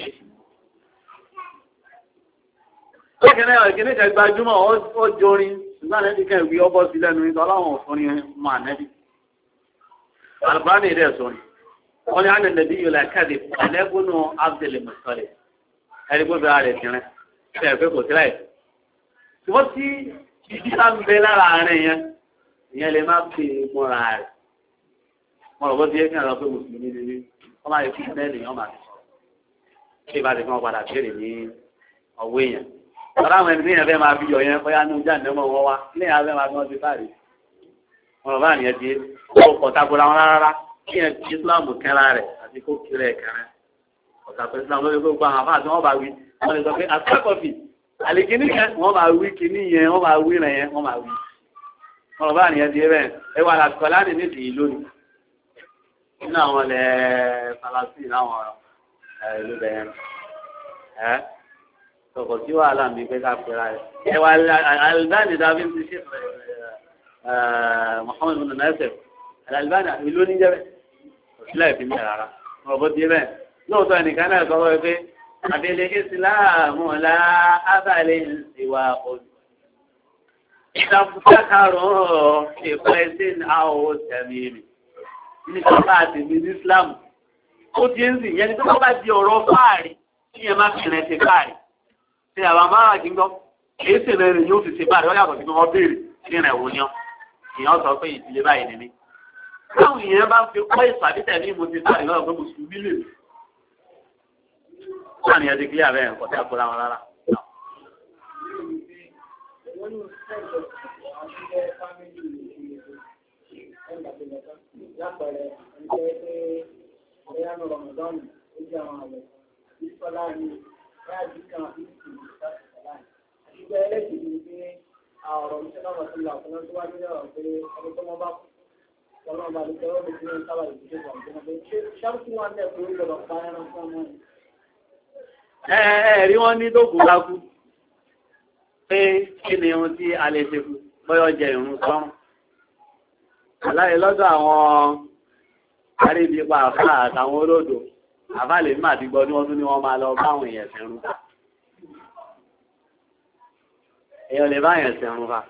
Lókèlè ìkíní kan gbajúmọ̀ ó jorin ṣùgbọ́n ànẹ́bí kan ìwé ọbọ̀ sí lẹ́nu ìtọ́ láwọn òfin mọ́ ànẹ́bí. Àlùbáàmì rẹ̀ sọ̀rọ̀. Wọ́n ní ànẹ́bí yóò lẹ́ kẹ́dì ẹ̀lẹ́gúnnù Abdul Muttalib. Ẹni gbọ́dọ̀ ààrẹ tìrín ṣe ẹ̀fẹ́ kò sí láì. Ṣùgbọ́n tí ìdílá ń bẹ lára àárín yẹn, ìyẹn lè má pè é mọ́ra rẹ̀. Wọ́n rọ̀ bó ti yẹ kí àwọn pé mùsùlùmí ni ní wọ́n máa yẹ kí bẹ́ẹ̀ nìyẹn máa sọ. Ṣé ìbá ti fún wọn padà béèrè ní ọwọ́ èèyàn? Ọ̀rọ̀ àwọn ẹni tí yẹn fẹ́ máa fi yọ yẹn bóyá ní oúnjẹ àdéhùn wọn wá. Ilé yẹn fẹ́ máa fi wọn ti fàárì. Wọ́n rọ̀ bá nìyẹn ti ó pọ̀ takora wọn rárá. Kí yẹn ti Islam kẹ́ra rẹ̀ àti kó kiri ẹ̀ kẹrin. Ọ̀sàpẹ̀ Islam lórí gbogbo àwọn àfáà tí wọ́n bá wí. Wọ́n lè sọ pé àtàkọ̀fì àlèkíní yẹn wọ́n máa wí kíní yẹn wọ́n máa wí rẹ̀ yẹn wọ́n máa wí. Wọ́n rọ̀ bá nìyẹn ti rẹ̀ ẹ wà lásìkò láti ní ìdí lónìí. Nínú àwọn ilẹ̀ Falasí láwọn ìlú bẹ̀yẹn. Sọ̀kọ̀ tí wàhálà mi pé ká pera rẹ̀. Ẹ wà Albani David ti ṣe Muhammad bin Nasir. Albani ìlú níjẹ́ bẹ́ẹ̀. Òṣìlẹ̀ ìfimẹ́ rárá. Wọ́n rọ̀ bó ti bẹ́ẹ̀. lóòótọ́ ẹnìkan náà sọ wọ́n pé àbẹ̀lẹ̀ ìsìláàmù ọ̀la ábàlẹ̀ ìwà òdù. ìdàkùsákàrọ̀ ìpẹ́ sí àwọn tẹ̀mí mi nípa bá a ti ní Islam ó ti ń sìn yẹn ní tó bá di ọ̀rọ̀ fáàrí kí yẹn má fi rẹ̀ ṣe fáàrí ṣe àwọn amára kí n gbọ́ kìí sì rẹ̀ rẹ̀ yóò fi ṣe fáàrí wọ́n yàtọ̀ sí pé wọ́n béèrè kí rẹ̀ wò yan ìyẹn sọ pé ìdílé báyìí ni mí. táwọn èèyàn bá fi kọ́ ìpàdé ní mo ti fáàrí lọ́wọ́ pé mùsùlùmí lè mi. wọ́n ní ẹ̀dí kílíà bẹ́ẹ̀ nǹkan tí a kóra wọn rárá. lápẹẹrẹ ẹgbẹ́ pé ẹ̀yà ní Ramadan ó jẹ́ àwọn àwẹ̀ ìsọlá ní ráàdì kan àti ìsọlá àṣìgbẹ́ ẹlẹ́sìn ní pé ọ̀rọ̀ ìṣẹ́ náà ti là fún ọdún wájú náà pé ọdún tó wọ́n bá ọlọ́run bá lè tẹ́wọ́ lè fi ní sábà ìdíje ìgbà pé ṣáàtì wọn dẹ̀ pé ó gbọdọ̀ pa ẹran fún ọmọ yìí. Ẹ̀rí wọn ní dókun lákú pé kí ni ohun tí a lè ṣe fún bọ́yọ̀ jẹ ìrún sọ́run. Aláyé lọ́dọ̀ àwọn aríbipa àfáà àtàwọn olódò, àfáà lè máa ti gbọ́ ní wọ́n tún ní wọ́n máa lọ báwọn èèyàn sẹ́run ká. Èèyàn lè bá èèyàn sẹ́run ká.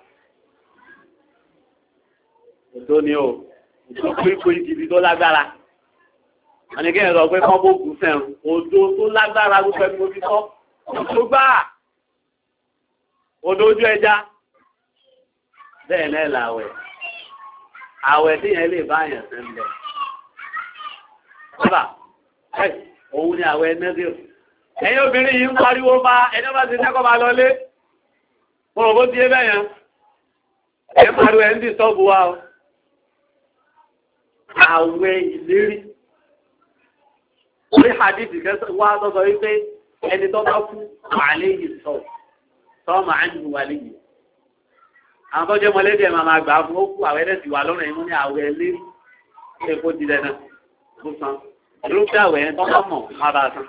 Ètò ni o, ètò pípé ibi tó lágbára. Wọ́n ní kí ẹ̀ sọ pé kọ́ bókù sẹ́run, odò tó lágbára gbogbo ẹni mo fi sọ, tó gbà. Odò ojú ẹja, bẹ́ẹ̀ náà làwẹ̀. Àwẹ̀ tí yẹn lè bá yẹn sẹ́ ń bẹ̀. Bàbá, òun ni àwẹ̀ nẹ́sìrì. Ẹ̀yin obìnrin yìí ń pariwo bá ẹni bá ti sẹ́kọ̀ọ́ máa lọlé. Mo rò bó ti yé bẹ́ẹ̀ yẹn. Ẹ pariwo ẹ̀ ń dì sọ́ọ̀bù wa o. Àwẹ̀ ìlérí. Orí hadith kẹsàn-án wá sọ́sọ́ wípé ẹni tó bá kú wàlẹ́ yìí sọ. Sọ́ màá ń lu wàlẹ́ yìí. Àwọn tó jẹ́ mọ̀lẹ́bí ẹ̀ máa gbà fún ó kú àwẹ̀ ẹ̀dẹ̀ sì wà lọ́rùn ẹ̀mú ní àwẹ̀ lérí ṣe kó di dẹ́nà tó san. Irúfẹ́ àwẹ̀ ẹ̀ tó bá mọ̀ má bàa san.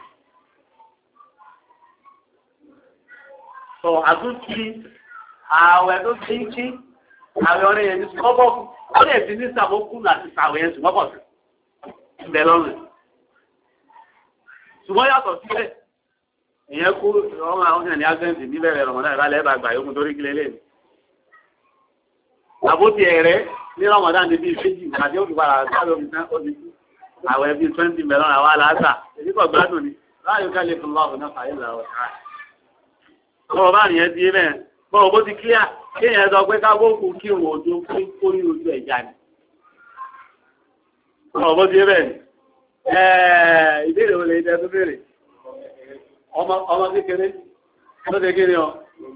Sọ àtúntì àwẹ̀ tó ti ń kí àwẹ̀ ọ̀rẹ́ yẹn ní sọ́bọ̀ kú. Ó lè fi ní sàmókù láti sàwẹ̀ yẹn sùn mọ́bọ̀ sí. Ibẹ̀ lọ́rùn. Ṣùgbọ́n yàtọ̀ sílẹ̀. Ìyẹn kú ọmọ àwọn ènìyàn ní ágẹ́ǹtì níbẹ̀rẹ̀ Ramadan ìbálẹ̀ ẹ̀bà àgbà yókùn torí kílẹ̀ lẹ́nu. Àbótí ẹ̀rẹ́ ní Ramadan ní bíi méjì àti ó fi padà sáré omi tán ó ti kú. Àwẹ̀ bíi 20 mẹ́lọ́n àwọn aláàtà. Èyí kọ̀ gbádùn ni. Láàyò kálí fún lọ́ọ̀fù náà fàyè làwọ̀ káà. Bọ́ọ̀ bá nìyẹn ti bẹ́ẹ̀. Bọ́ọ̀ bó ti kílíà kí èèyàn sọ pé kábókù kí òun òjò fún kórí ojú ẹ̀já ni. Bọ́ọ̀ bó ti bẹ́ẹ̀ ni. Ìbéèrè wo lè jẹ́ tó béèrè? Ọmọ kékeré tó ṣe kéré ọ.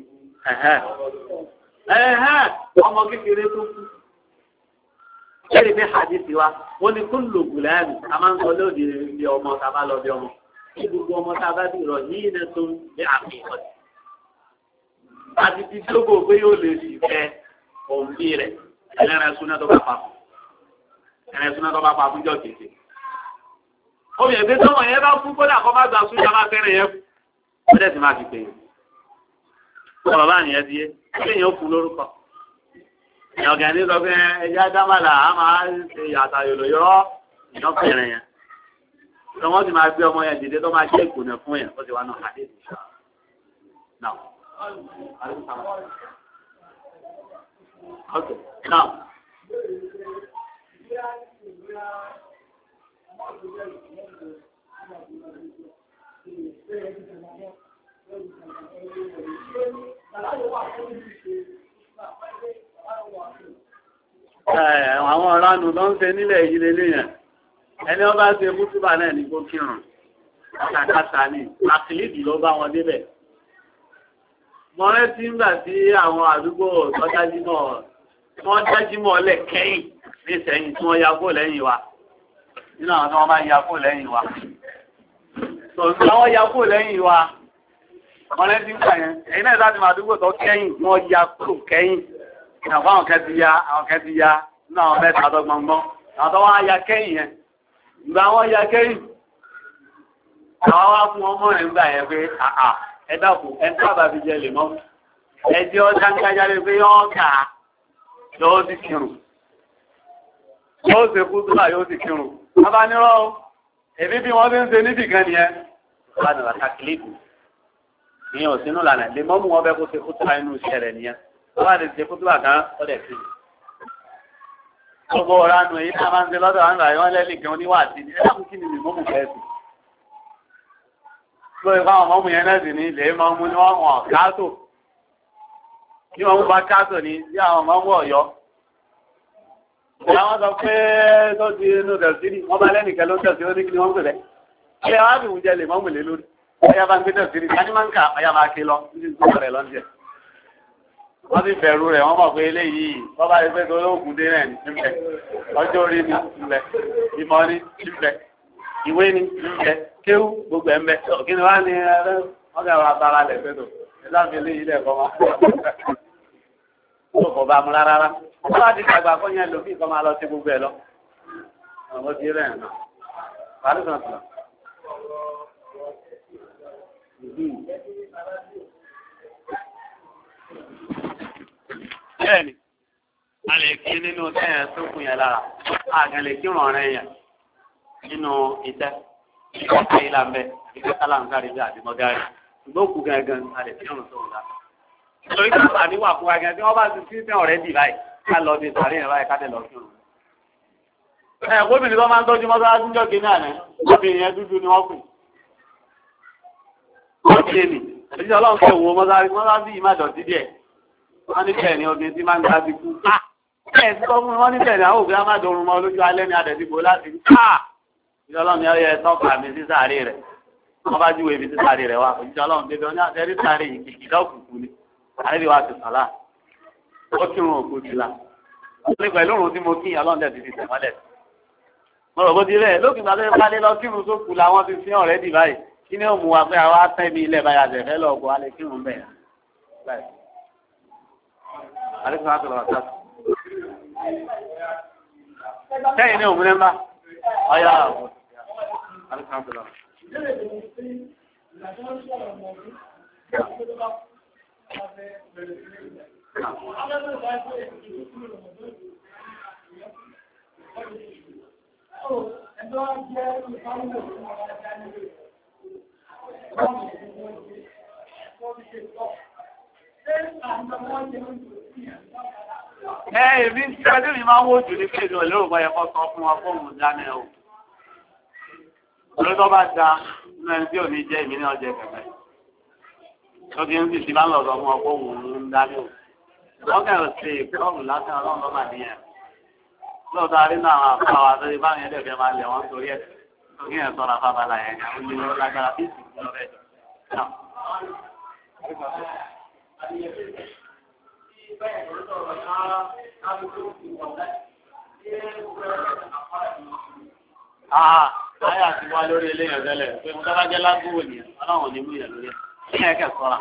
Ọmọ kékeré tó kú. Kẹ́rì pé hadith wa, wọ́n ní kún lò gùlẹ́ẹ̀mì, a máa ń sọ lóde bí ọmọ tá a bá lọ bí ọmọ. Kí gbogbo ọmọ tá a bá bí rọ yìí ní tó ní àfihàn. Àti ti dógò pé yóò lè sì fẹ́ òǹbí rẹ̀, ẹlẹ́rìn súná tó bá pa fún. Ẹlẹ́rìn súná tó bá pa fún jọ kéde. Obìnrin pé tọ́mọ yẹn bá kú kódà kọ́ má gbà súná máa fẹ́ràn yẹn kú. Ó dẹ̀ sì máa fi pè é. Ọ̀rọ̀ bá nìyẹn di yé, kéèyàn ó fún lórúkọ. Ìyọ̀gẹ̀ ní sọ pé ẹja dámàlà á máa ṣe yàtà yòlò yọ́ ìyọ́fẹ̀rẹ̀ yẹn. Ṣé wọ́n sì máa gbé ọmọ yẹn dìde tó máa jẹ́ ìkùnà fún yẹn, ó ti wá náà kàdé ìṣá. Now. Okay. Now. Àwọn ọ̀ránù tó ń ṣe nílẹ̀ yìí lélẹ̀ yẹn ẹni wọ́n bá ṣe mútúbà náà ní kó kírun kàkàtà ní àkìlìdì ló bá wọn débẹ̀. Mo rántí nígbà tí àwọn àdúgbò tọ́jájímọ̀ wọ́n jájímọ̀ lẹ̀ kẹ́yìn ní sẹ́yìn tí wọ́n ya kó lẹ́yìn wa nínú àwọn tí wọ́n bá ya kó lẹ́yìn wa. Tòun àwọn ya kó lẹ́yìn wa wọ́n rántí nígbà yẹn ẹ̀yin náà láti máa àdúgbò tó kẹ́yìn wọ́n ya kó kẹ́yìn. Ìyàwó àwọn kẹ́ ti ya nínú àwọn mẹ́ta tó gbọngbọ́n. Àwọn tó wá ya kẹ́yìn yẹn. Ìgbà wọn ya kẹ́yìn. Àwọn wá fún ọmọ rẹ̀ nígbà yẹn pé ẹ dákun ẹ tó àbá fi jẹ lè mọ́. Ẹjẹ́ ọjà ń kájáde pé yọ́ kà á yóò ti kírun. Yóò ṣe kú túbà yóò ti kírun. Bàbá nírọ̀ èmi bí wọ́n ti ń ṣe níbì kan nìyẹn wọ́n á nà ta kílíìpù ìyẹn ò sínú lànà lè mọ́mú wọn bẹ́ kó ṣe kútúbà inú iṣẹ́ rẹ̀ nìyẹn wọ́n á lè ṣe kútúbà kan ó dẹ̀ fi. gbogbo ọ̀rá nu èyí náà máa ń ṣe lọ́dọ̀ àwọn àyọ̀ wọn lẹ́nìkan oníwàásí ni ẹ̀dá kí ni mọ́mú fẹ́ sí. lórí fáwọn mọ́mú yẹn náà sì ní ilé mọ́mú ni wọ́n wọ̀n káàtó bí wọ́n mú bá káàtó ní bí àwọn mọ́mú ọ̀yọ́. àwọn sọ pé tó ti inú tẹ̀síìrì wọ́n bá lẹ́nìkan ló ń tẹ̀síìrì ó ní kí ni wọ́n pè bẹ́ẹ̀. ilé wa bí wùjẹ́ lè mọ́mú lé lórí ọ̀yá bá ń gbé tẹ̀síìrì ká ní máa ń kà ọ̀yá máa ké lọ ní ìgbà rẹ̀ lọ́njẹ́. wọ́n ti bẹ̀rù rẹ̀ wọ́n mọ̀ pé eléyìí wọ́n bá rí pé tó lóògùn dé náà níbẹ̀ ọjọ́ orí ni níbẹ̀ ìmọ̀ ni níbẹ̀ ìwé ni níbẹ̀ kéwú gbogbo ẹ̀ ń bẹ̀ kí ni wọ́n ní wọ́n kẹ́ wọ́n abara lẹ̀ pé tó ìdáhùn eléyìí lẹ̀ kọ́ máa tó kọ̀ bá mu rárá wọ́n bá ti dàgbà kọ́ yẹn lòmí kọ́ máa lọ sí gbogbo ẹ̀ lọ. ọ̀gbọ́n ti rẹ̀ ẹ̀ náà bẹ́ẹ̀ni a lè kí nínú tẹ́yẹ̀ tó kù yẹn lára àgàn lè kí rọ̀rẹ́ yẹn nínú ìtẹ́ ìkọ́kọ́ ilá ń bẹ ìkọ́kọ́ aláǹkárí bí àti mọ́gárì ṣùgbọ́n kù gangan a lè kí rọ̀rẹ́ tó wù dá. nítorí tí wọ́n ní wà fún wa gan tí wọ́n bá ti sí tẹ́ ọ̀rẹ́ dì báyìí ká lọ bí sàárè yẹn báyìí ká tẹ̀ lọ kí rọ̀rẹ́. gómìnà tó máa ń tọ́jú mọ́sálásí jọ́ kí náà ní obìnrin yẹn dúdú ni wọ́n pè. wọ́n ti ní èyí ọlọ́run fẹ́ wo mọ́sálásí yìí má dọ̀tí díẹ̀ wọ́n ní bẹ́ẹ̀ ni obìnrin tí máa ń gbá bíkú. ẹ̀ tí wọ́n fún wọn ní bẹ́ẹ̀ ni àwọn òbí á máa dorun mọ́ lójú alẹ́ ní adẹ̀dìbò láti rí. ìjọ ọlọ́run ni ọyẹ tọ́ka mi sí sáré rẹ̀ wọ́n bá júwèé mi sí sáré rẹ̀ wá ìjọ ọlọ́run débi wọn ní àtẹ́rí sáré yìí kìkì lọ́kùnkùn ni àríwá wa ti sàlá ó kírun òkú ti la. ní pẹ̀lú òrùn tí mo kí ọlọ́run dẹ̀ ti fi tẹ̀mọ́lẹ̀. mo rò bó ti rẹ̀ lókè ìgbà tó yẹ ká lé lọ kírun tó kù làwọn ti fi ọ̀rẹ́ dì báyìí kí ni ó mú wa pé àwa tẹ́ mi ilẹ̀ báyà tẹ̀fẹ́ lọ́ọ̀gbọ́ alẹ́ kírun bẹ́ẹ̀ aleykum salaam wa rahmatulah. Sẹ́yìn ní òmìnira ńlá. Ọ̀yà aleykum salaam. Èmi ṣẹ́jú mi máa ń wò jù ní pé ìlú ìlú ìbọn ẹ̀kọ́ sọ fún wa fóònù dání o. Olóòtú bá da nínú ẹni tí ò ní jẹ́ ìmí ní ọjọ́ kẹfẹ́. Tó ti ń sì ti máa ń lọ sọ fún wa fóònù dání o. Wọ́n kẹ̀rọ ṣe ìfọ́ọ̀mù lásán ọlọ́run lọ́mà nìyẹn. Lóòótọ́ arí náà àwọn àpá wa tó ti bá yẹn dẹ̀fẹ́ máa lẹ̀ wọ́n torí ẹ̀. Torí ẹ̀ sọ̀rọ̀ afábàlà yẹn àwọn olùyọ lágbára bí ìsìnkú lọ bẹ́ẹ̀. Ayé àti wá lórí eléyàn tẹ́lẹ̀ pé mo dábàá jẹ́ lágbówó ni ọlọ́run ní mú yẹn lórí ẹ̀. Ní ẹ̀kẹ́ sọ́ra.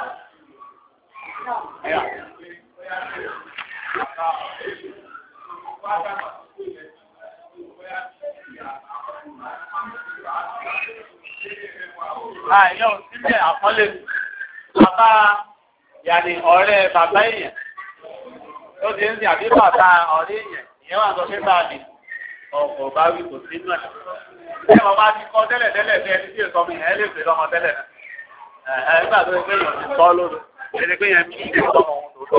Àìyọ́ síbẹ̀ àpọ́nlé bàbá yàní ọ̀rẹ́ bàbá èèyàn ó ti ń sìn àbí bàbá ọ̀rẹ́ èèyàn ìyẹn wà sọ pé bá mi ọ̀pọ̀ bá wí kò sínú ẹ̀. Ṣé bàbá ti kọ́ tẹ́lẹ̀ tẹ́lẹ̀ bí ẹni tí èso mi yẹn lè pè lọ́mọ tẹ́lẹ̀ náà? Nígbà tó ń gbé èèyàn ti kọ́ lóru, ẹni pé yẹn kí ìdè sọ́mọ